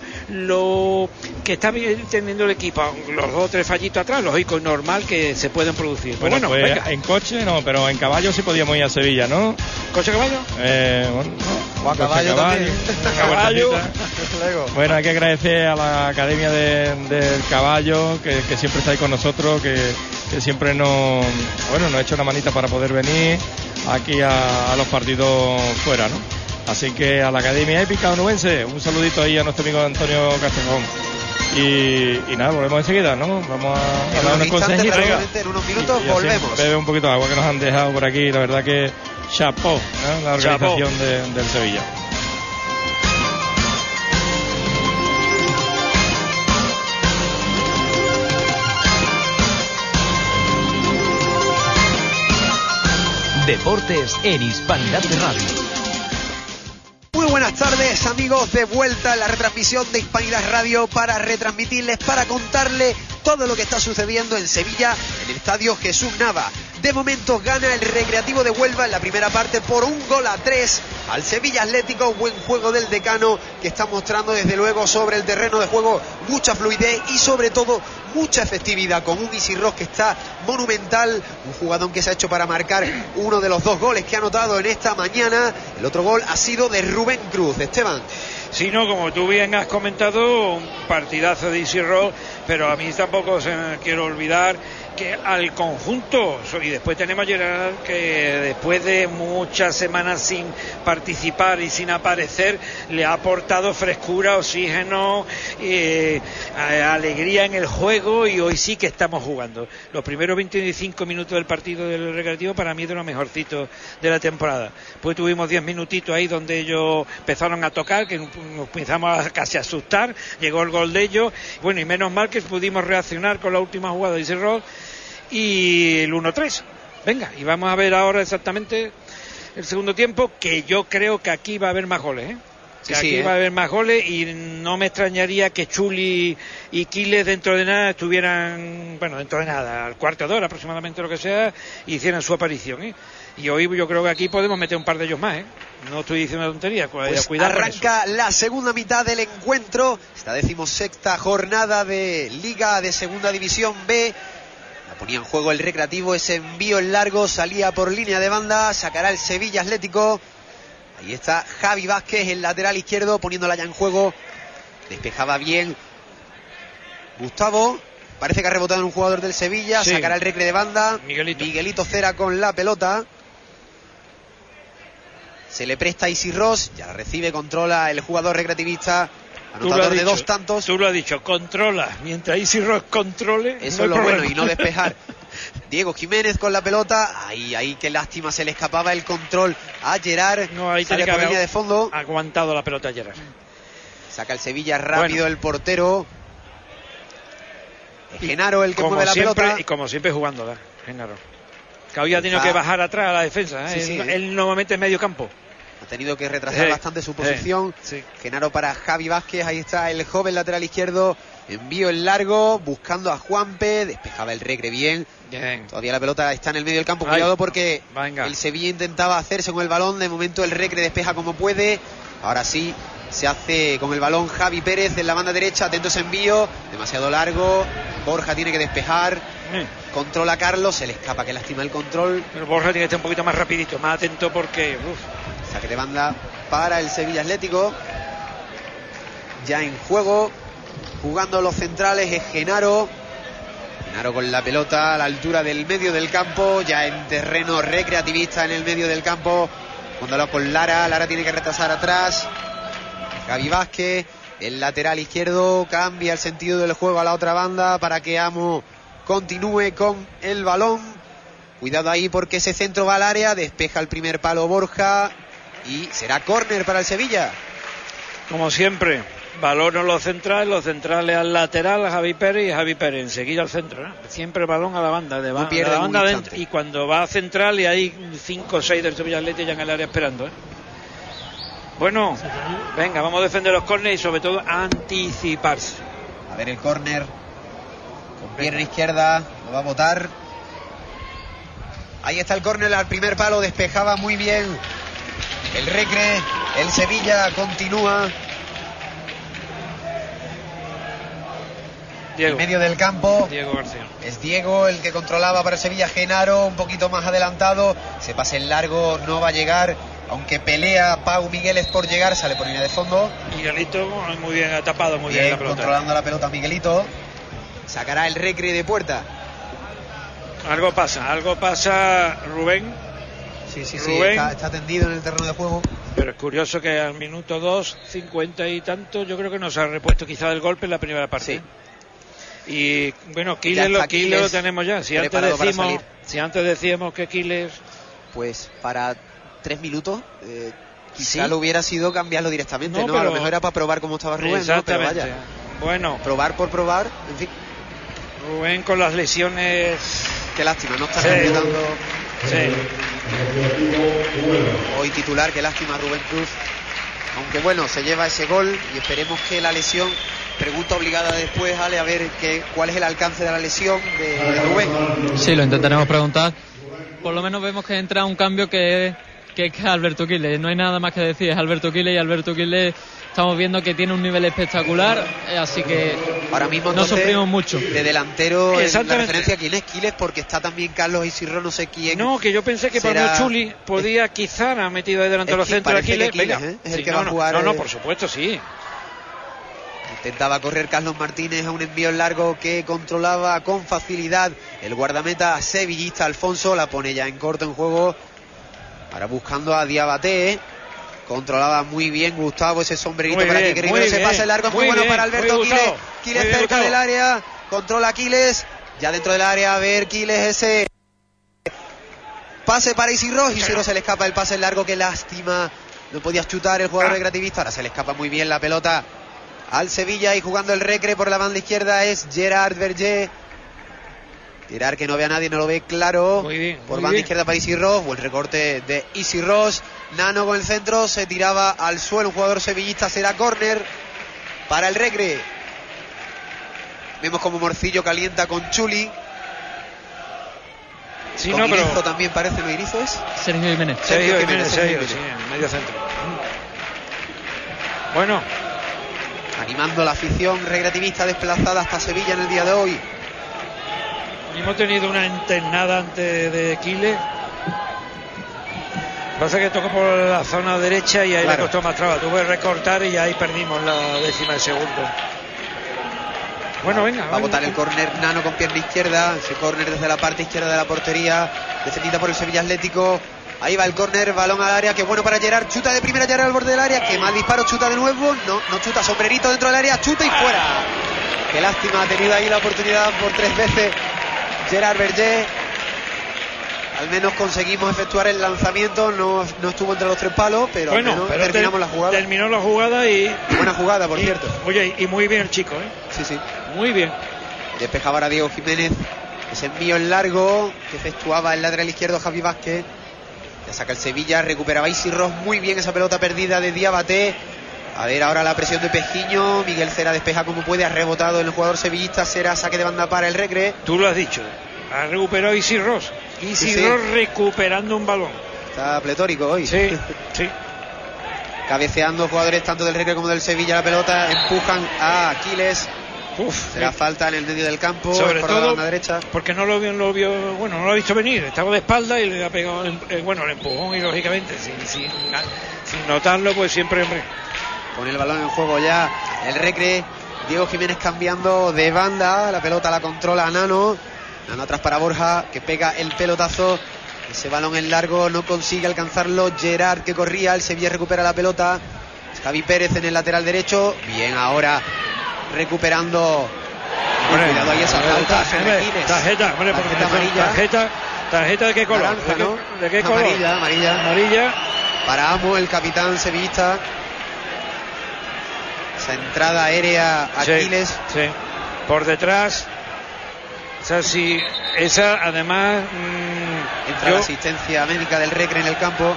lo que está teniendo el equipo, los dos o tres fallitos atrás, lógico y normal que se pueden producir. Bueno, bueno pues venga. En coche no, pero en caballo sí podíamos ir a Sevilla, ¿no? ¿Coche caballo? Eh, bueno, no, o a caballo también. Caballo. Bueno, hay que agradecer a la Academia de, del Caballo que, que siempre está ahí con nosotros, que, que siempre nos, bueno, nos ha hecho una manita para poder venir aquí a, a los partidos fuera, ¿no? Así que a la Academia Épica Onubense, un saludito ahí a nuestro amigo Antonio Castejón. Y, y nada, volvemos enseguida, ¿no? Vamos a, a dar unos consejitos. En unos minutos y, y volvemos. Bebe un poquito de agua que nos han dejado por aquí, la verdad que chapeau, ¿no? La organización de, del Sevilla. Deportes en Hispanidad de Radio. Muy buenas tardes, amigos, de vuelta en la retransmisión de Hispanidad Radio para retransmitirles, para contarles todo lo que está sucediendo en Sevilla, en el estadio Jesús Nava. De momento gana el Recreativo de Huelva en la primera parte por un gol a tres al Sevilla Atlético. Buen juego del decano, que está mostrando desde luego sobre el terreno de juego mucha fluidez y sobre todo mucha efectividad, con un Easy Rock que está monumental, un jugador que se ha hecho para marcar uno de los dos goles que ha anotado en esta mañana. El otro gol ha sido de Rubén Cruz. Esteban. Sí, no, como tú bien has comentado, un partidazo de Easy Rock, pero a mí tampoco se me quiero olvidar que al conjunto, y después tenemos a Gerard, que después de muchas semanas sin participar y sin aparecer, le ha aportado frescura, oxígeno, eh, alegría en el juego, y hoy sí que estamos jugando. Los primeros veinticinco minutos del partido del Recreativo para mí de los mejorcitos de la temporada. Pues tuvimos diez minutitos ahí donde ellos empezaron a tocar, que nos empezamos a casi a asustar, llegó el gol de ellos, bueno, y menos mal que pudimos reaccionar con la última jugada de Easy Rock y el uno tres. Venga, y vamos a ver ahora exactamente el segundo tiempo, que yo creo que aquí va a haber más goles, ¿eh? que sí, aquí sí, va a ¿eh? haber más goles y no me extrañaría que Chuli y Quiles dentro de nada estuvieran, bueno, dentro de nada, al cuarto de hora aproximadamente, lo que sea, hicieran su aparición, ¿eh? Y hoy yo creo que aquí podemos meter un par de ellos más, ¿eh? No estoy diciendo tontería, pues cuidado. Arranca la segunda mitad del encuentro, esta decimosexta jornada de Liga de Segunda División B. La ponía en juego el Recreativo, ese envío en largo, salía por línea de banda, sacará el Sevilla Atlético. Ahí está Javi Vázquez, el lateral izquierdo, poniéndola ya en juego. Despejaba bien Gustavo. Parece que ha rebotado en un jugador del Sevilla. Sí. Sacará el Recre de banda. Miguelito. Miguelito Cera con la pelota. Se le presta a Isi Ross. Ya la recibe, controla el jugador recreativista. Anotador de dicho, dos tantos. Tú lo has dicho, controla. Mientras Isi Ross controle. Eso no es lo problema. bueno, y no despejar. Diego Jiménez con la pelota. Ahí, ahí, qué lástima, se le escapaba el control a Gerard. No, ahí sale tiene que por haber línea de fondo. Aguantado la pelota a Gerard. Saca el Sevilla rápido, bueno. El portero. Es Y Genaro el que mueve la siempre, pelota. Y como siempre jugándola, Genaro. Que había tenido que bajar atrás a la defensa. ¿eh? Sí, sí, él, sí. él normalmente en medio campo. Ha tenido que retrasar eh, bastante su posición. Eh, sí. Genaro para Javi Vázquez. Ahí está el joven lateral izquierdo. Envío en largo, buscando a Juanpe. Despejaba el Recre bien. Bien. Todavía la pelota está en el medio del campo. Ay, cuidado porque venga. El Sevilla intentaba hacerse con el balón. De momento el Recre despeja como puede. Ahora sí, se hace con el balón Javi Pérez en la banda derecha. Atento ese envío. Demasiado largo. Borja tiene que despejar. Eh. Controla a Carlos. Se le escapa, que lástima el control. Pero Borja tiene que estar un poquito más rapidito, más atento porque... Uf. Saque de banda para el Sevilla Atlético. Ya en juego. Jugando los centrales es Genaro. Genaro con la pelota a la altura del medio del campo. Ya en terreno recreativista en el medio del campo. Jugando con Lara. Lara tiene que retrasar atrás. Javi Vázquez. El lateral izquierdo cambia el sentido del juego a la otra banda para que Amo continúe con el balón. Cuidado ahí porque ese centro va al área. Despeja el primer palo Borja. Y será córner para el Sevilla. Como siempre, balón a los centrales, los centrales al lateral, a Javi Pérez y Javi Pérez enseguida al centro, ¿eh? Siempre balón a la banda, de, ba no pierde de la banda un dentro, y cuando va a central y hay cinco o seis del Sevilla Atlético ya en el área esperando, ¿eh? Bueno, venga, vamos a defender los córneres y sobre todo anticiparse. A ver el córner con pierna izquierda, lo va a botar. Ahí está el córner al primer palo, despejaba muy bien el Recre. El Sevilla continúa. Diego. En medio del campo. Diego García. Es Diego el que controlaba para el Sevilla. Genaro un poquito más adelantado. Se pase en largo, no va a llegar. Aunque pelea Pau Migueles por llegar, sale por línea de fondo. Miguelito muy bien, ha tapado muy bien, bien la pelota. Controlando la pelota Miguelito. Sacará el Recre de puerta. Algo pasa, algo pasa Rubén. Sí, sí, sí, Rubén, está, está tendido en el terreno de juego. Pero es curioso que al minuto dos, cincuenta y tanto, yo creo que nos ha repuesto quizá del golpe en la primera parte. Sí. Y bueno, Quiles lo, Quiles lo tenemos ya. Si antes decimos, si antes decíamos que Quiles, pues para tres minutos, eh, quizá ¿sí? lo hubiera sido cambiarlo directamente, ¿no? no Pero... A lo mejor era para probar cómo estaba Rubén, exactamente. ¿no? Pero vaya. Bueno, probar por probar, en fin. Rubén con las lesiones. Qué lástima, no está sí. completando. Sí. Hoy titular, qué lástima Rubén Cruz. Aunque bueno, se lleva ese gol y esperemos que la lesión. Pregunta obligada después, Ale, a ver que, cuál es el alcance de la lesión de, de Rubén. Sí, lo intentaremos preguntar. Por lo menos vemos que entra un cambio que, que es Alberto Quiles. No hay nada más que decir, es Alberto Quiles y Alberto Quiles estamos viendo que tiene un nivel espectacular, así que ahora mismo no entonces, sufrimos mucho. De delantero, en la referencia a quién es Quiles, porque está también Carlos Isirro, no sé quién. No, que yo pensé que será... Pablo Chuli podía, quizá ha metido ahí delante de los centros de Quiles. Quiles ¿eh? Es el sí, que no, va a jugar. No, no, eh... por supuesto, sí. Intentaba correr Carlos Martínez a un envío largo que controlaba con facilidad el guardameta sevillista Alfonso. La pone ya en corto en juego. Ahora buscando a Diabaté. Controlaba muy bien Gustavo ese sombrerito muy para bien, que Rivero se pase largo. Es muy, muy bueno bien, para Alberto Quiles. Quiles cerca Gustavo. Del área. Controla Quiles. Ya dentro del área. A ver Quiles ese. Pase para Isidro. Isidro se le escapa el pase largo. Qué lástima. No podía chutar el jugador recreativista. Ahora se le escapa muy bien la pelota al Sevilla y jugando el Recre por la banda izquierda es Gerard Vergé. Gerard, que no ve a nadie, no lo ve claro. Muy bien. Por muy banda bien. izquierda para Easy Ross. Buen recorte de Easy Ross. Nano con el centro, se tiraba al suelo. Un jugador sevillista, será córner para el Recre. Vemos como Morcillo calienta con Chuli. Sí, con no, Irizo pero... también parece, ¿no? ¿Irizo es? Sergio Jiménez. Sergio Sergio Jiménez, Jiménez, Sergio, Sergio sí, Jiménez. en medio centro. Bueno, Animando la afición recreativista desplazada hasta Sevilla en el día de hoy. hemos tenido una internada antes de Quiles. Pasa que tocó por la zona derecha y ahí Claro. le costó más trabajo. Tuve que recortar y ahí perdimos la décima de segundo. Bueno, venga. Va a botar el córner Nano con pierna izquierda. Ese córner desde la parte izquierda de la portería, defendida por el Sevilla Atlético. Ahí va el córner, balón al área, que bueno para Gerard. Chuta de primera Gerard al borde del área. Que mal disparo, chuta de nuevo. No, no chuta, sombrerito dentro del área, chuta y fuera. Qué lástima, ha tenido ahí la oportunidad por tres veces Gerard Berger. Al menos conseguimos efectuar el lanzamiento. No, no estuvo entre los tres palos, pero Bueno, al menos pero terminamos ter- la jugada. Terminó la jugada y... Buena jugada, por y- cierto. Oye, y muy bien el chico, ¿eh? Sí, sí. Muy bien. Despejaba ahora Diego Jiménez. Ese envío en largo que efectuaba el lateral izquierdo Javi Vázquez. Ya saca el Sevilla, recuperaba Isi Ross muy bien esa pelota perdida de Diabaté. A ver ahora la presión de Pejiño. Miguel Cera despeja como puede, ha rebotado el jugador sevillista. Será saque de banda para el Recre. Tú lo has dicho. Ha recuperado Isi Ross. Isi Sí, sí. Ross recuperando un balón. Está pletórico hoy. Sí, sí. Cabeceando jugadores tanto del Recre como del Sevilla la pelota. Empujan a Aquiles. Uf, Será eh, falta en el medio del campo. sobre por la todo banda derecha. porque no lo vio, lo vio, bueno, no lo ha visto venir. Estaba de espalda y le ha pegado, el- eh, bueno, el empujón y lógicamente sin, sin, sin notarlo, pues siempre, hombre. Pone el balón en juego ya el Recre. Diego Jiménez cambiando de banda. La pelota la controla Nano. Nano atrás para Borja, que pega el pelotazo. Ese balón en largo no consigue alcanzarlo Gerard, que corría. El Sevilla recupera la pelota. Javi Pérez en el lateral derecho. Bien ahora recuperando. Hombre, Cuidado ahí esa hombre, falta. tarjeta, sobre Quiles. tarjeta, hombre, Tarjeta porque amarilla. tarjeta, tarjeta de qué color, Naranja, ¿De, qué, ¿no? de qué color? Amarilla, amarilla. Amarilla. Para Amo, el capitán sevillista. Esa entrada aérea a Sí, Aquiles. sí. Por detrás. O sea, si esa además mmm, Entra yo- la asistencia médica del Recre en el campo.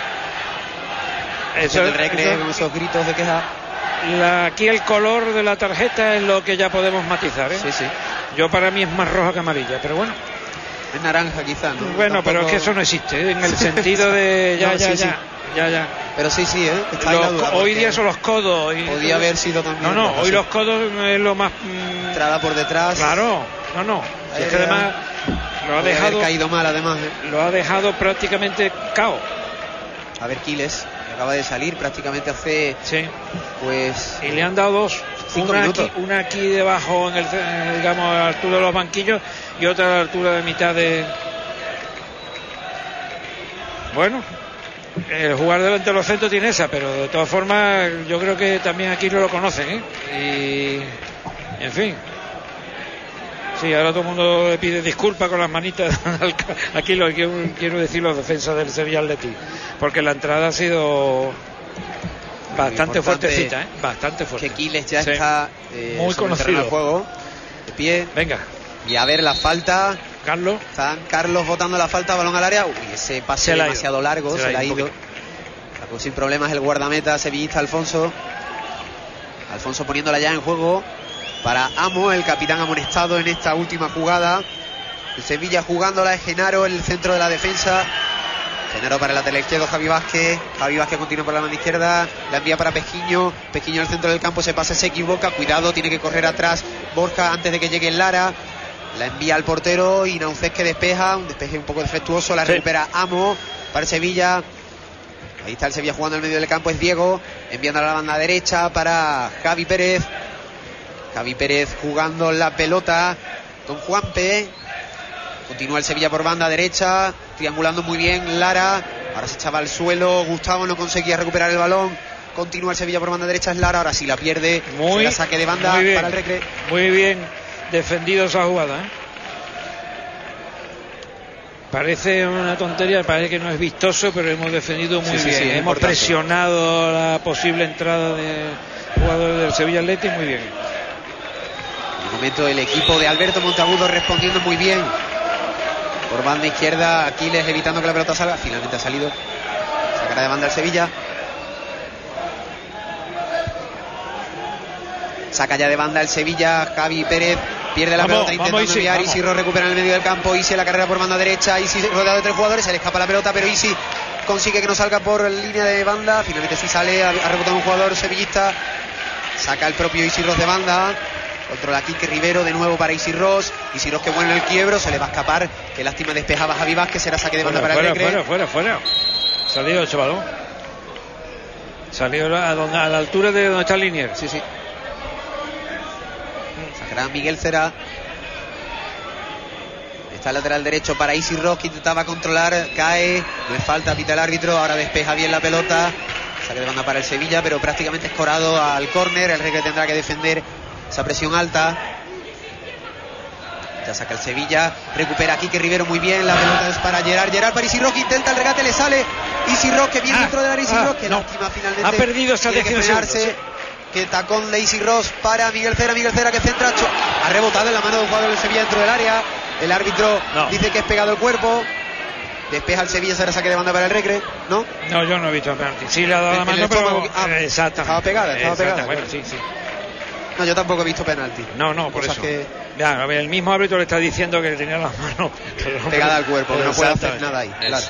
eso- del Recre eso- con esos gritos de queja. la- aquí el color de la tarjeta es lo que ya podemos matizar, ¿eh? Sí, sí. Yo para mí es más roja que amarilla, pero bueno. Es naranja quizás, ¿no? Bueno, Tampoco- pero es que eso no existe, ¿eh? En el sentido de ya, No, ya, sí, ya, sí. ya, ya. Pero sí, sí, ¿eh? Está ahí Los la duda, co- hoy porque día son los codos. y- podía haber sido también. No, no, roja, hoy sí. los codos es lo más. mm, Entrada por detrás. Claro, no, no. Si es que Aérea. además lo ha Podía haber dejado, caído mal, además. ¿eh? lo ha dejado prácticamente cao. A ver, Quiles, que acaba de salir prácticamente hace. Sí. Pues. Y le han dado dos. Cinco Una minutos. aquí, una aquí debajo, en el, eh, digamos, a la altura de los banquillos, y otra a la altura de mitad de. Bueno, el jugar delante de los centros tiene esa, pero de todas formas, yo creo que también aquí no lo conocen, ¿eh? Y. En fin. Sí, ahora todo el mundo le pide disculpas con las manitas. Aquí lo quiero, quiero decir los defensas del Sevilla Athletic, porque la entrada ha sido bastante importante fuertecita, ¿eh? Bastante fuerte. Que Quiles ya Sí. está. eh, Muy sobre el terreno conocido. de juego. De pie. Venga, Y a ver la falta. Carlos. Están Carlos botando la falta, balón al área. Uy, ese pase Se la ha demasiado ido. largo, se, Se la la ha ha ido ido. un Sacó sin problemas el guardameta sevillista Alfonso. Alfonso poniéndola ya en juego para Amo, el capitán amonestado en esta última jugada. El Sevilla jugándola es Genaro en el centro de la defensa. Genaro para el lateral izquierdo, Javi Vázquez. Javi Vázquez continúa por la banda izquierda. La envía para Pejiño. Pejiño al centro del campo, se pasa, se equivoca. Cuidado, tiene que correr atrás Borja antes de que llegue Lara. La envía al portero y Naucés, que despeja. Un despeje un poco defectuoso. La Sí. recupera Amo para el Sevilla. Ahí está el Sevilla jugando en el medio del campo. Es Diego enviando a la banda derecha para Javi Pérez. Javi Pérez jugando la pelota con Juanpe. Continúa el Sevilla por banda derecha, triangulando muy bien Lara. Ahora se echaba al suelo, Gustavo no conseguía recuperar el balón. Continúa el Sevilla por banda derecha, es Lara. Ahora sí la pierde. Muy, Será saque de banda muy bien, para el Recre. Muy bien defendido esa jugada, ¿eh? Parece una tontería, parece que no es vistoso, pero hemos defendido muy Sí, sí, bien. sí, es hemos importante. presionado la posible entrada de jugadores del Sevilla Athletic muy bien. De momento el equipo de Alberto Monteagudo respondiendo muy bien. Por banda izquierda, Aquiles evitando que la pelota salga. Finalmente ha salido. Sacará de banda el Sevilla. Saca ya de banda el Sevilla. Javi Pérez pierde la vamos, pelota intentando vamos, enviar. Isi Ross recupera en el medio del campo. Isi la carrera por banda derecha. Isi rodeado de tres jugadores. Se le escapa la pelota, pero Isi consigue que no salga por línea de banda. Finalmente sí sale. Ha rebotado un jugador sevillista. Saca el propio Isi Ross de banda. Controla Quique Rivero de nuevo para Isi Ross. Isi Ross que bueno en el quiebro. Se le va a escapar. Qué lástima, despejaba Javi Vázquez. Será saque de banda fuera, para fuera, el Recre. Fuera, fuera, fuera. Salió ese balón. Salió a, donde, a la altura de donde está Linier. Sí, sí. Sacará Miguel Cera. Está el lateral derecho para Isi Ross, que intentaba controlar. Cae. No es falta, pita el árbitro. Ahora despeja bien la pelota. Saque de banda para el Sevilla, pero prácticamente escorado al córner. El Recre tendrá que defender esa presión alta. Ya saca el Sevilla. Recupera Quique Rivero muy bien. La pelota es para Gerard. Gerard para Isi Ross, que intenta el regate. Le sale Isi Ross, que viene ah, dentro del área. Isi ah, Ross, que no. lástima finalmente. Ha perdido esa decisión. Que tacón de Isi Ross para Miguel Cera. Miguel Cera que centra. Ha rebotado en la mano de un jugador del Sevilla dentro del área. El árbitro no. dice que es pegado el cuerpo. Despeja el Sevilla, será saque de banda para el Recre, ¿no? No, yo no he visto penalti. Sí le ha dado la mano, pero... Ah, exactamente. Estaba pegada, estaba pegada. Bueno, sí, sí. No, yo tampoco he visto penalti. No, no, por eso. Que... Ya, a ver, el mismo árbitro le está diciendo que tenía las manos pegada al cuerpo, que no puede hacer nada ahí. Claro.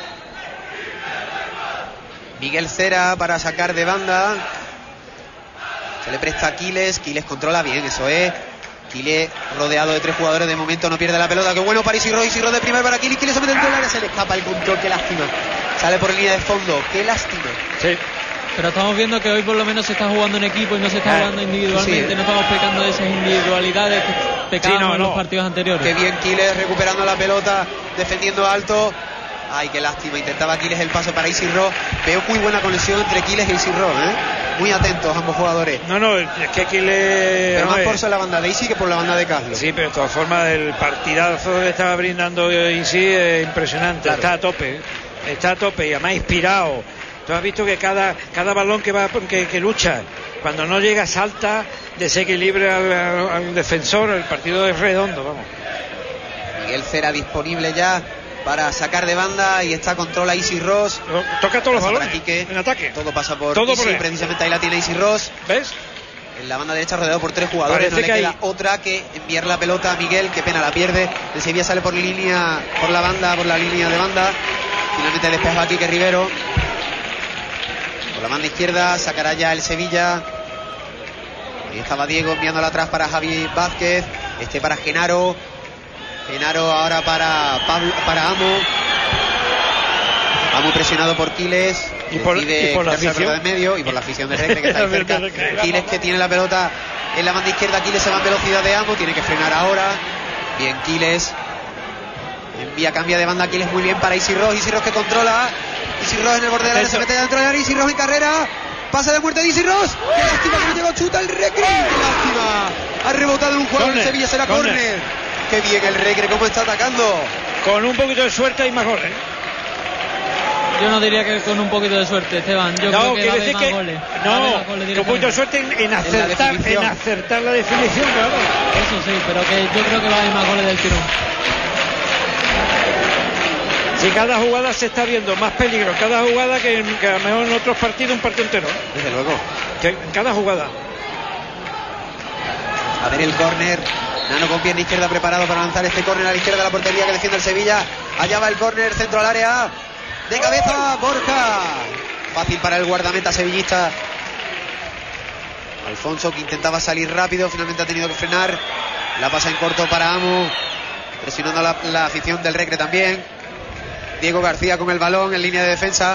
Miguel Cera para sacar de banda. Se le presta a Aquiles. Aquiles controla bien, eso es. Aquiles rodeado de tres jugadores. De momento no pierde la pelota. Qué bueno para Isi Ross. Isi Ross de primer para Aquiles. Aquiles se mete dentro del área. Se le escapa el control. Qué lástima. Sale por línea de fondo. Qué lástima. Sí. Pero estamos viendo que hoy por lo menos se está jugando en equipo y no se está jugando individualmente. Sí, ¿eh? No estamos pecando de esas individualidades que pecábamos sí, no, no. en los partidos anteriores. Qué bien Aquiles recuperando la pelota, defendiendo alto. Ay, qué lástima. Intentaba Aquiles el paso para Isi Ross. Veo muy buena conexión entre Aquiles y Isi Ross, ¿eh? Muy atentos ambos jugadores. No, no, es que Aquiles... Pero más por ser la banda de Isi que por la banda de Carlos. Sí, pero de todas formas el partidazo que estaba brindando Isi es impresionante. Claro. Está a tope, está a tope y además inspirado. Tú has visto que cada, cada balón que va que, que lucha, cuando no llega salta, desequilibra al, al, al defensor. El partido es redondo, vamos. Miguel Cera disponible ya para sacar de banda y está controla Isi Ross. Toca todos los balones Quique, en ataque. Todo pasa por todo Isi, por precisamente ahí la tiene Isi Ross. ¿Ves? En la banda derecha rodeado por tres jugadores. Parece no le que queda hay... otra que enviar la pelota a Miguel. Qué pena, la pierde. El Sevilla sale por línea, por la banda, por la línea de banda. Finalmente despeja a Quique Rivero. Por la banda izquierda sacará ya el Sevilla. Ahí estaba Diego enviándola atrás para Javi Vázquez. Este para Genaro. Genaro ahora para Pablo, para Amo. Amo presionado por Quiles. Y por, y por la afición de medio y por la afición de Recre que está ahí cerca. Quiles que tiene la pelota en la banda izquierda. Quiles se va en velocidad de Amo. Tiene que frenar ahora. Bien Quiles. Envía, cambia de banda Aquiles muy bien para Isi Ross. Isi Ross que controla. Isi Ross en el borde del área, se mete dentro del área. Isi Ross en carrera. Pasa de muerte de Isi Ross. Qué lástima que no llegó, chuta el Recre. Qué lástima. Ha rebotado en un juego en Sevilla, será córner. Qué bien el Recre, cómo está atacando. Con un poquito de suerte hay más goles. Yo no diría que con un poquito de suerte, Esteban. Yo no, creo que va a haber más que, goles. No, con un poquito de suerte en, en, acertar, en, en acertar la definición, claro. Eso sí, pero que yo creo que va a haber más goles del tirón. Si cada jugada se está viendo más peligro, cada jugada que, que a lo mejor en otros partidos un partido entero. Desde luego. Que cada jugada. A ver el córner. Nano con pierna izquierda preparado para lanzar este córner a la izquierda de la portería que defiende el Sevilla. Allá va el córner, centro al área. De cabeza, Borja. Fácil para el guardameta sevillista. Alfonso, que intentaba salir rápido, finalmente ha tenido que frenar. La pasa en corto para Amo. Presionando la, la afición del Recre también. Diego García con el balón en línea de defensa.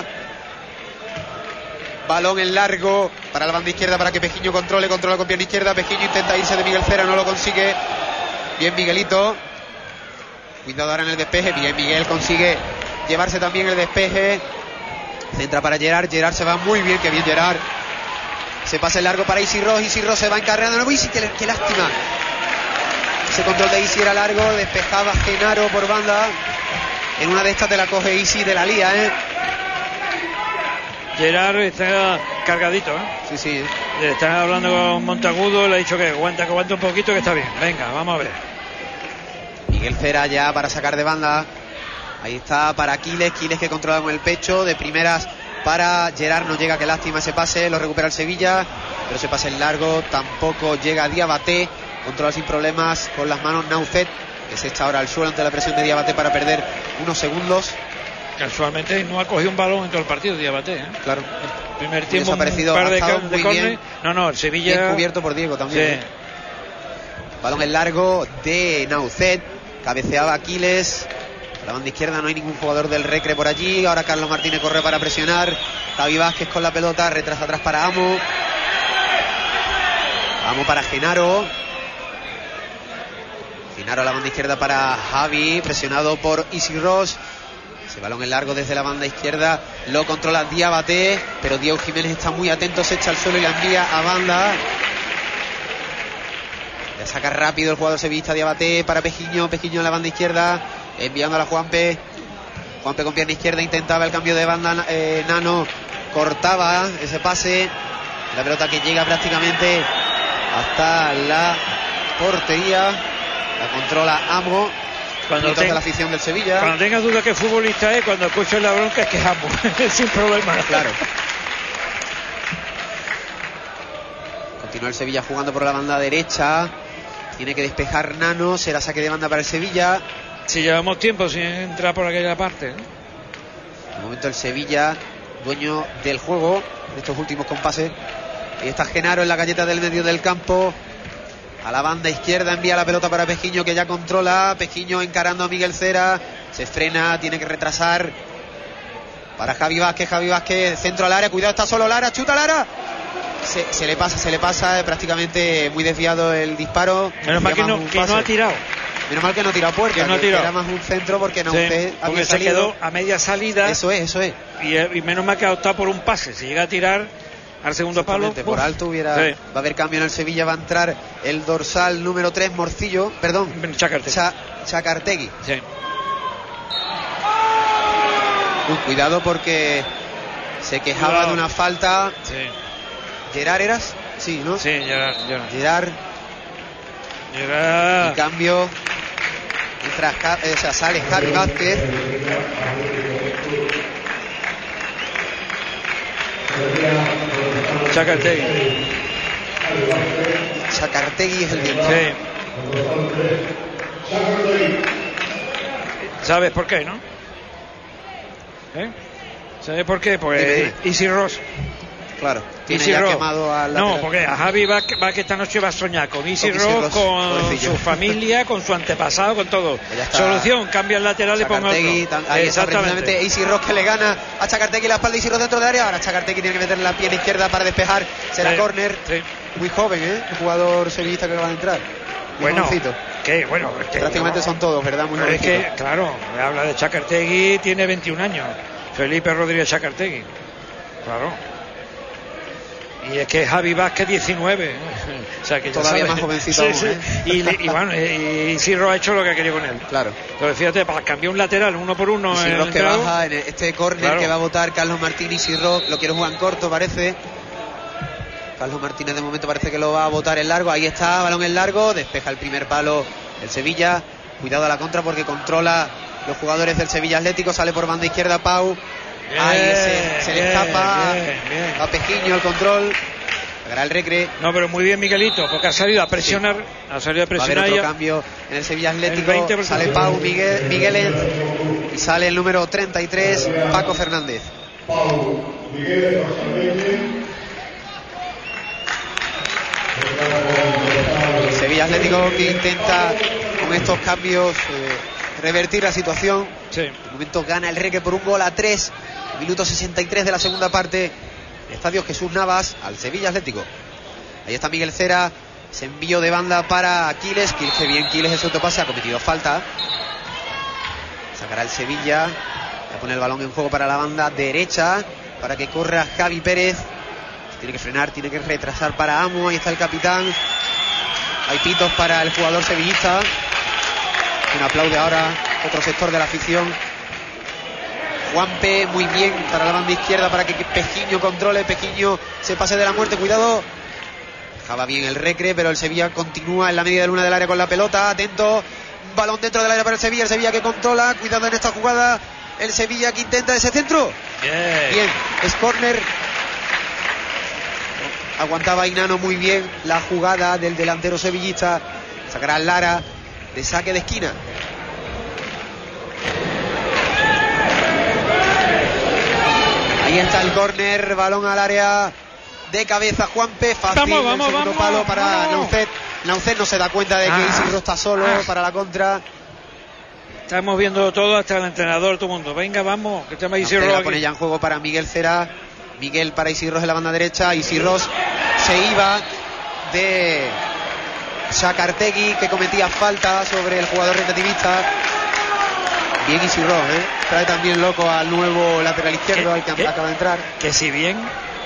Balón en largo para la banda izquierda para que Pejiño controle, controla con pierna izquierda. Pejiño intenta irse de Miguel Cera, no lo consigue. Bien Miguelito. Cuidado ahora en el despeje. Bien Miguel consigue llevarse también el despeje. Centra para Gerard. Gerard se va muy bien, que bien Gerard. Se pasa el largo para Isi Ross. Isi Ross se va encarreando de nuevo. Isi, qué, qué lástima. Ese control de Isi era largo. Despejaba Genaro por banda. En una de estas te la coge Isi de la lía, ¿eh? Gerard está cargadito, ¿eh? Sí, sí. Le están hablando con Monteagudo, le ha dicho que aguanta, que aguanta un poquito, que está bien. Venga, vamos a ver. Miguel Cera ya para sacar de banda. Ahí está para Aquiles, Aquiles que controla con el pecho, de primeras para Gerard, no llega, qué lástima ese pase, lo recupera el Sevilla, pero ese pase en largo tampoco llega Diabaté, controla sin problemas con las manos Naucet, que se echa ahora al suelo ante la presión de Diabaté para perder unos segundos. Casualmente no ha cogido un balón en todo el partido Diabaté, ¿eh? Claro. El primer tiempo un aparecido, par de, ha de córner. No, no, el Sevilla... Bien cubierto por Diego también. Sí. ¿eh? Balón en largo de Naucet, cabeceaba Aquiles. La banda izquierda no hay ningún jugador del Recre por allí. Ahora Carlos Martínez corre para presionar. Javi Vázquez con la pelota, retrasa atrás para Amo. Amo para Genaro. Genaro a la banda izquierda para Javi, presionado por Isi Ross. Ese balón en largo desde la banda izquierda lo controla Diabaté, pero Diego Jiménez está muy atento, se echa al suelo y la envía a banda. Le saca rápido el jugador sevillista Diabaté para Pejiño, Pejiño en la banda izquierda, enviando a la Juanpe. Juanpe con pierna izquierda intentaba el cambio de banda, eh, Nano cortaba ese pase, la pelota que llega prácticamente hasta la portería, la controla Amo. Cuando tenga la afición del Sevilla. Cuando tengas duda que futbolista es, cuando escuches la bronca es que es Amo, sin problema. Claro. Continúa el Sevilla jugando por la banda derecha. Tiene que despejar Nano. Será saque de banda para el Sevilla. Si llevamos tiempo sin entrar por aquella parte, ¿no? De momento el Sevilla, dueño del juego en estos últimos compases. Ahí está Genaro en la galleta del medio del campo. A la banda izquierda envía la pelota para Pejiño, que ya controla. Pejiño encarando a Miguel Cera. Se frena, tiene que retrasar. Para Javi Vázquez, Javi Vázquez, centro al área. Cuidado, está solo Lara, chuta Lara. Se, se le pasa, se le pasa. Prácticamente muy desviado el disparo. Menos mal que no, que no ha tirado. Menos mal que no tira puerta, que no que era más un centro porque no, sí, usted porque se quedó a media salida. Eso es, eso es. Y, y menos mal que ha optado por un pase. Si llega a tirar al segundo palo, por alto hubiera, sí. Va a haber cambio en el Sevilla, va a entrar el dorsal número tres, Morcillo, perdón, Chacartegui. Cha, Chacartegui. Sí. Uy, cuidado porque se quejaba cuidado. de una falta. Sí. Gerard eras, sí, ¿no? Sí, Gerard. Gerard. Gerard. Gerard. Y cambio. Entra, eh, o sea, sale Javi Vázquez. Chacartegui. Chacartegui es el viento. Sí. ¿Sabes por qué, no? ¿Eh? ¿Sabes por qué? Pues Isi Ross. Claro. Tiene ya quemado a la no, pelota. Porque a Javi va, va que esta noche va a soñar con Isi Ross, con su familia, con su antepasado, con todo. Solución, cambia el lateral y ponga otro. Ahí está precisamente Isi Ross, que le gana a Chacartegui la espalda. Isi Ross dentro de área. Ahora Chacartegui tiene que meter la pierna izquierda para despejar. Será sí, córner. Sí. Muy joven, ¿eh? El jugador sevillista que va a entrar. Muy bueno, jovencito. que bueno, es que prácticamente no, son todos, ¿verdad? Muy es que, claro, habla de Chacartegui, tiene veintiún años. Felipe Rodríguez Chacartegui. Claro. Y es que Javi Vázquez diecinueve, o sea que todavía sabes. Más jovencito sí, aún, sí. ¿eh? y, y bueno, y Cirro ha hecho lo que ha querido con él. Claro. Entonces fíjate, para cambiar un lateral uno por uno. Y Cirro que baja en este córner, claro, que va a votar Carlos Martínez. Cirro lo quiere jugar en corto, parece. Carlos Martínez de momento parece que lo va a votar en largo. Ahí está, balón en largo, despeja el primer palo el Sevilla. Cuidado a la contra porque controla los jugadores del Sevilla Atlético. Sale por banda izquierda Pau. Bien, ahí se, se bien, le escapa bien, bien. a Pejiño el control. Para el Recre. No, pero muy bien Miguelito, porque ha salido a presionar, sí. ha salido a presionar. Va a haber otro ya. Cambio en el Sevilla Atlético. El veinte sale Pau Miguel, Miguel y sale el número treinta y tres, Paco Fernández. Pau Miguel Sevilla Atlético que intenta con estos cambios eh, revertir la situación. Sí. De momento gana el Recre por un gol a tres. Minuto sesenta y tres de la segunda parte. Estadio Jesús Navas al Sevilla Atlético. Ahí está Miguel Cera. Se envío de banda para Quiles. Quiles, que bien Quiles ese autopase. Ha cometido falta. Sacará el Sevilla. Va a poner el balón en juego para la banda derecha. Para que corra Javi Pérez. Tiene que frenar, tiene que retrasar para Amo. Ahí está el capitán. Hay pitos para el jugador sevillista. Un aplaude ahora otro sector de la afición. Juanpe muy bien para la banda izquierda para que Pejiño controle, Pejiño se pase de la muerte, cuidado. Dejaba bien el Recre, pero el Sevilla continúa en la media de luna del área con la pelota, atento, balón dentro del área para el Sevilla, el Sevilla que controla, cuidado en esta jugada, el Sevilla que intenta ese centro. Yeah. Bien, es córner. Aguantaba Inano muy bien la jugada del delantero sevillista. Sacará Lara de saque de esquina. Ahí está el córner, balón al área de cabeza Juanpe, fácil. Vamos, vamos, el segundo vamos, palo para vamos. Naucet. Naucet no se da cuenta de que Ah. Isidro está solo Ah. para la contra. Estamos viendo todo, hasta el entrenador, todo el mundo. Venga, vamos, que te me dice Naucet la Roque. pone ya en juego para Miguel Cera. Miguel para Isidros en la banda derecha. Isidros se iba de Sacartegui, que cometía falta sobre el jugador recreativista. Bien Isidros, ¿eh? Trae también loco al nuevo lateral izquierdo, al que ¿Qué? acaba de entrar. Que si bien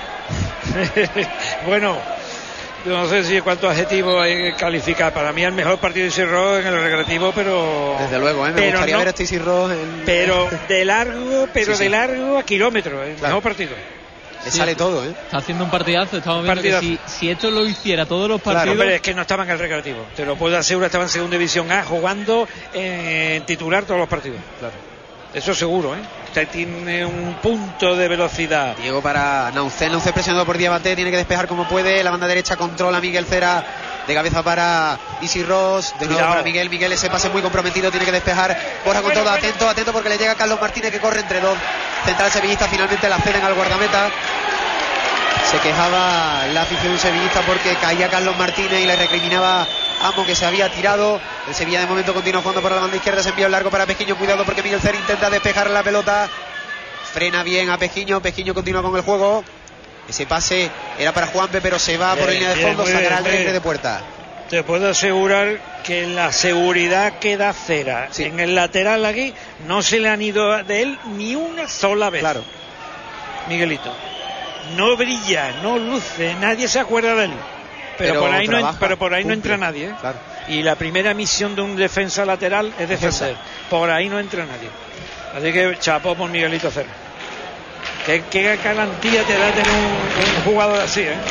bueno, yo no sé si cuántos adjetivos hay que calificar. Para mí el mejor partido de Isidro en el recreativo, pero Desde luego, ¿eh? Me pero gustaría no, ver a este Isidros en... pero de largo, pero Sí, sí. de largo a kilómetros, el Claro. mejor partido. Le Sí, sale todo, ¿eh? Está haciendo un partidazo. Estamos viendo Partidazo. que si, si esto lo hiciera todos los Claro, partidos, hombre, es que no estaba en el recreativo, te lo puedo asegurar, estaba en segunda división A jugando en titular todos los partidos. Claro. Eso seguro, ¿eh? Usted tiene un punto de velocidad. Diego para Naucet, Naucet presionado por Diabaté, tiene que despejar como puede, la banda derecha controla Miguel Cera, de cabeza para Isidros, de nuevo Cuidado. para Miguel, Miguel ese pase muy comprometido, tiene que despejar, Borja con todo, atento, atento porque le llega Carlos Martínez que corre entre dos, central sevillista, finalmente la ceden al guardameta. Se quejaba la afición sevillista porque caía Carlos Martínez y le recriminaba a Amo que se había tirado. El Sevilla de momento continúa jugando por la banda izquierda, se envía un largo para Pejiño, cuidado porque Miguel Cera intenta despejar la pelota, frena bien a Pejiño, Pejiño continúa con el juego. Ese pase era para Juanpe, pero se va por Bien, línea de bien, fondo, muy sacará bien, el muy Recre bien. de puerta. Te puedo asegurar que la seguridad que da Cera Sí. en el lateral aquí no se le han ido de él ni una sola vez. Claro. Miguelito. No brilla, no luce, nadie se acuerda de él. Pero, Pero por ahí, no, trabaja, pero por ahí no cumple. entra nadie. ¿eh? Claro. Y la primera misión de un defensa lateral es defender. Defensa. Por ahí no entra nadie. Así que chapó por Miguelito Cera. Qué, qué garantía te da tener un, un jugador así, ¿eh?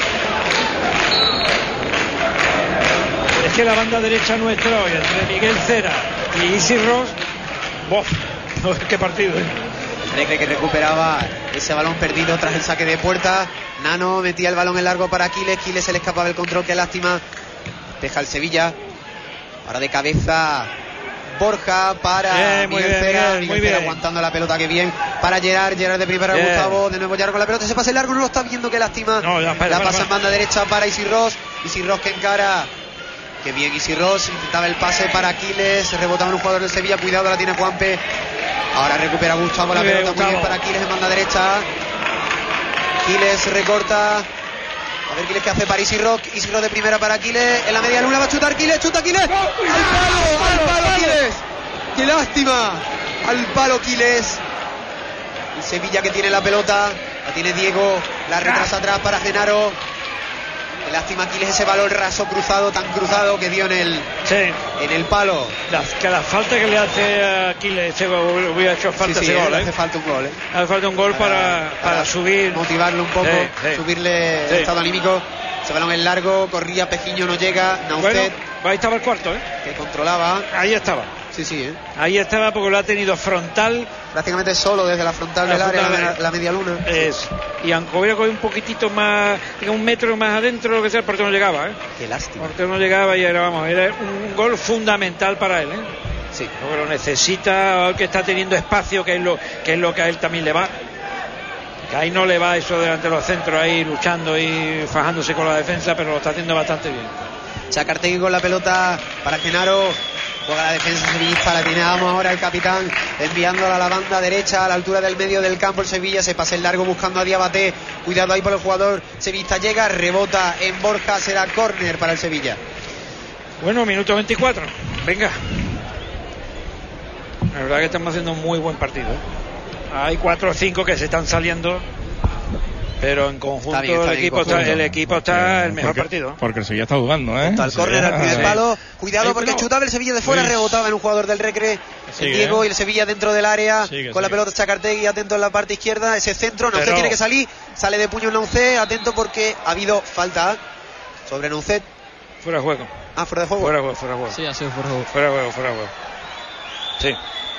Es que la banda derecha nuestra hoy, entre Miguel Cera y Isi Ross, ¡bof! ¡Qué partido! ¿eh? Recre que recuperaba ese balón perdido tras el saque de puerta. Nano metía el balón en largo para Aquiles, Aquiles se le escapaba el control, qué lástima. Deja el Sevilla. Ahora de cabeza Borja para Bien, muy Miguel bien, Cera, Miguel, Miguel muy Cera bien. aguantando la pelota, que bien para Gerard, Gerard de primera, Bien. Gustavo, de nuevo Gerard con la pelota, ese pase largo no lo está viendo, qué lástima. No, ya, espera, la espera, pasa en espera. banda derecha para Isidros, Isidros que encara. Que bien Isidros, intentaba el pase para Aquiles, rebotaba en un jugador del Sevilla, cuidado, la tiene Juanpe. Ahora recupera Gustavo la Muy bien, pelota, muy bien Gustavo. para Aquiles en banda derecha. Aquiles recorta. A ver Aquiles que hace para Isidros, Isidros de primera para Aquiles, en la media luna va a chutar Aquiles, chuta Aquiles. ¡Al palo, al palo Aquiles! ¡Qué lástima! Al palo Aquiles. El Sevilla que tiene la pelota, la tiene Diego, la retrasa atrás para Genaro. Qué lástima Aquiles, ese balón raso cruzado, tan cruzado que dio en el, Sí. en el palo. La, que la falta que le hace a Aquiles, ese gol, hubiera hecho falta Sí, sí, ese eh, gol, le ¿eh? hace falta un gol, ¿eh? Hace falta un gol para, para, para subir. motivarlo un poco, Sí, sí. subirle Sí. el estado anímico. Ese balón es largo, corría Pejiño, no llega. Bueno, Naucet ahí estaba el cuarto, ¿eh? que controlaba. Ahí estaba. Sí, sí, ¿eh? Ahí estaba porque lo ha tenido frontal. Prácticamente solo desde la frontal La del área, frontal la, del- la media luna. Es, y aunque hubiera cogido un poquitito más, un metro más adentro, lo que sea, el portero no llegaba, ¿eh? Qué lástima. El portero no llegaba y era, vamos, era un gol fundamental para él, ¿eh? Sí. Porque lo necesita, que está teniendo espacio, que es lo que es lo que a él también le va. Que ahí no le va eso delante de los centros, ahí luchando y fajándose con la defensa, pero lo está haciendo bastante bien. Chacartegui con la pelota para Genaro. Juega la defensa sevillista, la tiene Amo ahora el capitán, enviándola a la banda derecha, a la altura del medio del campo el Sevilla, se pasa el largo buscando a Diabaté, cuidado ahí por el jugador sevillista, llega, rebota en Borja, será córner para el Sevilla. Bueno, minuto veinticuatro, venga. La verdad que estamos haciendo un muy buen partido, ¿eh? Hay cuatro o cinco que se están saliendo pero en conjunto está bien, está el, equipo está, el equipo está el mejor porque, partido. Porque el Sevilla está jugando, ¿eh? Está el córner al primer palo. Cuidado porque chutaba el Sevilla de fuera, Luis. Rebotaba en un jugador del Recre, el Diego, ¿eh? Y el Sevilla dentro del área, sigue, con sigue. La pelota Chacartegui, atento en la parte izquierda, ese centro, Naucet tiene que salir, sale de puño Naucet, atento porque ha habido falta sobre Naucet. Fuera de juego. Ah, fuera de juego. Fuera de juego, fuera de juego. Sí, ha sido fuera de juego. Fuera de juego, fuera de juego. Sí.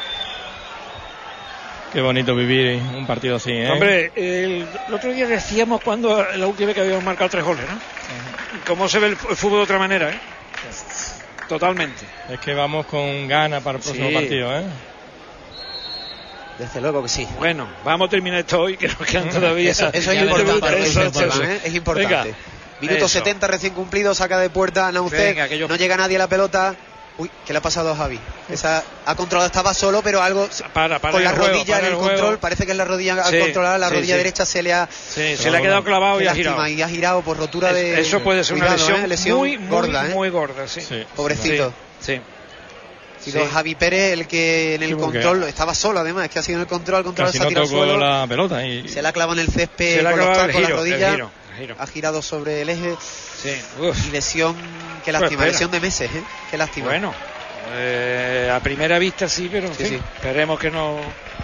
Qué bonito vivir un partido así, ¿eh? Hombre, el, el otro día decíamos cuando la última vez que habíamos marcado tres goles, ¿no? Uh-huh. Cómo se ve el, el fútbol de otra manera, ¿eh? Totalmente. Es que vamos con ganas para el próximo sí. partido, ¿eh? Desde luego que sí. Bueno, vamos a terminar esto hoy, que nos quedan todavía. Eso, eso es importante, eso, eso, eso, ¿eh? Es importante. Venga, Minuto eso. setenta recién cumplido, saca de puerta a Naucet, yo... no llega nadie a la pelota. Uy, ¿qué le ha pasado a Javi? Esa ha controlado, estaba solo, pero algo para, para con la juego, rodilla en el, el control, parece que es la rodilla sí, al controlar, la sí, rodilla sí. derecha se le ha sí, se le ha quedado clavado y ha girado. Y ha girado por rotura de... Eso puede ser Cuidado, una lesión, ¿eh? lesión muy, gorda, muy, ¿eh? muy gorda, sí. sí. Pobrecito. Sí. sí. Ha sido sí. Javi Pérez el que en el sí, control estaba solo, además, es que ha sido en el control, el control casi se ha tirado no tocó suelo, la pelota y... se la ha clavado en el césped se la con los tacos, giro, la rodilla, giro, giro. ha girado sobre el eje. Sí. Uf. Y lesión, qué lástima, pues lesión de meses, ¿eh? Qué lástima. Bueno, eh, a primera vista sí, pero en sí, fin, sí. esperemos que no.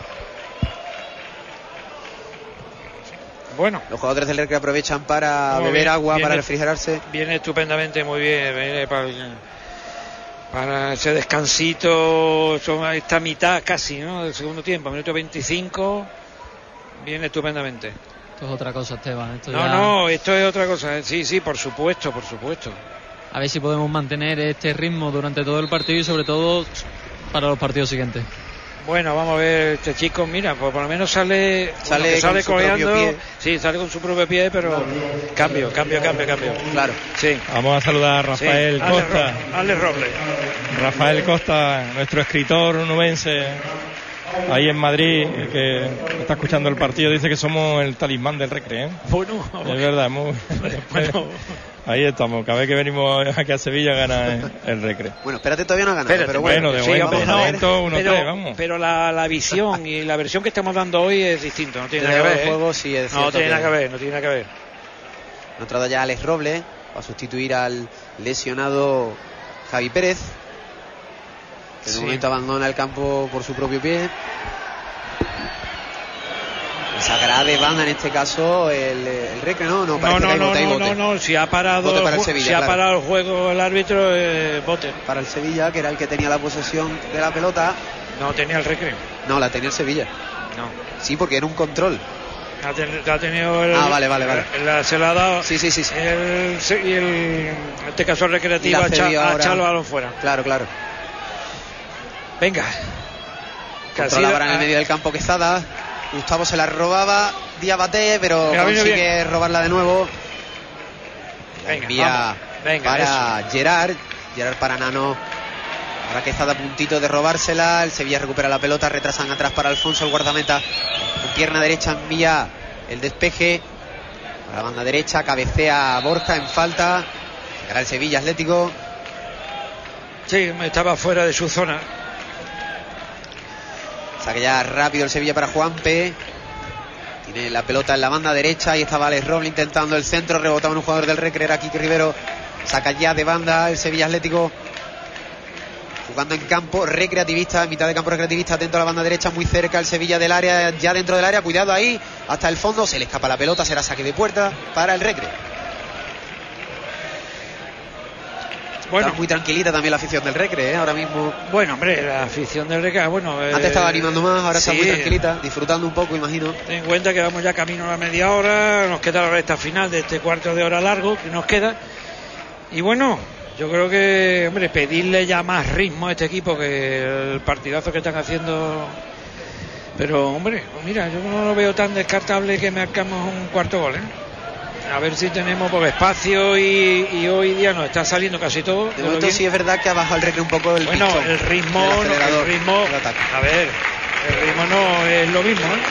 Bueno, los jugadores del Recre aprovechan para no, beber bien, agua, viene, para refrigerarse. Viene estupendamente, muy bien, viene para, para ese descansito, esta mitad casi, ¿no? Del segundo tiempo, minuto veinticinco, viene estupendamente. Esto es otra cosa, Esteban. Esto no, ya... no, esto es otra cosa. Sí, sí, por supuesto, por supuesto. A ver si podemos mantener este ritmo durante todo el partido y sobre todo para los partidos siguientes. Bueno, vamos a ver, este chico, mira, pues por lo menos sale sale, bueno, sale coleando, sí, sale con su propio pie, pero cambio, cambio, cambio, cambio. Claro. Sí. Vamos a saludar a Rafael sí. Costa. Ale Robles. Rafael Costa, nuestro escritor nubense ahí en Madrid, que está escuchando el partido, dice que somos el talismán del Recre, ¿eh? Bueno, es verdad, muy bueno. Ahí estamos, cada vez que venimos aquí a Sevilla gana el Recre. Bueno, espérate, todavía no ha ganado, espérate, pero bueno, bueno de sí, momento, no, momento uno pero, tres, vamos. Pero la, la visión y la versión que estamos dando hoy es distinto, no tiene de nada que ver. El juego, ¿eh? sí, es no tiene que... nada que ver, no tiene nada que ver. Ha entrado ya Alex Robles para sustituir al lesionado Javi Pérez, que de sí. momento abandona el campo por su propio pie. Sacará de banda en este caso el, el Recre, ¿no? No, no, no, no, bote no, no, no, si ha parado, para el Sevilla, si ha claro. parado el juego el árbitro, eh, bote. Para el Sevilla, que era el que tenía la posesión de la pelota. No tenía el Recre. No, la tenía el Sevilla. No. Sí, porque era un control. Ha, ten, ha tenido el, ah, vale, vale, vale. La, se la ha dado. Sí, sí, sí. sí. El, y el, en este caso el Recreativo ha echado los balón fuera. Claro, claro. Venga. Controla ahora en el medio del campo Quesada. Gustavo se la robaba, Diabate, pero Mira, consigue bien. robarla de nuevo. La venga, envía venga, para eso. Gerard. Gerard para Nano. Ahora Quesada a puntito de robársela. El Sevilla recupera la pelota, retrasan atrás para Alfonso, el guardameta. Con pierna derecha envía el despeje. A la banda derecha, cabecea Borja en falta. Llegará el Sevilla Atlético. Sí, estaba fuera de su zona. Saque ya rápido el Sevilla para Juanpe. Tiene la pelota en la banda derecha. Ahí estaba Alex Robles intentando el centro. Rebotaba en un jugador del Recre, era Quique Rivero. Saca ya de banda el Sevilla Atlético. Jugando en campo recreativista, en mitad de campo recreativista. Atento a la banda derecha, muy cerca el Sevilla del área. Ya dentro del área, cuidado ahí. Hasta el fondo, se le escapa la pelota. Será saque de puerta para el Recre. Bueno, está muy tranquilita también la afición del Recre, ¿eh? Ahora mismo. Bueno, hombre, la afición del Recre, bueno. Antes eh, estaba animando más, ahora sí, está muy tranquilita, disfrutando un poco, imagino. Ten en cuenta que vamos ya camino a la media hora, nos queda la recta final de este cuarto de hora largo que nos queda. Y bueno, yo creo que, hombre, pedirle ya más ritmo a este equipo que el partidazo que están haciendo. Pero, hombre, mira, yo no lo veo tan descartable que marcamos un cuarto gol, ¿eh? A ver si tenemos poco espacio y, y hoy día nos está saliendo casi todo. De momento sí es verdad que ha bajado el Recre un poco el bueno, pichón, el ritmo, el, el ritmo, a ver, el ritmo no es lo mismo, ¿eh?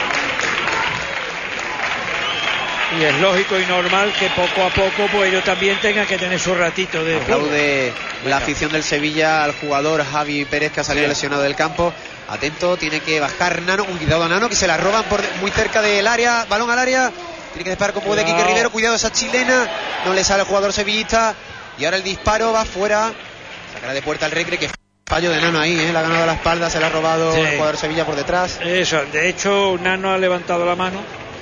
Y es lógico y normal que poco a poco pues ellos también tengan que tener su ratito de aplaude la afición del Sevilla al jugador Javi Pérez, que ha salido sí. lesionado del campo. Atento, tiene que bajar Nano, un cuidado a Nano, que se la roban por muy cerca del área, balón al área. Tiene que disparar como de Quique Rivero. Cuidado esa chilena. No le sale al jugador sevillista. Y ahora el disparo va fuera. Sacará de puerta al Recre, que fallo de Nano ahí, ¿eh? La ha ganado a la espalda, se la ha robado sí. El jugador Sevilla por detrás. Eso, de hecho Nano ha levantado la mano,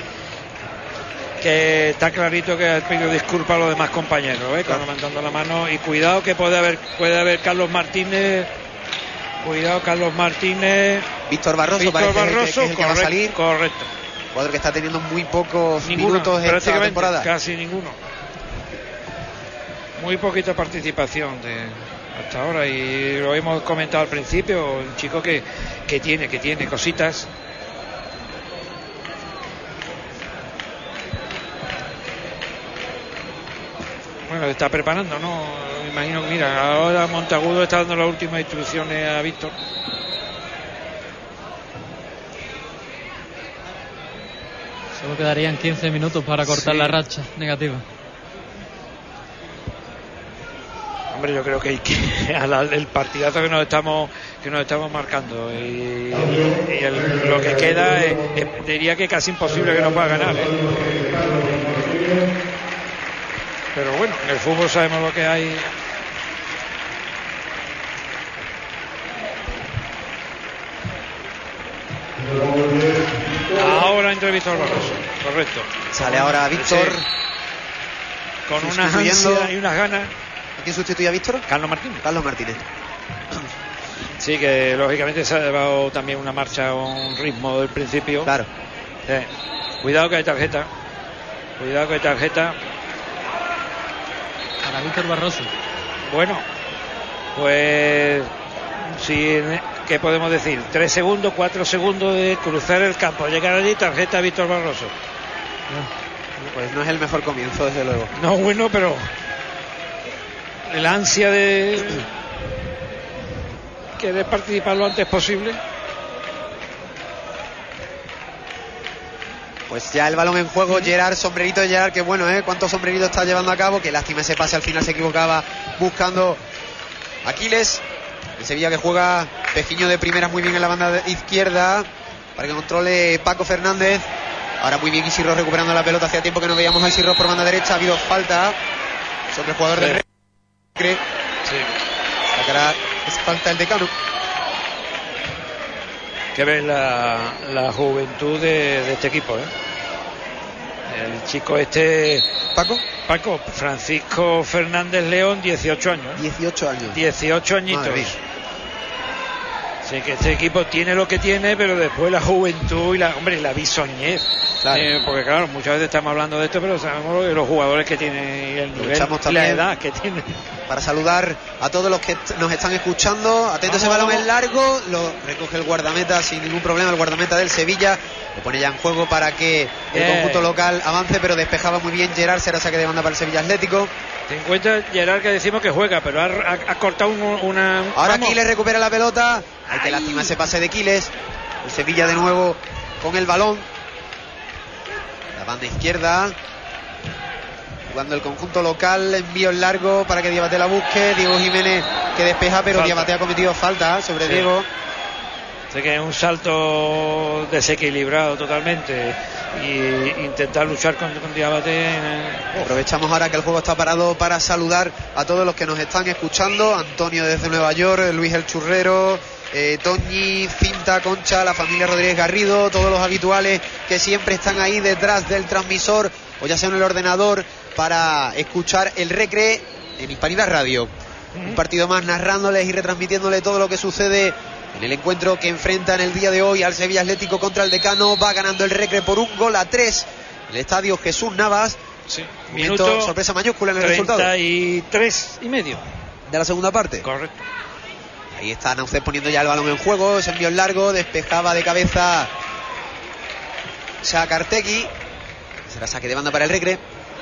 que está clarito que ha pedido disculpas a los demás compañeros, ¿eh? Claro. Levantando la mano. Y cuidado que puede haber puede haber Carlos Martínez. Cuidado Carlos Martínez. Víctor Barroso, Víctor parece Barroso, que, que es el que correcto, va a salir. Correcto. Jugador que está teniendo muy pocos ninguno, minutos en esta temporada. Casi ninguno. Muy poquita participación de hasta ahora, y lo hemos comentado al principio, un chico que, que tiene, que tiene cositas. Bueno, está preparando, ¿no? Me imagino que, mira, ahora Monteagudo está dando las últimas instrucciones a Víctor. Solo quedarían quince minutos para cortar sí. la racha negativa. Hombre, yo creo que, hay que al, el partidazo que nos estamos que nos estamos marcando y, y el, lo que queda es, es, diría que casi imposible que nos pueda ganar, ¿eh? Pero bueno, en el fútbol sabemos lo que hay. Ahora entra Víctor Barroso, correcto. Sale ahora Víctor sí. Con unas ansias y unas ganas. ¿Quién sustituye a Víctor? Carlos Martínez. Carlos Martínez. Sí, que lógicamente se ha llevado también una marcha, un ritmo del principio. Claro. Sí. Cuidado que hay tarjeta. Cuidado que hay tarjeta. Para Víctor Barroso. Bueno, pues sí, ¿qué podemos decir? Tres segundos, cuatro segundos de cruzar el campo, llegar allí, tarjeta Víctor Barroso. Pues no es el mejor comienzo, desde luego. No, bueno, pero el ansia de querer participar lo antes posible. Pues ya el balón en juego. Gerard, sombrerito de Gerard, que bueno, ¿eh? Cuántos sombreritos está llevando a cabo. Qué lástima ese pase, al final se equivocaba buscando Aquiles. El Sevilla que juega Pejiño de primeras muy bien en la banda izquierda para que controle Paco Fernández. Ahora muy bien Isirros recuperando la pelota. Hacía tiempo que no veíamos a Isirros por banda derecha. Ha habido falta sobre el jugador sí. del Recre. Sí. Sacará, es falta el Decano. Que ves la, la juventud de, de este equipo, ¿eh? El chico este Paco Paco Francisco Fernández León, dieciocho años. dieciocho años. dieciocho añitos. Sí, que este equipo tiene lo que tiene, pero después la juventud y la, hombre, la bisoñez. Claro. Eh, porque claro, muchas veces estamos hablando de esto, pero sabemos de los jugadores que tienen y el nivel y la edad que tienen. Para saludar a todos los que nos están escuchando. Atento, ese balón es largo, lo recoge el guardameta sin ningún problema, el guardameta del Sevilla. Lo pone ya en juego para que el eh. conjunto local avance, pero despejaba muy bien Gerard. Será saque de banda para el Sevilla Atlético. Te encuentras Gerard, que decimos que juega, pero ha, ha, ha cortado un, una... Ahora Quiles recupera la pelota. Hay que lástima ese pase de Quiles. El Sevilla de nuevo con el balón. La banda izquierda. Jugando el conjunto local. Envío en largo para que Diabate la busque. Diego Jiménez que despeja, pero falta. Diabate ha cometido falta sobre sí. Diego. Sé que es un salto desequilibrado totalmente y intentar luchar con, con Diabate. Aprovechamos ahora que el juego está parado para saludar a todos los que nos están escuchando. Antonio desde Nueva York, Luis el Churrero, eh, Toñi, Cinta, Concha, la familia Rodríguez Garrido, todos los habituales que siempre están ahí detrás del transmisor o ya sea en el ordenador para escuchar el Recre en Hispanidad Radio. Uh-huh. Un partido más narrándoles y retransmitiéndoles todo lo que sucede en el encuentro que enfrenta en el día de hoy al Sevilla Atlético contra el Decano. Va ganando el Recre por un gol a tres en el estadio Jesús Navas. Sí. Minuto, Minuto sorpresa mayúscula en el resultado. treinta y tres y medio de la segunda parte. Correcto. Ahí está Naucet poniendo ya el balón en juego. Se envió en largo, despejaba de cabeza Sacartegui. Será saque de banda para el Recre.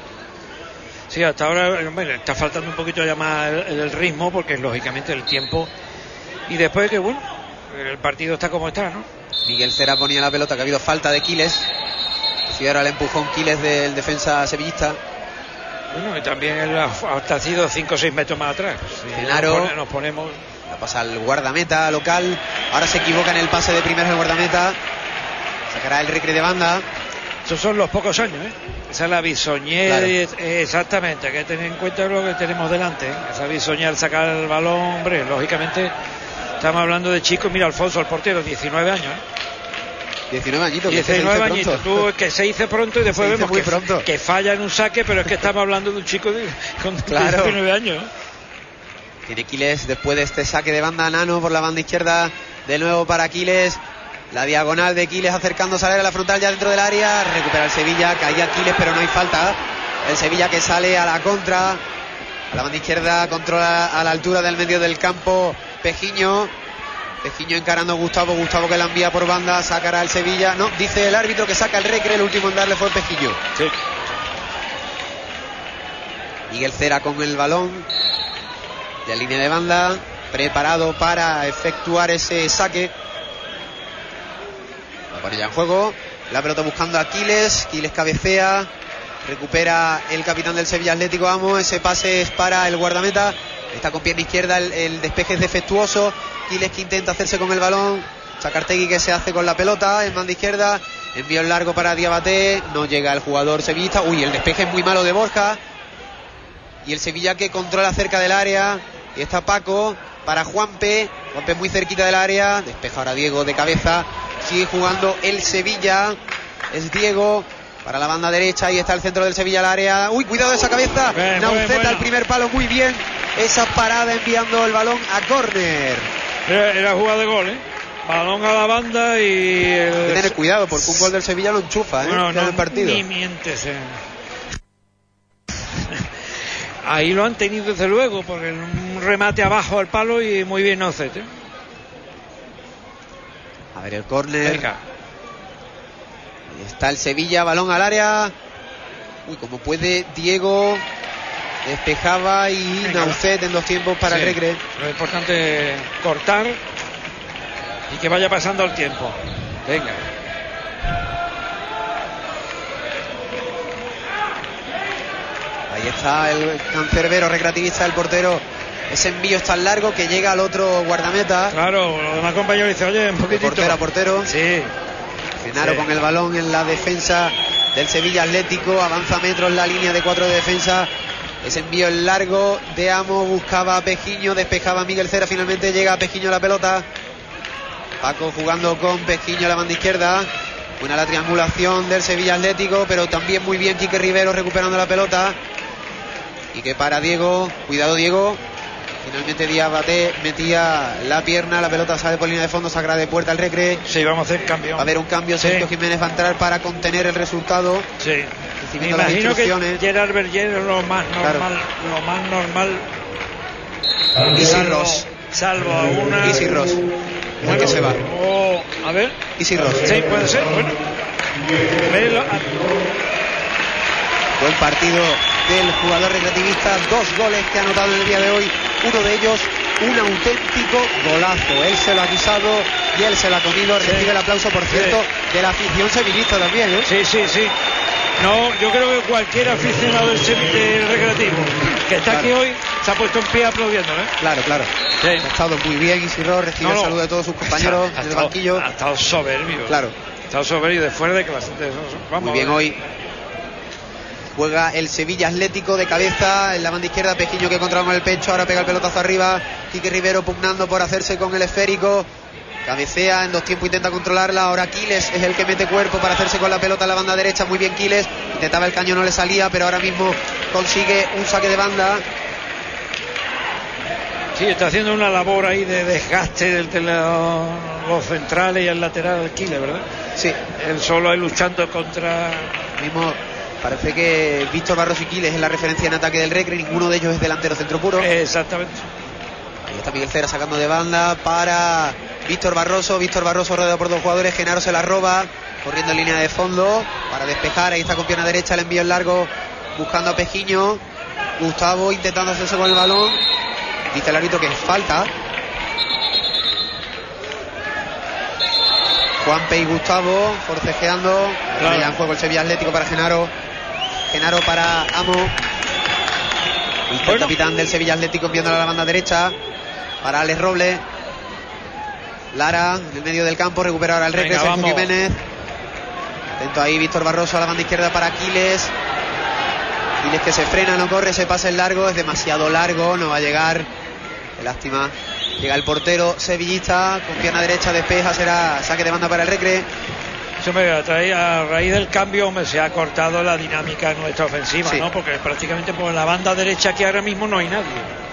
Sí, hasta ahora bueno, está faltando un poquito ya más el, el ritmo, porque lógicamente el tiempo. Y después que bueno, el partido está como está, ¿no? Miguel Cera ponía la pelota, que ha habido falta de Quiles. Si ahora el empujón Quiles del defensa sevillista. Bueno, y también él ha, ha sido cinco o seis metros más atrás. Si Genaro, nos, pone, nos ponemos. La pasa al guardameta local. Ahora se equivoca en el pase de primera el guardameta. Sacará el Recre de banda. estos son los pocos años, ¿eh? Esa es la bisoñé, claro. Exactamente, hay que tener en cuenta lo que tenemos delante, ¿eh? Esa bisoñé al sacar el balón, hombre, lógicamente estamos hablando de chicos. Mira, Alfonso, el portero, diecinueve años, ¿eh? diecinueve añitos. diecinueve añitos, tú, que se dice pronto y después vemos que, pronto. que falla en un saque, pero es que estamos hablando de un chico de, con claro. diecinueve años, ¿eh? Tiene Quiles después de este saque de banda. Nano por la banda izquierda, de nuevo para Quiles. La diagonal de Quiles acercándose a la frontal ya dentro del área. Recupera el Sevilla, caía Quiles pero no hay falta. El Sevilla que sale a la contra. A la banda izquierda, controla a la altura del medio del campo Pejiño. Pejiño encarando a Gustavo. Gustavo que la envía por banda, sacará el Sevilla. No, dice el árbitro que saca el Recre. El último en darle fue Pejiño. Sí. Miguel Cera con el balón. De línea de banda. Preparado para efectuar ese saque. Para ya en juego, la pelota buscando a Quiles, Quiles cabecea, recupera el capitán del Sevilla Atlético Amo, ese pase es para el guardameta, está con pierna izquierda, el, el despeje es defectuoso, Quiles que intenta hacerse con el balón, Chacartegui que se hace con la pelota, en banda izquierda, envío en largo para Diabaté, no llega el jugador sevillista, uy, el despeje es muy malo de Borja, y el Sevilla que controla cerca del área, y está Paco para Juanpe, Juanpe muy cerquita del área, despeja ahora Diego de cabeza. Sigue jugando el Sevilla. Es Diego para la banda derecha. Ahí está el centro del Sevilla al área. Uy, cuidado de esa cabeza. Bien, Nauceta bueno. al primer palo. Muy bien. Esa parada enviando el balón a córner. Era, era jugada de gol, ¿eh? Balón a la banda y... El... Hay que tener cuidado porque un gol del Sevilla lo enchufa, ¿eh? Bueno, no, en el partido. Ni mientes, ¿eh? Ahí lo han tenido desde luego, porque un remate abajo al palo y muy bien Nauceta, ¿eh? A ver el córner. Venga. Ahí está el Sevilla, balón al área. Uy, como puede Diego. Despejaba y Naucet en dos tiempos para sí. el Recre. Lo importante es cortar y que vaya pasando el tiempo. Venga. Ahí está el cancerbero recreativista, el portero. Ese envío es tan largo que llega al otro guardameta. Claro, los demás compañeros dicen, oye, un poquitito. Portero a portero. Sí. Genaro sí. con el balón en la defensa del Sevilla Atlético. Avanza metros la línea de cuatro de defensa. Ese envío en largo de Amo. Buscaba a Pejiño. Despejaba a Miguel Cera. Finalmente llega a Pejiño la pelota. Paco jugando con Pejiño a la banda izquierda. Buena la triangulación del Sevilla Atlético. Pero también muy bien Quique Rivero recuperando la pelota. Y que para Diego. Cuidado Diego. Finalmente Diabaté metía la pierna, la pelota sale por línea de fondo, sacará de puerta el Recre. Sí, vamos a hacer cambio. Va a haber un cambio, sí. Sergio Jiménez va a entrar para contener el resultado. Sí. Me las imagino instrucciones. que Gerard Berger es lo más normal, Claro. lo más normal. Easy salvo, Ross. Salvo a una. Easy Ross. Bueno, que se va. O, a ver. Easy Ross. Sí, puede ser. Bueno. Velo. Buen partido del jugador recreativista. Dos goles que ha anotado en el día de hoy. Uno de ellos, un auténtico golazo. Él se lo ha guisado y él se lo ha comido. Sí. Recibe el aplauso, por cierto, Sí. de la afición sevillista también, ¿eh? Sí, sí, sí. No, yo creo que cualquier aficionado del, del recreativo que está Claro. aquí hoy se ha puesto en pie aplaudiendo, ¿eh? Claro, claro. Sí. Ha estado muy bien Easy Ross, recibe No, no. el saludo de todos sus compañeros Ha en el estado- banquillo. Ha estado soberbio. Claro. Ha estado soberbio de fuera de clase. Vamos Muy bien a ver. hoy. Juega el Sevilla Atlético de cabeza en la banda izquierda. Pejiño que controla con el pecho. Ahora pega el pelotazo arriba. Quique Rivero pugnando por hacerse con el esférico. Cabecea en dos tiempos, intenta controlarla. Ahora Quiles es el que mete cuerpo para hacerse con la pelota en la banda derecha. Muy bien Quiles. Intentaba el caño, no le salía, pero ahora mismo consigue un saque de banda. Sí, está haciendo una labor ahí de desgaste de los, los centrales y el lateral del Quiles, ¿verdad? Sí. Él solo ahí luchando contra... Mismo parece que Víctor Barroso y Quiles es la referencia en ataque del Recre. Ninguno de ellos es delantero centro puro. Exactamente. Ahí está Miguel Cera sacando de banda para Víctor Barroso. Víctor Barroso rodeado por dos jugadores. Genaro se la roba, corriendo en línea de fondo para despejar. Ahí está con pierna derecha, el envío en largo buscando a Pejiño. Gustavo intentando hacerse con el balón. Dice el árbitro que es falta. Juanpe y Gustavo forcejeando. Claro. Ya en juego el Sevilla Atlético para Genaro. Genaro para Amo. El Bueno. capitán del Sevilla Atlético enviándolo a la banda derecha para Alex Robles. Lara en el medio del campo, recupera ahora el Recre, Venga, Sergio vamos. Jiménez. Atento ahí Víctor Barroso a la banda izquierda para Aquiles. Aquiles que se frena, no corre, se pasa el largo, es demasiado largo, no va a llegar. Qué lástima. Llega el portero sevillista, con pierna derecha despeja, será saque de banda para el Recre. A raíz del cambio, hombre, se ha cortado la dinámica nuestra ofensiva, sí. ¿no? Porque prácticamente por la banda derecha aquí ahora mismo no hay nadie.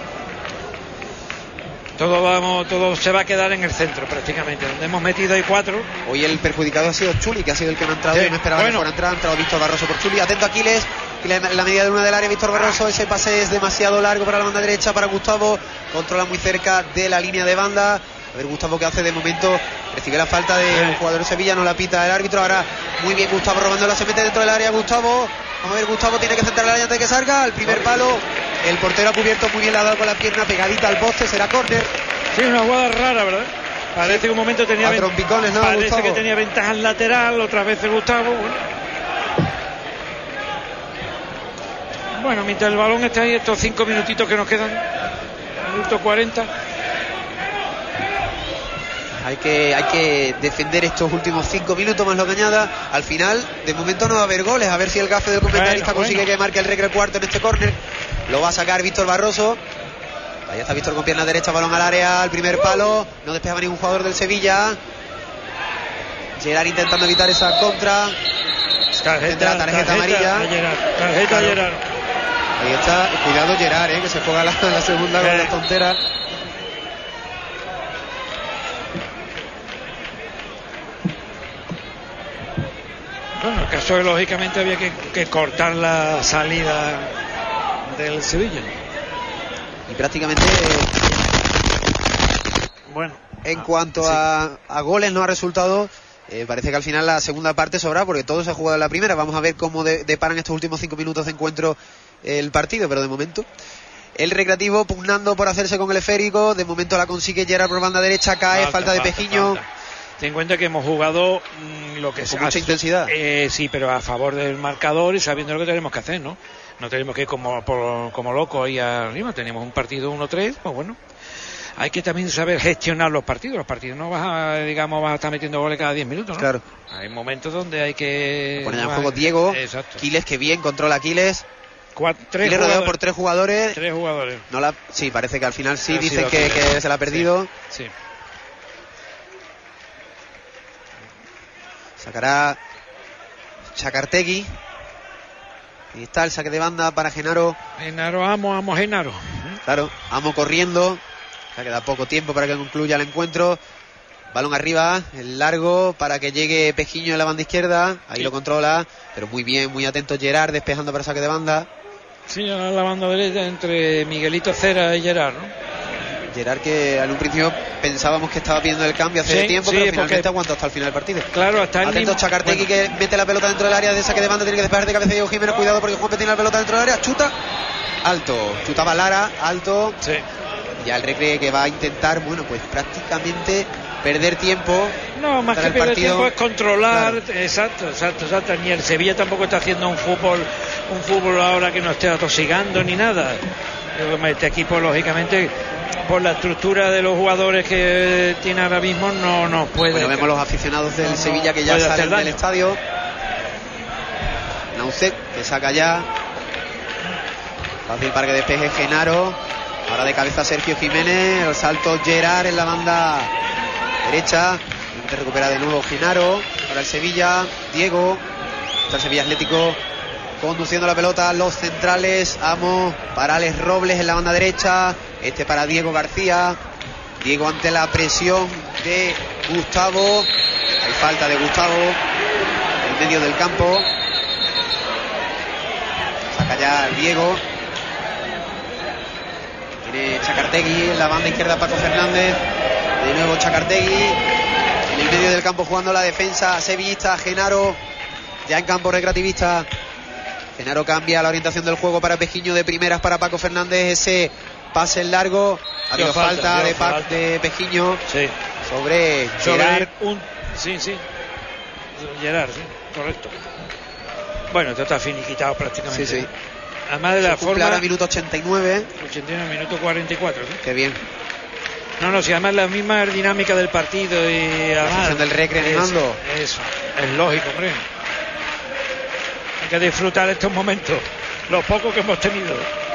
Todo vamos, todo se va a quedar en el centro prácticamente, donde hemos metido ahí cuatro. Hoy el perjudicado ha sido Chuli, que ha sido el que no ha entrado, sí, y no esperaba bueno. que fuera a entrar, ha entrado Víctor Barroso por Chuli. Atento a Aquiles, en la medida de una del área Víctor Barroso, ese pase es demasiado largo para la banda derecha, para Gustavo, controla muy cerca de la línea de banda. A ver Gustavo qué hace de momento, recibe la falta de un jugador de Sevilla, no la pita el árbitro. Ahora muy bien Gustavo robándola, se mete dentro del área Gustavo. Vamos a ver, Gustavo tiene que centrar el área antes de que salga. El primer palo, el portero ha cubierto muy bien, la ha dado con la pierna pegadita al poste, será córner. Sí, una jugada rara, ¿verdad? Parece que un momento tenía, ven... ¿no, Parece Gustavo? que tenía ventaja en lateral, otra vez el Gustavo. Bueno. bueno, mientras el balón está ahí, estos cinco minutitos que nos quedan, minuto cuarenta. Hay que, hay que defender estos últimos cinco minutos más lo que añada. Al final, de momento no va a haber goles. A ver si el gafe del comentarista bueno, consigue bueno. que marque el Recre cuarto en este córner. Lo va a sacar Víctor Barroso. Ahí está Víctor con pierna derecha, balón al área, al primer palo. No despejaba ningún jugador del Sevilla. Gerard intentando evitar esa contra. Tarjeta, la tarjeta, tarjeta amarilla. A Gerard, tarjeta claro. a Gerard. Ahí está, cuidado Gerard, eh, que se juega la, la segunda con eh. la tontera. Bueno, el caso es que lógicamente había que, que cortar la salida del Sevilla. Y prácticamente bueno en cuanto sí. a, a goles no ha resultado, eh, parece que al final la segunda parte sobra porque todo se ha jugado en la primera. Vamos a ver cómo de, deparan estos últimos cinco minutos de encuentro el partido, pero de momento el Recreativo pugnando por hacerse con el esférico. De momento la consigue Gerard por banda derecha, cae, falta, falta de falta, Pejiño falta. Ten en cuenta que hemos jugado mmm, lo que con mucha intensidad. Eh, sí, pero a favor del marcador y sabiendo lo que tenemos que hacer, ¿no? No tenemos que ir como, por, como locos ahí arriba. Tenemos un partido uno tres, pues bueno. Hay que también saber gestionar los partidos. Los partidos no vas a, digamos, vas a estar metiendo goles cada diez minutos, ¿no? Claro. Hay momentos donde hay que... Poner en juego Diego. Exacto. Quiles, que bien controla Aquiles. Cuatro, tres Quiles rodeado por tres jugadores. Tres jugadores. No la, sí, parece que al final sí, ha dicen que, que se la ha perdido. Sí. sí. Sacará Chacartegui. Ahí está el saque de banda para Genaro. Genaro, amo, amo Genaro. Claro, amo corriendo. Ya queda poco tiempo para que concluya el encuentro. Balón arriba, el largo para que llegue Pejiño en la banda izquierda. Ahí sí. lo controla, pero muy bien, muy atento Gerard despejando para saque de banda. Sí, ahora la banda derecha entre Miguelito Cera y Gerard, ¿no? Gerard, que en un principio pensábamos que estaba pidiendo el cambio hace sí, tiempo, sí, pero finalmente aguanta hasta el final del partido. Claro, hasta el Atento Chacartegui, bueno. que mete la pelota dentro del área de saque de banda, tiene que despejar de cabeza Diego Jiménez, cuidado porque Juanpe tiene la pelota dentro del área, chuta, alto, chutaba Lara, alto. Sí. Ya el Recre que va a intentar, bueno, pues prácticamente perder tiempo. No, más que perder partido. tiempo es controlar, claro. exacto, exacto, exacto. Ni el Sevilla tampoco está haciendo un fútbol, un fútbol ahora que no esté atosigando ni nada. Este equipo, lógicamente, por la estructura de los jugadores que tiene ahora mismo, no nos puede. Bueno, vemos los aficionados del no, Sevilla que ya salen del estadio. Naucet, que saca ya. Fácil para que despeje Genaro. Ahora de cabeza Sergio Jiménez. El salto Gerard en la banda derecha. Se recupera de nuevo Genaro. Para el Sevilla, Diego. Está el Sevilla Atlético conduciendo la pelota. Los centrales, Amo para Alex Robles en la banda derecha. Este para Diego García. Diego ante la presión de Gustavo. Hay falta de Gustavo en medio del campo. Saca ya Diego. Tiene Chacartegui en la banda izquierda, Paco Fernández. De nuevo Chacartegui en el medio del campo jugando la defensa sevillista. Genaro ya en campo recreativista. Genaro cambia la orientación del juego para Pejiño, de primeras para Paco Fernández. Ese pase en largo. Ha habido falta, falta de, falta de Pejiño sí. sobre, sobre Gerard. Un, sí, sí. Gerard, sí, correcto. Bueno, esto está finiquitado prácticamente. Sí, sí. Además de la forma. Ahora minuto ochenta y nueve. ochenta y nueve, minuto cuarenta y cuatro. ¿Sí? Qué bien. No, no, si además la misma dinámica del partido y además. La del Recre animando. Eso, es lógico, hombre. que disfrutar estos momentos, los pocos que hemos tenido.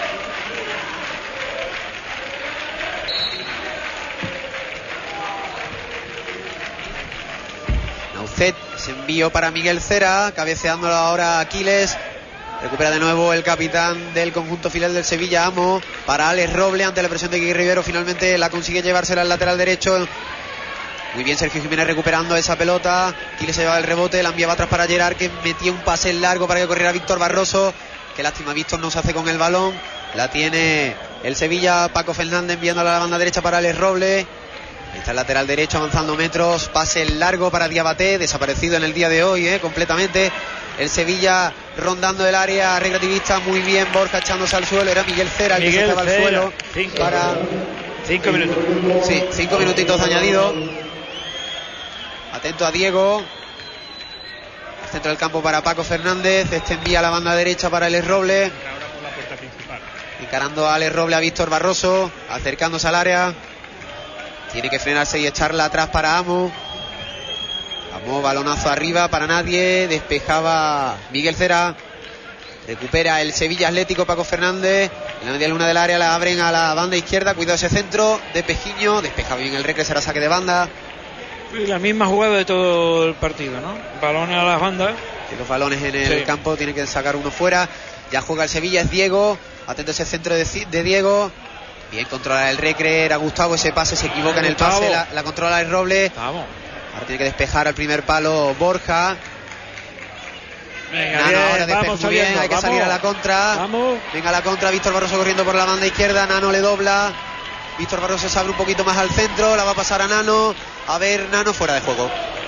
Naucet, ese envío para Miguel Cera, cabeceándolo ahora Aquiles. Recupera de nuevo el capitán del conjunto filial del Sevilla, Amo, para Alex Roble ante la presión de Quique Rivero. Finalmente la consigue llevársela al lateral derecho. Muy bien Sergio Jiménez recuperando esa pelota. Aquiles se lleva el rebote, la enviaba atrás para Gerard, que metía un pase largo para que corriera Víctor Barroso. Qué lástima, Víctor no se hace con el balón. La tiene el Sevilla, Paco Fernández enviándola a la banda derecha para Alex Roble. Ahí está el lateral derecho avanzando metros, pase largo para Diabaté, desaparecido en el día de hoy, eh, completamente. El Sevilla rondando el área recreativista, muy bien Borja echándose al suelo, era Miguel Cera el Miguel que se estaba al Cera. suelo. Cinco. Para... Cinco minutos. Sí, cinco minutitos añadidos. Atento a Diego. Al centro del campo para Paco Fernández, este envía a la banda derecha para Alex Roble. Encarando a Alex Roble a Víctor Barroso, acercándose al área. Tiene que frenarse y echarla atrás para Amo. Amo, balonazo arriba para nadie. Despejaba Miguel Cera. Recupera el Sevilla Atlético, Paco Fernández. En la media luna del área la abren a la banda izquierda. Cuidado ese centro de Pejiño. Despeja bien el Recre, será saque de banda. Y la misma jugada de todo el partido, ¿no? Balones a las bandas. Y los balones en el Sí. campo, tiene que sacar uno fuera. Ya juega el Sevilla, es Diego. Atento ese centro de, de Diego. Bien controla el Recre, era Gustavo, ese pase se equivoca en el Gustavo. pase, la, la controla el Roble. Vamos. Ahora tiene que despejar al primer palo Borja. Venga, Nano bien, ahora despeja vamos muy bien, saliendo, hay que vamos. salir a la contra. Vamos. Venga la contra, Víctor Barroso corriendo por la banda izquierda, Nano le dobla. Víctor Barroso se abre un poquito más al centro, la va a pasar a Nano. A ver, Nano fuera de juego.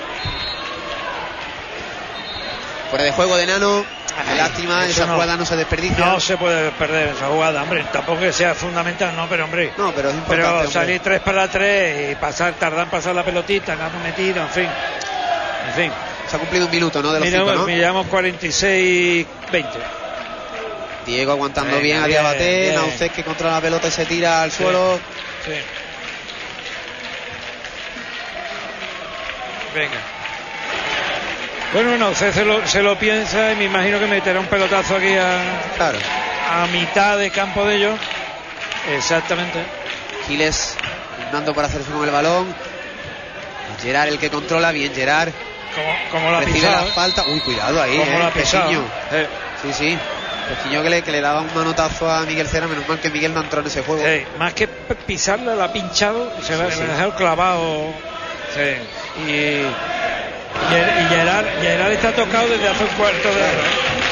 Fuera de juego de Nano. Ay, lástima, eso esa no. jugada no se desperdicia. No se puede perder esa jugada, hombre. Tampoco que sea fundamental, no, pero hombre. No, pero es importante. Pero hombre. salir tres para tres y pasar, tardar en pasar la pelotita, Nano metido, en fin. En fin. Se ha cumplido un minuto, ¿no? De los Mira, cinco, ¿no? miramos cuarenta y seis veinte. Diego aguantando Venga, bien a bien, Diabaté. bien. Naucet que controla la pelota y se tira al suelo. Sí. Venga. Bueno, no, usted se lo, se lo piensa y me imagino que meterá un pelotazo aquí a, Claro. a mitad de campo de ellos. Exactamente. Giles andando para hacerse con el balón. Gerard el que controla, bien Gerard. Como, como la Recibe pisado, la falta. Uy, cuidado ahí, como eh, la pisado. Pejiño. Eh, Sí, sí. Pejiño que le, que le daba un manotazo a Miguel Cera. Menos mal que Miguel no entró en ese juego. eh, más que p- pisarla, la ha pinchado, se va Sí, a sí. dejar clavado. Sí. Y, y, Ger- y Gerard, Gerard está tocado desde hace un cuarto de hora.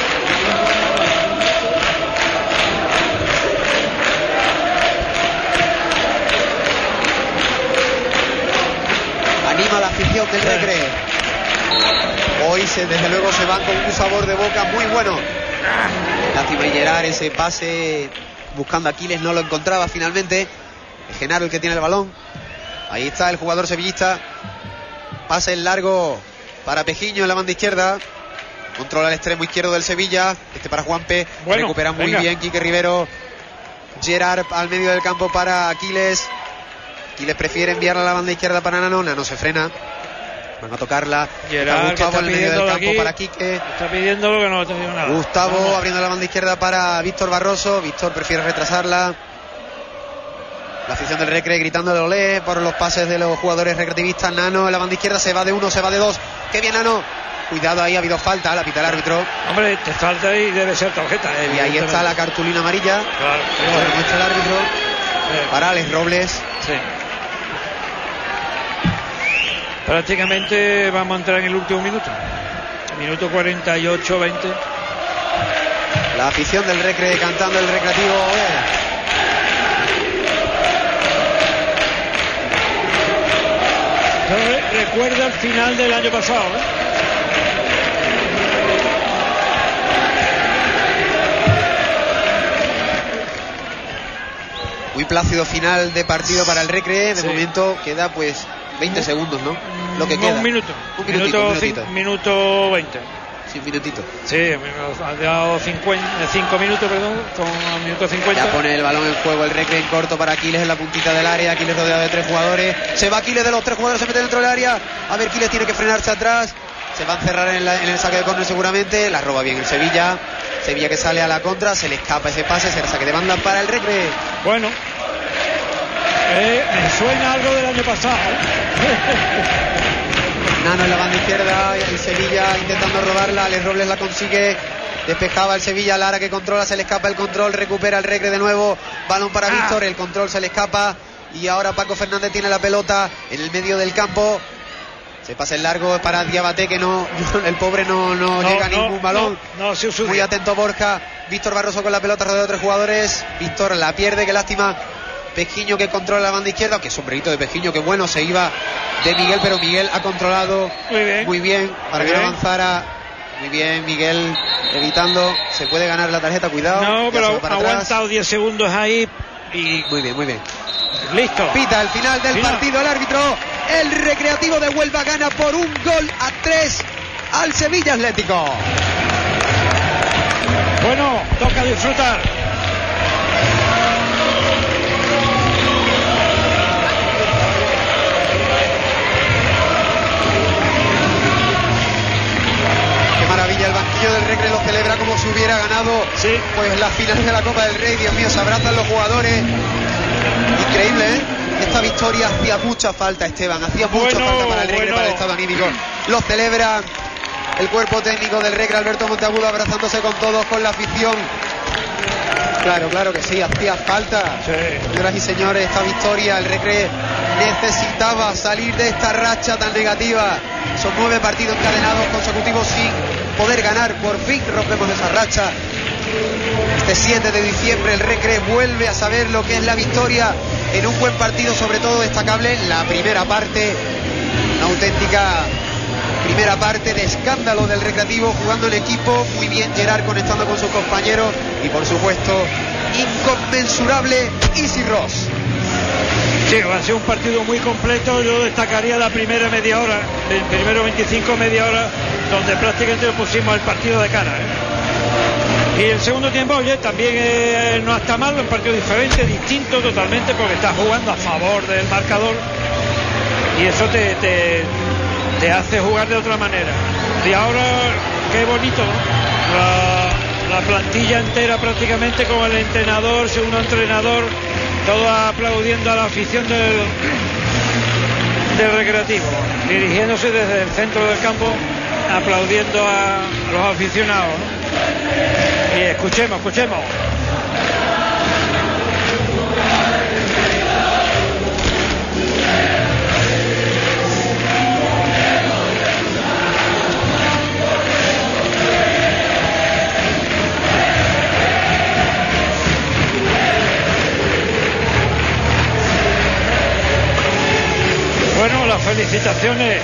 Anima la afición del Recre. Hoy se, desde luego se van con un sabor de boca muy bueno. Lástima y Gerard, ese pase buscando a Aquiles, no lo encontraba finalmente. Es Genaro el que tiene el balón. Ahí está el jugador sevillista. Pase en largo para Pejiño en la banda izquierda. Controla el extremo izquierdo del Sevilla. Este para Juanpe. Bueno, recupera muy venga. bien Quique Rivero. Gerard al medio del campo para Aquiles. Aquiles prefiere enviarla a la banda izquierda para Nano. Nano se frena. Van a tocarla. Gerard, Está Gustavo que está al medio del pidiéndolo campo aquí. para Quique. Está pidiendo lo que no ha tenido nada. Gustavo Vamos. abriendo la banda izquierda para Víctor Barroso. Víctor prefiere retrasarla. La afición del Recre gritando de olé por los pases de los jugadores recreativistas. Nano en la banda izquierda, se va de uno, se va de dos. ¡Qué bien, Nano! Cuidado, ahí ha habido falta, la pita el árbitro. Hombre, te falta y debe ser tarjeta. Y ahí evidentemente. está la cartulina amarilla. Claro. Lo muestra el árbitro. Eh, Para Alex Robles. sí. Prácticamente vamos a entrar en el último minuto. Minuto cuarenta y ocho veinte. La afición del Recre cantando el recreativo. olé. Re- recuerda el final del año pasado, ¿eh? Muy plácido final de partido para el Recre. De Sí. momento queda pues veinte segundos, ¿no? Lo que No, queda. un minuto. Un minutito, minuto, un minutito. cin- minuto veinte. Sí, un minutito. Sí, ha dado cinco minutos, perdón, con el minuto cincuenta. Ya pone el balón en juego el Recre en corto para Aquiles en la puntita del área. Aquiles rodeado de tres jugadores. Se va Aquiles de los tres jugadores, se mete dentro del área. A ver, Aquiles tiene que frenarse atrás. se va a encerrar en, la, en el saque de córner seguramente. La roba bien el Sevilla. Sevilla que sale a la contra, se le escapa ese pase, será saque de banda para el Recre. Bueno, eh, me suena algo del año pasado. Nano en la banda izquierda, el Sevilla intentando robarla, Alex Robles la consigue, despejaba el Sevilla, Lara que controla, se le escapa el control, recupera el Recre de nuevo, balón para ah. Víctor, el control se le escapa y ahora Paco Fernández tiene la pelota en el medio del campo. Se pasa el largo para Diabaté, que no, el pobre no, no, no llega a no, ningún balón. No, no, sí, sí. Muy atento Borja. Víctor Barroso con la pelota, rodeado de tres jugadores. Víctor la pierde, qué lástima. Pesquiño que controla la banda izquierda. Qué sombrerito de Pesquiño, qué bueno. Se iba de Miguel, pero Miguel ha controlado muy bien, muy bien para muy que bien. no avanzara. Muy bien, Miguel evitando. Se puede ganar la tarjeta, cuidado. No, pero ha aguantado diez segundos ahí. Y muy bien, muy bien. Listo. Pita el final del final. partido el árbitro. El Recreativo de Huelva gana por un gol a tres al Sevilla Atlético. Bueno, toca disfrutar. Qué maravilla, el banquillo del Recre lo celebra como si hubiera ganado sí. pues la final de la Copa del Rey. Dios mío, se abrazan los jugadores. Increíble, ¿eh? Esta victoria hacía mucha falta, Esteban, hacía mucha bueno, falta para el Recre, bueno. para el estado anímico. Lo celebra el cuerpo técnico del Recre, Alberto Monteagudo abrazándose con todos, con la afición. Claro, claro que sí, hacía falta. Sí. Señoras y señores, esta victoria, el Recre necesitaba salir de esta racha tan negativa. Son nueve partidos encadenados consecutivos sin poder ganar. Por fin rompemos esa racha. Este siete de diciembre el Recre vuelve a saber lo que es la victoria en un buen partido, sobre todo destacable la primera parte, una auténtica primera parte de escándalo del Recreativo, jugando en equipo, muy bien Gerard conectando con sus compañeros y por supuesto inconmensurable Easy Ross. Sí, va a ser un partido muy completo. Yo destacaría la primera media hora, el primero veinticinco media hora, donde prácticamente pusimos el partido de cara, ¿eh? Y el segundo tiempo, oye, también eh, no está mal, un partido diferente, distinto totalmente, porque está jugando a favor del marcador y eso te, te, te hace jugar de otra manera. Y ahora, qué bonito, ¿no? La, la plantilla entera prácticamente con el entrenador, segundo entrenador, todo aplaudiendo a la afición del, del Recreativo, dirigiéndose desde el centro del campo, aplaudiendo a los aficionados, ¿no? Y escuchemos, escuchemos. Bueno, las felicitaciones.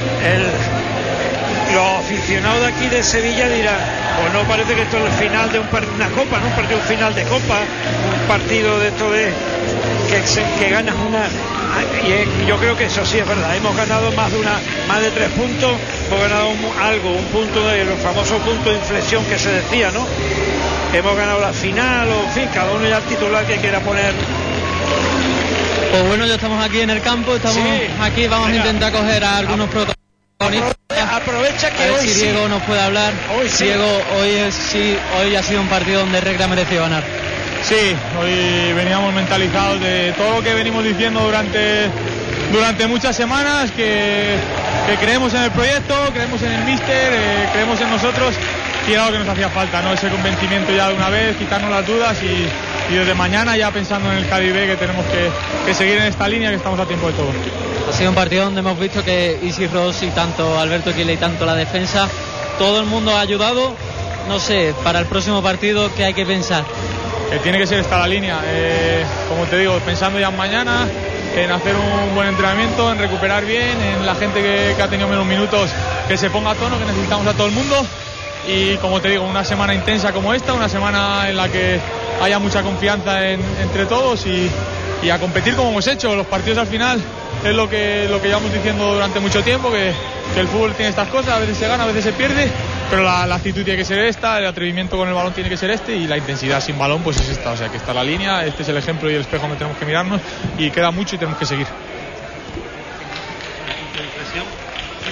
El, los aficionados de aquí de Sevilla dirán, pues no parece que esto es el final de un par, una copa, ¿no? Un partido final de copa, un partido de esto de que, se, que ganas una. Y yo creo que eso sí es verdad. Hemos ganado más de una, más de tres puntos, hemos ganado un, algo, un punto de los famosos puntos de inflexión que se decía, ¿no? Hemos ganado la final, o en fin, cada uno ya el titular que quiera poner. Pues bueno, ya estamos aquí en el campo, estamos sí, aquí, vamos venga. a intentar coger a algunos protagonistas. Aprovecha que a ver hoy si sí. Diego nos puede hablar. Hoy sí. Diego, hoy es, sí, hoy ha sido un partido donde Recre ha merecido ganar. Sí, hoy veníamos mentalizados de todo lo que venimos diciendo durante, durante muchas semanas, que, que creemos en el proyecto, creemos en el míster, eh, creemos en nosotros, y era lo que nos hacía falta, ¿no? Ese convencimiento ya de una vez, quitarnos las dudas y, y desde mañana ya pensando en el Cádiz B, que tenemos que, que seguir en esta línea, que estamos a tiempo de todo. Ha sido un partido donde hemos visto que Easy Ross y tanto Alberto Quile y tanto la defensa, todo el mundo ha ayudado. No sé, para el próximo partido, ¿qué hay que pensar? Que tiene que ser esta la línea, eh, como te digo, pensando ya en mañana, en hacer un buen entrenamiento, en recuperar bien, en la gente que, que ha tenido menos minutos, que se ponga a tono, que necesitamos a todo el mundo. Y como te digo, una semana intensa como esta, una semana en la que haya mucha confianza en, entre todos y, y a competir como hemos hecho. Los partidos al final es lo que, lo que llevamos diciendo durante mucho tiempo, que, que el fútbol tiene estas cosas, a veces se gana, a veces se pierde, pero la, la actitud tiene que ser esta, el atrevimiento con el balón tiene que ser este y la intensidad sin balón pues es esta, o sea que está la línea, este es el ejemplo y el espejo donde tenemos que mirarnos y queda mucho y tenemos que seguir.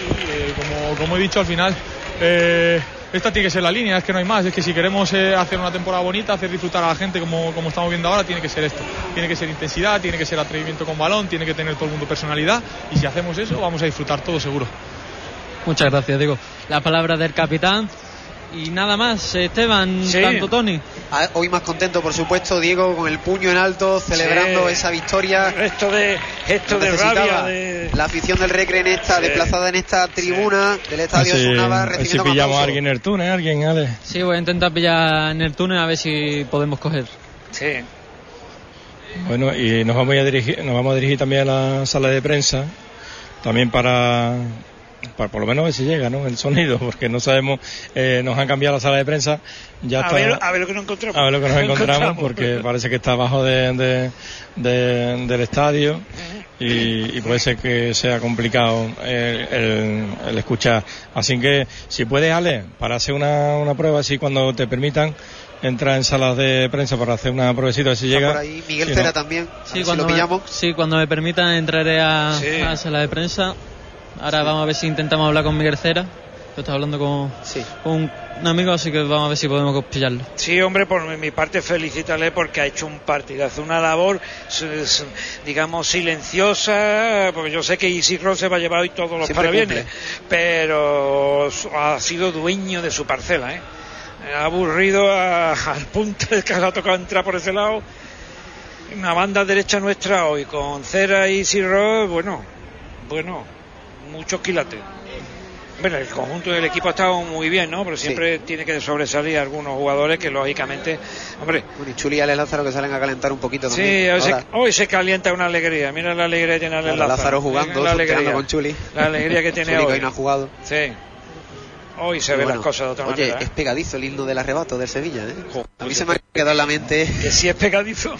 Eh, como, como he dicho al final, eh, esta tiene que ser la línea, es que no hay más, es que si queremos eh, hacer una temporada bonita, hacer disfrutar a la gente como, como estamos viendo ahora, tiene que ser esto, tiene que ser intensidad, tiene que ser atrevimiento con balón, tiene que tener todo el mundo personalidad, y si hacemos eso vamos a disfrutar todo seguro. Muchas gracias, Diego. La palabra del capitán. Y nada más, Esteban, sí. tanto Tony. Hoy más contento, por supuesto, Diego, con el puño en alto, celebrando sí. esa victoria. Esto de esto de rabia. De... La afición del Recre en esta, sí. desplazada en esta tribuna sí. del estadio Así, Sunava, recibiendo si pillamos a alguien en el túnel, alguien, Ale. Sí, voy a intentar pillar en el túnel a ver si podemos coger. Sí. Bueno, y nos vamos a dirigir, nos vamos a dirigir también a la sala de prensa, también para... Para por lo menos ver si llega, ¿no? El sonido, porque no sabemos, eh, nos han cambiado la sala de prensa, ya a está, ver, a ver lo que nos encontramos, a ver lo que nos lo encontramos, encontramos, porque parece que está abajo de, de, de, del estadio y, y puede ser que sea complicado el, el, el escuchar. Así que si puedes, Ale, para hacer una, una prueba, así cuando te permitan entrar en salas de prensa para hacer una pruebecita, si llega. Por ahí Miguel si Cera no. también, sí, si cuando lo pillamos. Me, sí, cuando me permitan entraré a, sí. a la sala de prensa. Ahora sí. Vamos a ver si intentamos hablar con Miguel Cera. Yo estaba hablando con, sí. con un amigo, así que vamos a ver si podemos pillarlo. Sí, hombre, por mi parte felicitarle porque ha hecho un partidazo, una labor, digamos, silenciosa, porque yo sé que Isidro se va a llevar hoy todos los Siempre parabienes, cumple. Pero ha sido dueño de su parcela, ¿eh? Ha aburrido a, al punto de que le ha tocado entrar por ese lado. Una banda derecha nuestra hoy con Cera y Isidro, bueno, bueno, muchos quilates. Bueno, el conjunto del equipo ha estado muy bien, ¿no? Pero siempre sí. tiene que sobresalir algunos jugadores que, lógicamente, hombre... Bueno, y Chuli y Ale Lázaro que salen a calentar un poquito también. Sí, hoy se, hoy se calienta una alegría. Mira la alegría que tiene Ale claro, Lázaro. Lázaro jugando, la alegría con Chuli. La alegría que tiene Chuli hoy. que hoy no ha jugado. Sí. Hoy se ven bueno, las cosas de otra oye, manera. Oye, es pegadizo el himno del arrebato del Sevilla, ¿eh? Joder, a mí se me ha quedado en la mente... Que sí es pegadizo.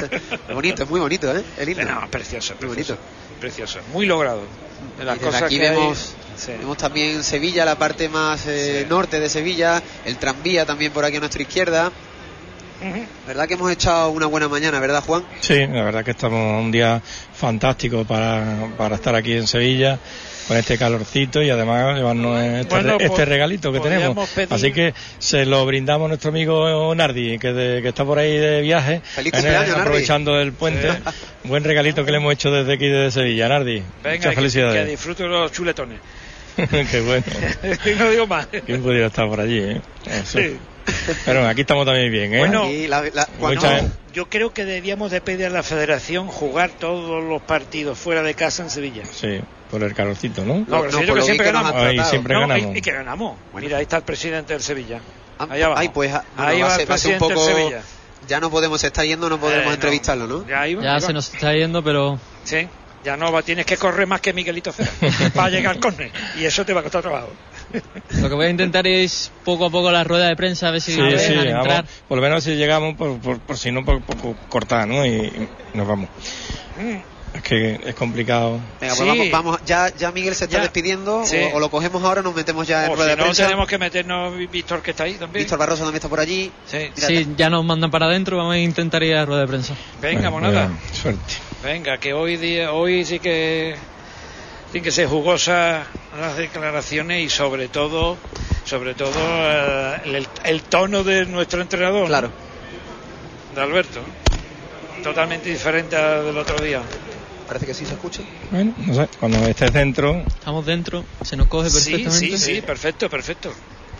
Es bonito, es muy bonito, ¿eh? El himno. No, precioso, muy precioso. bonito. Precioso, muy logrado. De las cosas aquí que vemos... hay... Sí. Vemos también Sevilla, la parte más eh, sí. norte de Sevilla, el tranvía también por aquí a nuestra izquierda. Uh-huh. ¿Verdad que hemos echado una buena mañana, verdad, Juan? Sí, la verdad que estamos un día fantástico para, para estar aquí en Sevilla, con este calorcito y además llevarnos este, bueno, este pues, regalito que tenemos. Pedir... Así que se lo brindamos a nuestro amigo Nardi, que, de, que está por ahí de viaje, Feliz cumpleaños, el, aprovechando Nardi. El puente. Sí. Buen regalito que le hemos hecho desde aquí, desde Sevilla, Nardi. Venga, muchas felicidades. Que, que disfrute los chuletones. Qué bueno. No digo más. ¿Quién pudiera estar por allí, eh? Sí. Pero aquí estamos también bien, ¿eh? Bueno, la, la, bueno no, yo creo que debíamos de pedir a la Federación jugar todos los partidos fuera de casa en Sevilla. Sí, por el calorcito, ¿no? No, pero no, por que siempre que ganamos. Ahí siempre no, ganamos. Y, y que ganamos. Bueno. Mira, ahí está el presidente del Sevilla. Allá va. Ay, pues bueno, ahí va, va, a ser, va a ser un poco... Sevilla. Ya no podemos estar yendo, no podemos eh, entrevistarlo, ¿no? Ya, ahí va, ya ahí se va. nos está yendo, pero... Sí. Ya no va, tienes que correr más que Miguelito Cera para llegar al córner y eso te va a costar trabajo. Lo que voy a intentar es poco a poco la rueda de prensa a ver si sí, a ver, sí, entrar. Vamos, por lo menos si llegamos por, por, por si no por, por cortar, ¿no? Y, y nos vamos. Mm. Es que es complicado. Venga, pues sí. vamos, vamos, ya, ya Miguel se está ya. despidiendo sí. o, o lo cogemos ahora, nos metemos ya en o rueda si de prensa. No tenemos que meternos Víctor que está ahí también. Víctor Barroso también está por allí. Sí, sí ya nos mandan para adentro, vamos a intentar ir a rueda de prensa. Venga, bueno, monada. Bueno, suerte. Venga, que hoy día, hoy sí que tiene que ser jugosa las declaraciones y sobre todo, sobre todo uh, el, el tono de nuestro entrenador. Claro. ¿No? De Alberto. Totalmente diferente al del otro día. Parece que sí se escucha. Bueno, no sé, cuando estés dentro. Estamos dentro, se nos coge perfectamente. Sí, sí, sí, perfecto, perfecto.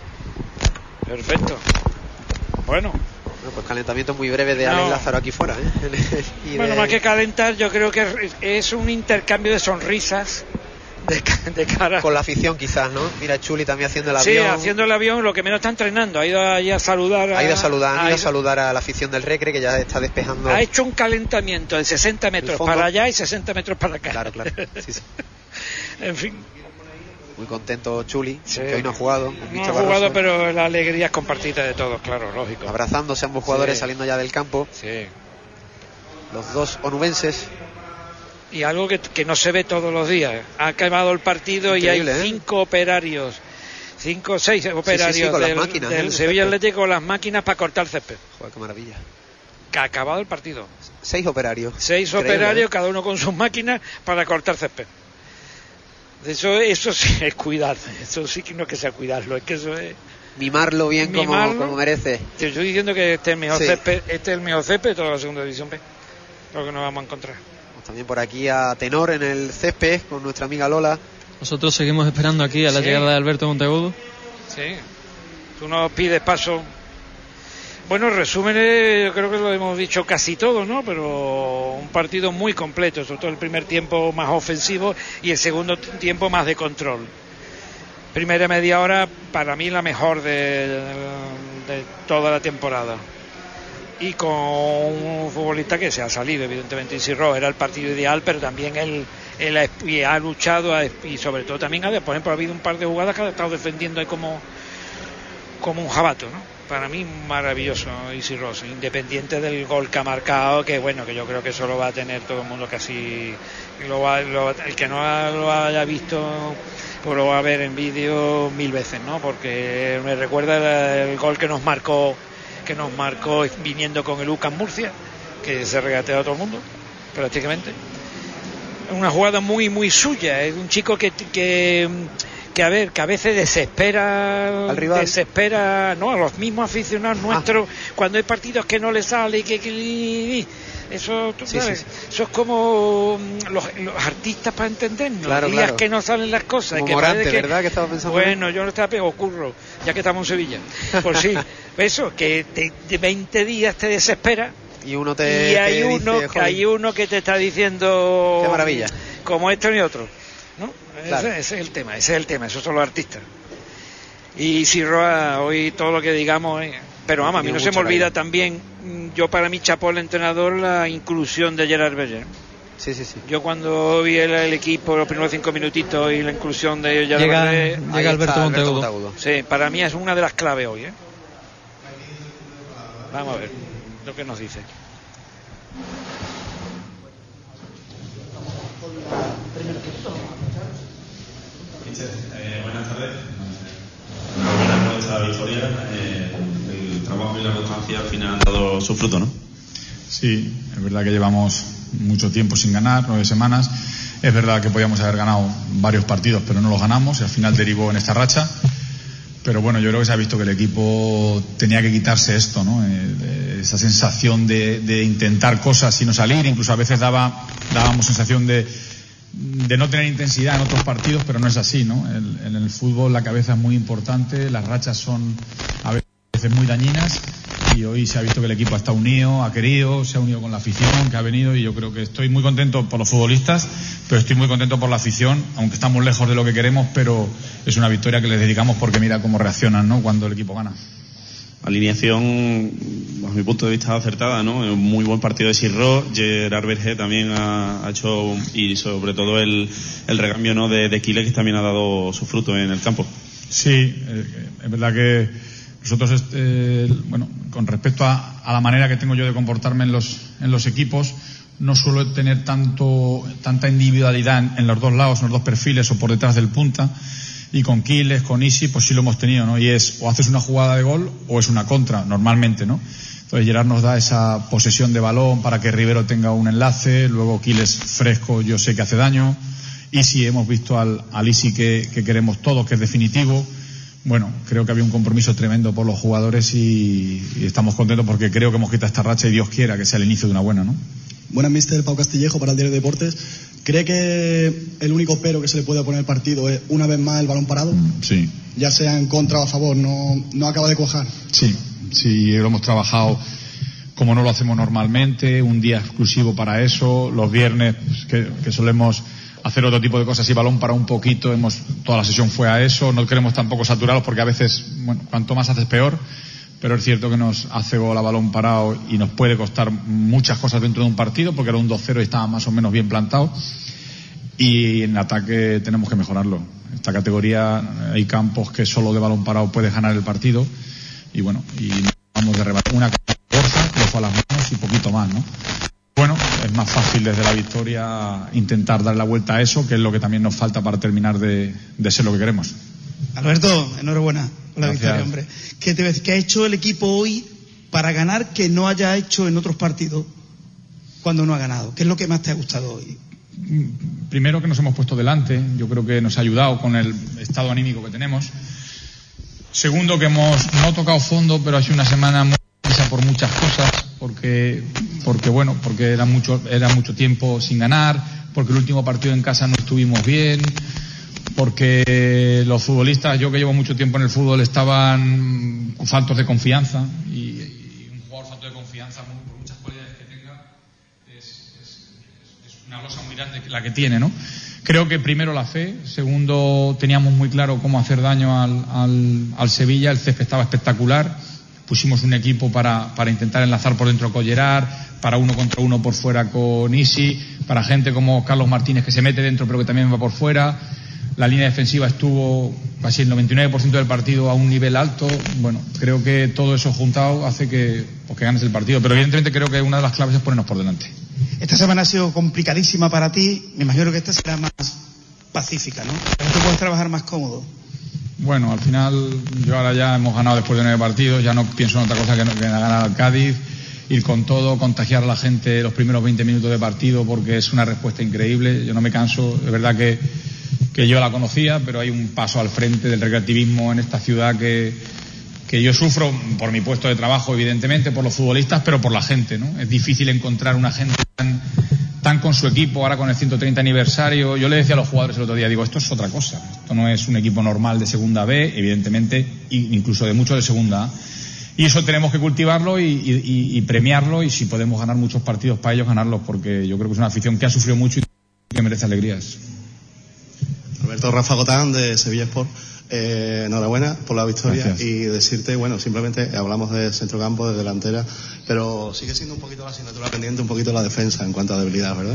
Perfecto. Bueno. Bueno, pues calentamiento muy breve de no. Alex Lázaro aquí fuera, ¿eh? y bueno, de... más que calentar, yo creo que es un intercambio de sonrisas de, de cara. Con la afición quizás, ¿no? Mira, Chuli también haciendo el sí, avión. Sí, haciendo el avión, lo que menos está entrenando. Ha ido ahí a saludar. A, ha ido a saludar, ha ido ido... a saludar a la afición del Recre, que ya está despejando. Ha hecho un calentamiento de sesenta metros para allá y sesenta metros para acá. Claro, claro. Sí, sí. En fin. Muy contento Chuli, sí. que hoy no ha jugado. No ha jugado, Barroso. Pero la alegría es compartida de todos, claro, lógico. Abrazándose ambos jugadores, sí. saliendo ya del campo. Sí. Los dos onubenses. Y algo que, que no se ve todos los días. Ha acabado el partido Increíble, y hay cinco ¿eh? operarios, cinco o seis operarios sí, sí, sí, con del, las máquinas, del ¿eh? Sevilla Atlético con las máquinas para cortar césped. Joder, qué maravilla. Que ha acabado el partido. Seis operarios. Seis Increíble, operarios, ¿eh? cada uno con sus máquinas para cortar césped. Eso, eso sí es cuidar, eso sí que no es que sea cuidarlo, es que eso es... Mimarlo bien Mimarlo. Como, como merece. Te estoy diciendo que este es el mejor Sí. césped, este es el mejor césped de toda la segunda división B, lo que nos vamos a encontrar. También por aquí a Tenor en el césped con nuestra amiga Lola. Nosotros seguimos esperando aquí a la Sí. llegada de Alberto Monteagudo. Sí, tú nos pides paso. Bueno, resúmenes, yo creo que lo hemos dicho casi todo, ¿no? Pero un partido muy completo, sobre todo el primer tiempo más ofensivo y el segundo tiempo más de control. Primera media hora, para mí la mejor de, de toda la temporada. Y con un futbolista que se ha salido, evidentemente, Isirro era el partido ideal, pero también él, él ha, y ha luchado ha, y sobre todo también ha, por ejemplo, ha habido un par de jugadas que ha estado defendiendo ahí como, como un jabato, ¿no? Para mí maravilloso Isirro, independiente del gol que ha marcado, que bueno, que yo creo que eso lo va a tener todo el mundo casi, lo va, lo, el que no lo haya visto pues lo va a ver en vídeo mil veces, ¿no? Porque me recuerda el, el gol que nos marcó que nos marcó viniendo con el U C A M Murcia, que se regateó a todo el mundo prácticamente. Una jugada muy muy suya, es un chico que que que a ver, que a veces desespera al rival, desespera, no, a los mismos aficionados nuestros, ah. cuando hay partidos que no les sale y que, que eso, tú sí, sabes, sí, sí. eso es como los, los artistas para entendernos, claro, días claro. que no salen las cosas, como que Morante, que, ¿verdad? Que estaba pensando. Bueno, yo no estaba pegado, curro, ya que estamos en Sevilla. Por sí, eso, que te, de veinte días te desespera. Y uno te y hay te uno dice, que hay uno que te está diciendo qué maravilla, como este ni otro, ¿no? Claro. Ese, ese es el tema, ese es el tema, esos son los artistas. Y si Roa, hoy todo lo que digamos, eh, pero vamos, a mí no se me olvida también, yo para mí chapó el entrenador la inclusión de Gerard Berger. Sí, sí, sí. Yo cuando vi el, el equipo, los primeros cinco minutitos y la inclusión de Gerard llega, Berger, llega Alberto Monteagudo. Monteagudo. Sí, para mí es una de las claves hoy, ¿eh? Vamos a ver lo que nos dice. Eh, buenas tardes. Enhorabuena por esta victoria. Eh, el trabajo y la constancia al final han dado su fruto, ¿no? Sí, es verdad que llevamos mucho tiempo sin ganar, nueve semanas. Es verdad que podíamos haber ganado varios partidos, pero no los ganamos y al final derivó en esta racha. Pero bueno, yo creo que se ha visto que el equipo tenía que quitarse esto, ¿no? Eh, esa sensación de, de intentar cosas y no salir. Incluso a veces daba, dábamos sensación de de no tener intensidad en otros partidos, pero no es así, ¿no? El, en el fútbol la cabeza es muy importante, las rachas son a veces muy dañinas y hoy se ha visto que el equipo está unido, ha querido, se ha unido con la afición que ha venido y yo creo que estoy muy contento por los futbolistas, pero estoy muy contento por la afición, aunque estamos lejos de lo que queremos, pero es una victoria que les dedicamos porque mira cómo reaccionan, ¿no? Cuando el equipo gana. Alineación, bajo mi punto de vista, acertada, ¿no? Un muy buen partido de Sirro. Gerard Berger también ha, ha hecho, y sobre todo el, el recambio, ¿no? de, de Quiles, que también ha dado su fruto en el campo. Sí, eh, es verdad que nosotros, eh, bueno, con respecto a, a la manera que tengo yo de comportarme en los, en los equipos, no suelo tener tanto, tanta individualidad en, en los dos lados, en los dos perfiles o por detrás del punta. Y con Quiles, con Isi, pues sí lo hemos tenido, ¿no? Y es o haces una jugada de gol o es una contra, normalmente, ¿no? Entonces Gerard nos da esa posesión de balón para que Rivero tenga un enlace, luego Quiles fresco, yo sé que hace daño. Isi, hemos visto al, al Isi que, que queremos todos, que es definitivo. Bueno, creo que había un compromiso tremendo por los jugadores y, y estamos contentos porque creo que hemos quitado esta racha y Dios quiera que sea el inicio de una buena, ¿no? Buenas, mister Pau Castillejo para el Diario de Deportes. ¿Cree que el único pero que se le puede poner al partido es una vez más el balón parado? Sí. Ya sea en contra o a favor, no, no acaba de cuajar. Sí, sí, lo hemos trabajado como no lo hacemos normalmente, un día exclusivo para eso, los viernes pues, que, que solemos hacer otro tipo de cosas y balón para un poquito, hemos toda la sesión fue a eso, no queremos tampoco saturarlos porque a veces, bueno, cuanto más haces peor. Pero es cierto que nos hace gol a balón parado y nos puede costar muchas cosas dentro de un partido porque era un dos cero y estaba más o menos bien plantado y en ataque tenemos que mejorarlo. Esta categoría hay campos que solo de balón parado puedes ganar el partido y bueno, y vamos de rematar una fuerza, lo fue a las manos y poquito más, ¿no? Bueno, es más fácil desde la victoria intentar dar la vuelta a eso, que es lo que también nos falta para terminar de, de ser lo que queremos. Alberto, enhorabuena por la Gracias. victoria, hombre. ¿Qué, te, ¿Qué ha hecho el equipo hoy para ganar que no haya hecho en otros partidos cuando no ha ganado? ¿Qué es lo que más te ha gustado hoy? primero que nos hemos puesto delante, yo creo que nos ha ayudado con el estado anímico que tenemos. Segundo, que hemos no tocado fondo, pero ha sido una semana muy intensa por muchas cosas, porque, porque bueno, porque era mucho, era mucho tiempo sin ganar, porque el último partido en casa no estuvimos bien, porque los futbolistas, yo que llevo mucho tiempo en el fútbol, estaban faltos de confianza, y, y un jugador falto de confianza, por muchas cualidades que tenga, es, es, es una losa muy grande la que tiene, ¿no? Creo que primero la fe, segundo teníamos muy claro cómo hacer daño al, al, al Sevilla, el césped estaba espectacular, pusimos un equipo para, para intentar enlazar por dentro con Gerard, para uno contra uno por fuera con Isi, para gente como Carlos Martínez que se mete dentro pero que también va por fuera. La línea defensiva estuvo casi el noventa y nueve por ciento del partido a un nivel alto. Bueno, creo que todo eso juntado hace que, pues, que ganes el partido, pero evidentemente creo que una de las claves es ponernos por delante. Esta semana ha sido complicadísima para ti, me imagino que esta será más pacífica, ¿no? ¿Tú puedes trabajar más cómodo? Bueno, al final yo ahora ya hemos ganado después de nueve partidos, ya no pienso en otra cosa que, no, que ganar al Cádiz, ir con todo, contagiar a la gente los primeros veinte minutos de partido, porque es una respuesta increíble. Yo no me canso, es verdad que, que yo la conocía, pero hay un paso al frente del recreativismo en esta ciudad que, que yo sufro por mi puesto de trabajo, evidentemente, por los futbolistas, pero por la gente, ¿no? Es difícil encontrar una gente tan, tan con su equipo, ahora con el ciento treinta aniversario. Yo le decía a los jugadores el otro día, digo, esto es otra cosa, esto no es un equipo normal de segunda B, evidentemente, incluso de mucho de segunda A. Y eso tenemos que cultivarlo y, y, y premiarlo, y si podemos ganar muchos partidos para ellos, ganarlos, porque yo creo que es una afición que ha sufrido mucho y que merece alegrías. Roberto, Rafa Gotán de Sevilla Sport. Eh, enhorabuena por la victoria. Gracias. Y decirte, bueno, simplemente hablamos de centrocampo, de delantera, pero sigue siendo un poquito la asignatura pendiente, un poquito la defensa en cuanto a debilidad, ¿verdad?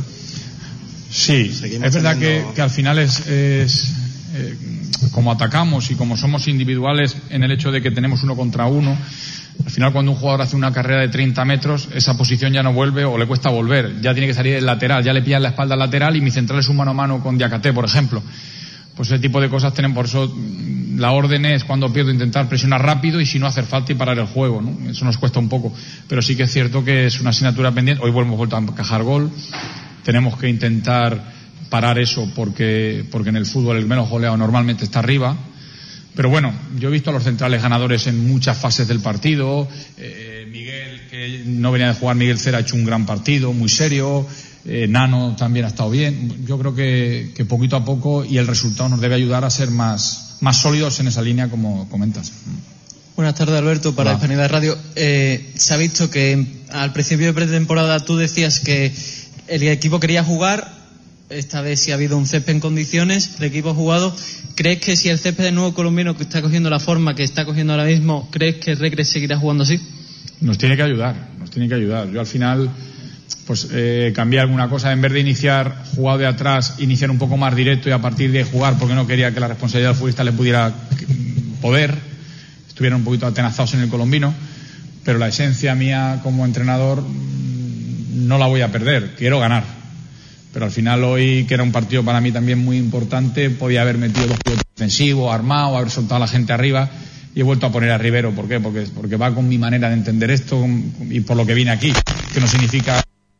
Sí, Seguimos es verdad teniendo... que, que al final es, es eh, como atacamos y como somos individuales en el hecho de que tenemos uno contra uno, al final cuando un jugador hace una carrera de treinta metros, esa posición ya no vuelve o le cuesta volver, ya tiene que salir el lateral, ya le pillan la espalda al lateral, y mi central es un mano a mano con Diakate, por ejemplo. Pues ese tipo de cosas tienen, por eso la orden es, cuando pierdo, intentar presionar rápido y si no hacer falta y parar el juego, ¿no? Eso nos cuesta un poco, pero sí que es cierto que es una asignatura pendiente. Hoy hemos vuelto a encajar gol, tenemos que intentar parar eso porque, porque en el fútbol el menos goleado normalmente está arriba. Pero bueno, yo he visto a los centrales ganadores en muchas fases del partido. eh, Miguel, que no venía de jugar, Miguel Cera ha hecho un gran partido, muy serio. Eh, Nano también ha estado bien. Yo creo que, que poquito a poco, y el resultado nos debe ayudar a ser más, más sólidos en esa línea, como comentas. Buenas tardes, Alberto, para Hola. Hispanidad Radio. Eh, se ha visto que al principio de pretemporada tú decías que el equipo quería jugar. Esta vez sí ha habido un césped en condiciones, el equipo ha jugado. ¿Crees que si el césped del nuevo colombiano, que está cogiendo la forma que está cogiendo ahora mismo, crees que el Recre seguirá jugando así? Nos tiene que ayudar, nos tiene que ayudar. Yo al final... pues eh, cambiar alguna cosa, en vez de iniciar jugado de atrás, iniciar un poco más directo y a partir de jugar, porque no quería que la responsabilidad del futbolista le pudiera poder, estuvieran un poquito atenazados en el colombino, pero la esencia mía como entrenador no la voy a perder, quiero ganar, pero al final hoy, que era un partido para mí también muy importante, podía haber metido dos pivotes defensivos, armado, haber soltado a la gente arriba, y he vuelto a poner a Rivero. ¿Por qué? Porque, porque va con mi manera de entender esto y por lo que vine aquí, que no significa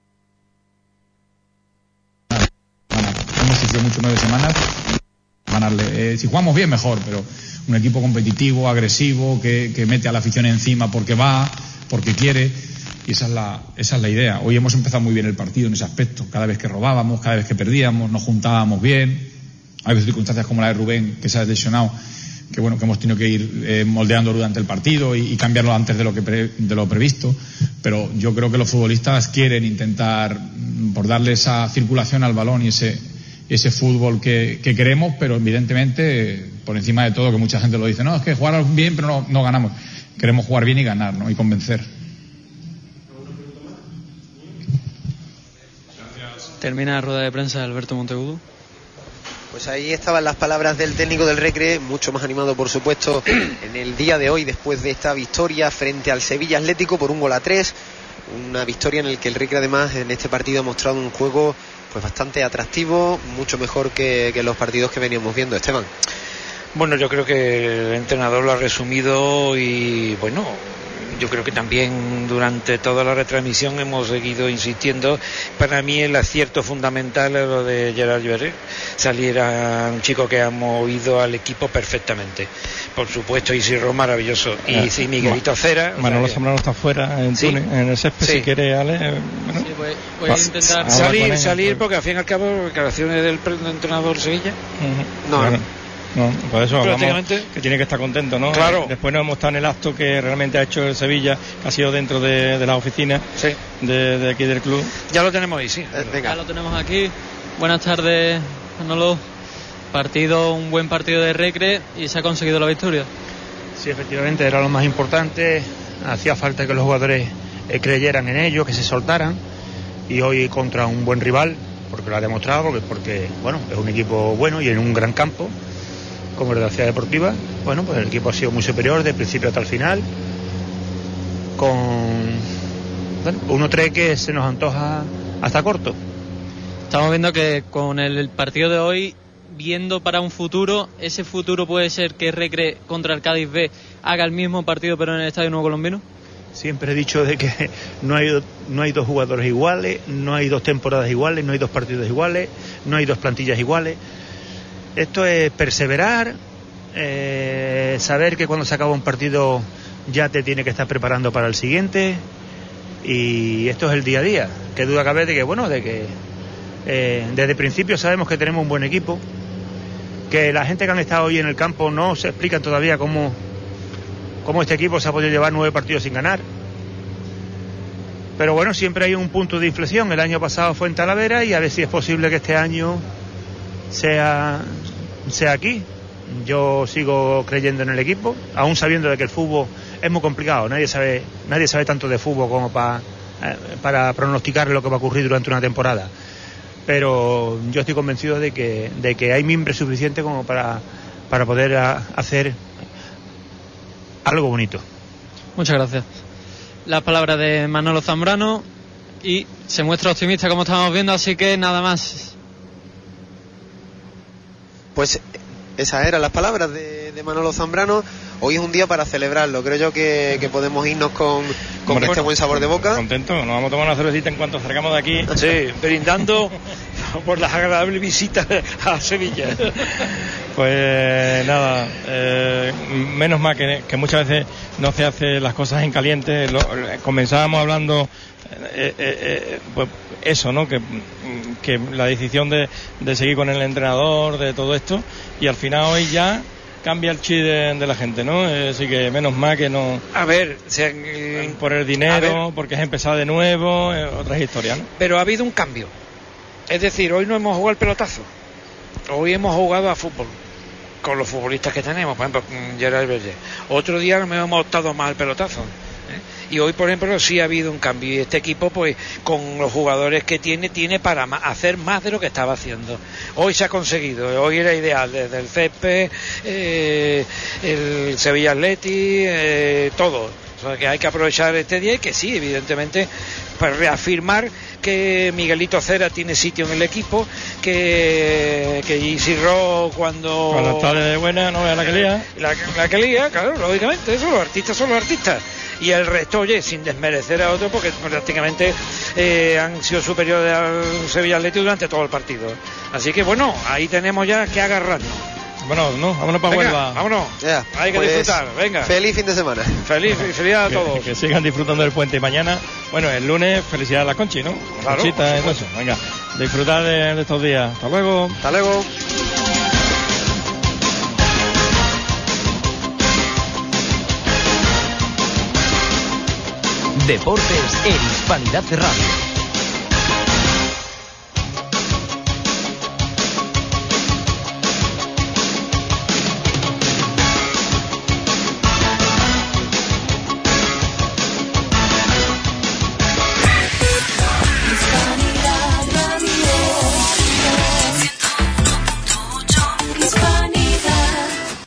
mucho nueve semanas ganarle. Eh, si jugamos bien, mejor, pero un equipo competitivo, agresivo, que, que mete a la afición encima porque va, porque quiere, y esa es la esa es la idea. Hoy hemos empezado muy bien el partido en ese aspecto. Cada vez que robábamos, cada vez que perdíamos, nos juntábamos bien. Hay veces circunstancias como la de Rubén, que se ha lesionado, que bueno, que hemos tenido que ir eh, moldeando durante el partido y, y cambiarlo antes de lo que pre, de lo previsto, pero yo creo que los futbolistas quieren intentar por darle esa circulación al balón y ese ese fútbol que, que queremos, pero evidentemente por encima de todo, que mucha gente lo dice, no, es que jugar bien pero no, no ganamos. Queremos jugar bien y ganar, ¿no? Y convencer. Termina la rueda de prensa de Alberto Monteagudo. Pues ahí estaban las palabras del técnico del Recre, mucho más animado por supuesto en el día de hoy, después de esta victoria frente al Sevilla Atlético por un gol a tres, una victoria en la que el Recre además en este partido ha mostrado un juego pues bastante atractivo, mucho mejor que, que los partidos que veníamos viendo. Esteban. Bueno, yo creo que el entrenador lo ha resumido y bueno, yo creo que también durante toda la retransmisión hemos seguido insistiendo. Para mí el acierto fundamental es lo de Gerard Berger. Saliera un chico que ha movido al equipo perfectamente. Por supuesto, Isidro maravilloso. Y, eh, y Miguelito Ma- Cera. Manolo Zambrano está fuera en, ¿sí? Túnez, en el césped, sí. Si quiere, Ale. Bueno, sí, voy, voy a intentar salir, salir, porque al fin y al cabo, declaraciones del entrenador Sevilla. Uh-huh. No, bueno. No, por eso hablamos que tiene que estar contento, ¿no? Claro. Después nos hemos estado en el acto que realmente ha hecho el Sevilla, que ha sido dentro de, de la oficina sí. de, de aquí del club. Ya lo tenemos ahí, sí. Eh, venga. Ya lo tenemos aquí. Buenas tardes, Manolo. Partido, un buen partido de Recre y se ha conseguido la victoria. Sí, efectivamente, era lo más importante. Hacía falta que los jugadores eh, creyeran en ello, que se soltaran. Y hoy contra un buen rival, porque lo ha demostrado, porque, porque bueno, es un equipo bueno y en un gran campo, como el de la Ciudad Deportiva. Bueno, pues el equipo ha sido muy superior de principio hasta el final, con bueno, uno tres que se nos antoja hasta corto. Estamos viendo que con el partido de hoy, viendo para un futuro, ese futuro puede ser que Recre contra el Cádiz B haga el mismo partido pero en el Estadio Nuevo Colombino. Siempre he dicho de que no hay, no hay dos jugadores iguales, no hay dos temporadas iguales, no hay dos partidos iguales, no hay dos plantillas iguales. Esto es perseverar, eh, saber que cuando se acaba un partido ya te tiene que estar preparando para el siguiente, y esto es el día a día. Qué duda cabe de que, bueno, de que eh, desde el principio sabemos que tenemos un buen equipo, que la gente que han estado hoy en el campo no se explican todavía cómo, cómo este equipo se ha podido llevar nueve partidos sin ganar. Pero bueno, siempre hay un punto de inflexión. El año pasado fue en Talavera y a ver si es posible que este año sea, sea aquí. Yo sigo creyendo en el equipo, aún sabiendo de que el fútbol es muy complicado. Nadie sabe, nadie sabe tanto de fútbol como para, eh, para pronosticar lo que va a ocurrir durante una temporada. Pero yo estoy convencido de que, de que hay mimbres suficientes como para, para poder a, hacer algo bonito. Muchas gracias. Las palabras de Manolo Zambrano, y se muestra optimista como estamos viendo, así que nada más. Pues esas eran las palabras de, de Manolo Zambrano. Hoy es un día para celebrarlo. Creo yo que, que podemos irnos con, con este buen sabor de boca. Contento, nos vamos a tomar una cervecita en cuanto acercamos de aquí. Sí, brindando por la agradable visita a Sevilla. Pues nada, eh, menos mal que, que muchas veces no se hace las cosas en caliente. Lo, comenzábamos hablando eh, eh, eh, pues eso, ¿no? Que, que la decisión de, de seguir con el entrenador, de todo esto, y al final hoy ya cambia el chip de, de la gente, ¿no? Eh, así que menos mal que no. A ver, se han, eh, por el dinero, porque es empezar de nuevo, eh, otras historias, ¿no? Pero ha habido un cambio. Es decir, hoy no hemos jugado el pelotazo. Hoy hemos jugado a fútbol con los futbolistas que tenemos, por ejemplo, Gerard Berger. Otro día no hemos optado más al pelotazo. ¿eh? Y hoy, por ejemplo, sí ha habido un cambio. Y este equipo, pues, con los jugadores que tiene, tiene para ma- hacer más de lo que estaba haciendo. Hoy se ha conseguido. Hoy era ideal, desde el césped, eh, el Sevilla Athletic, eh, todo. O sea, que hay que aprovechar este día y que sí, evidentemente, para reafirmar que Miguelito Cera tiene sitio en el equipo, que, que Isidro cuando... Cuando está de buena, no vea la que lía. La, la que lía, claro, lógicamente, eso, los artistas son los artistas. Y el resto, oye, sin desmerecer a otro, porque prácticamente eh, han sido superiores al Sevilla Atlético durante todo el partido. Así que bueno, ahí tenemos ya que agarrarnos. Bueno, no, vámonos para venga, Huelva. Vámonos, yeah, hay que pues, disfrutar, venga. Feliz fin de semana. Feliz, felicidades a todos. Que, que sigan disfrutando del puente. Y mañana, bueno, el lunes, felicidades a la Conchi, ¿no? Claro. Conchita, eso. Venga, disfrutar de, de estos días. Hasta luego. Hasta luego. Deportes en Hispanidad Radio.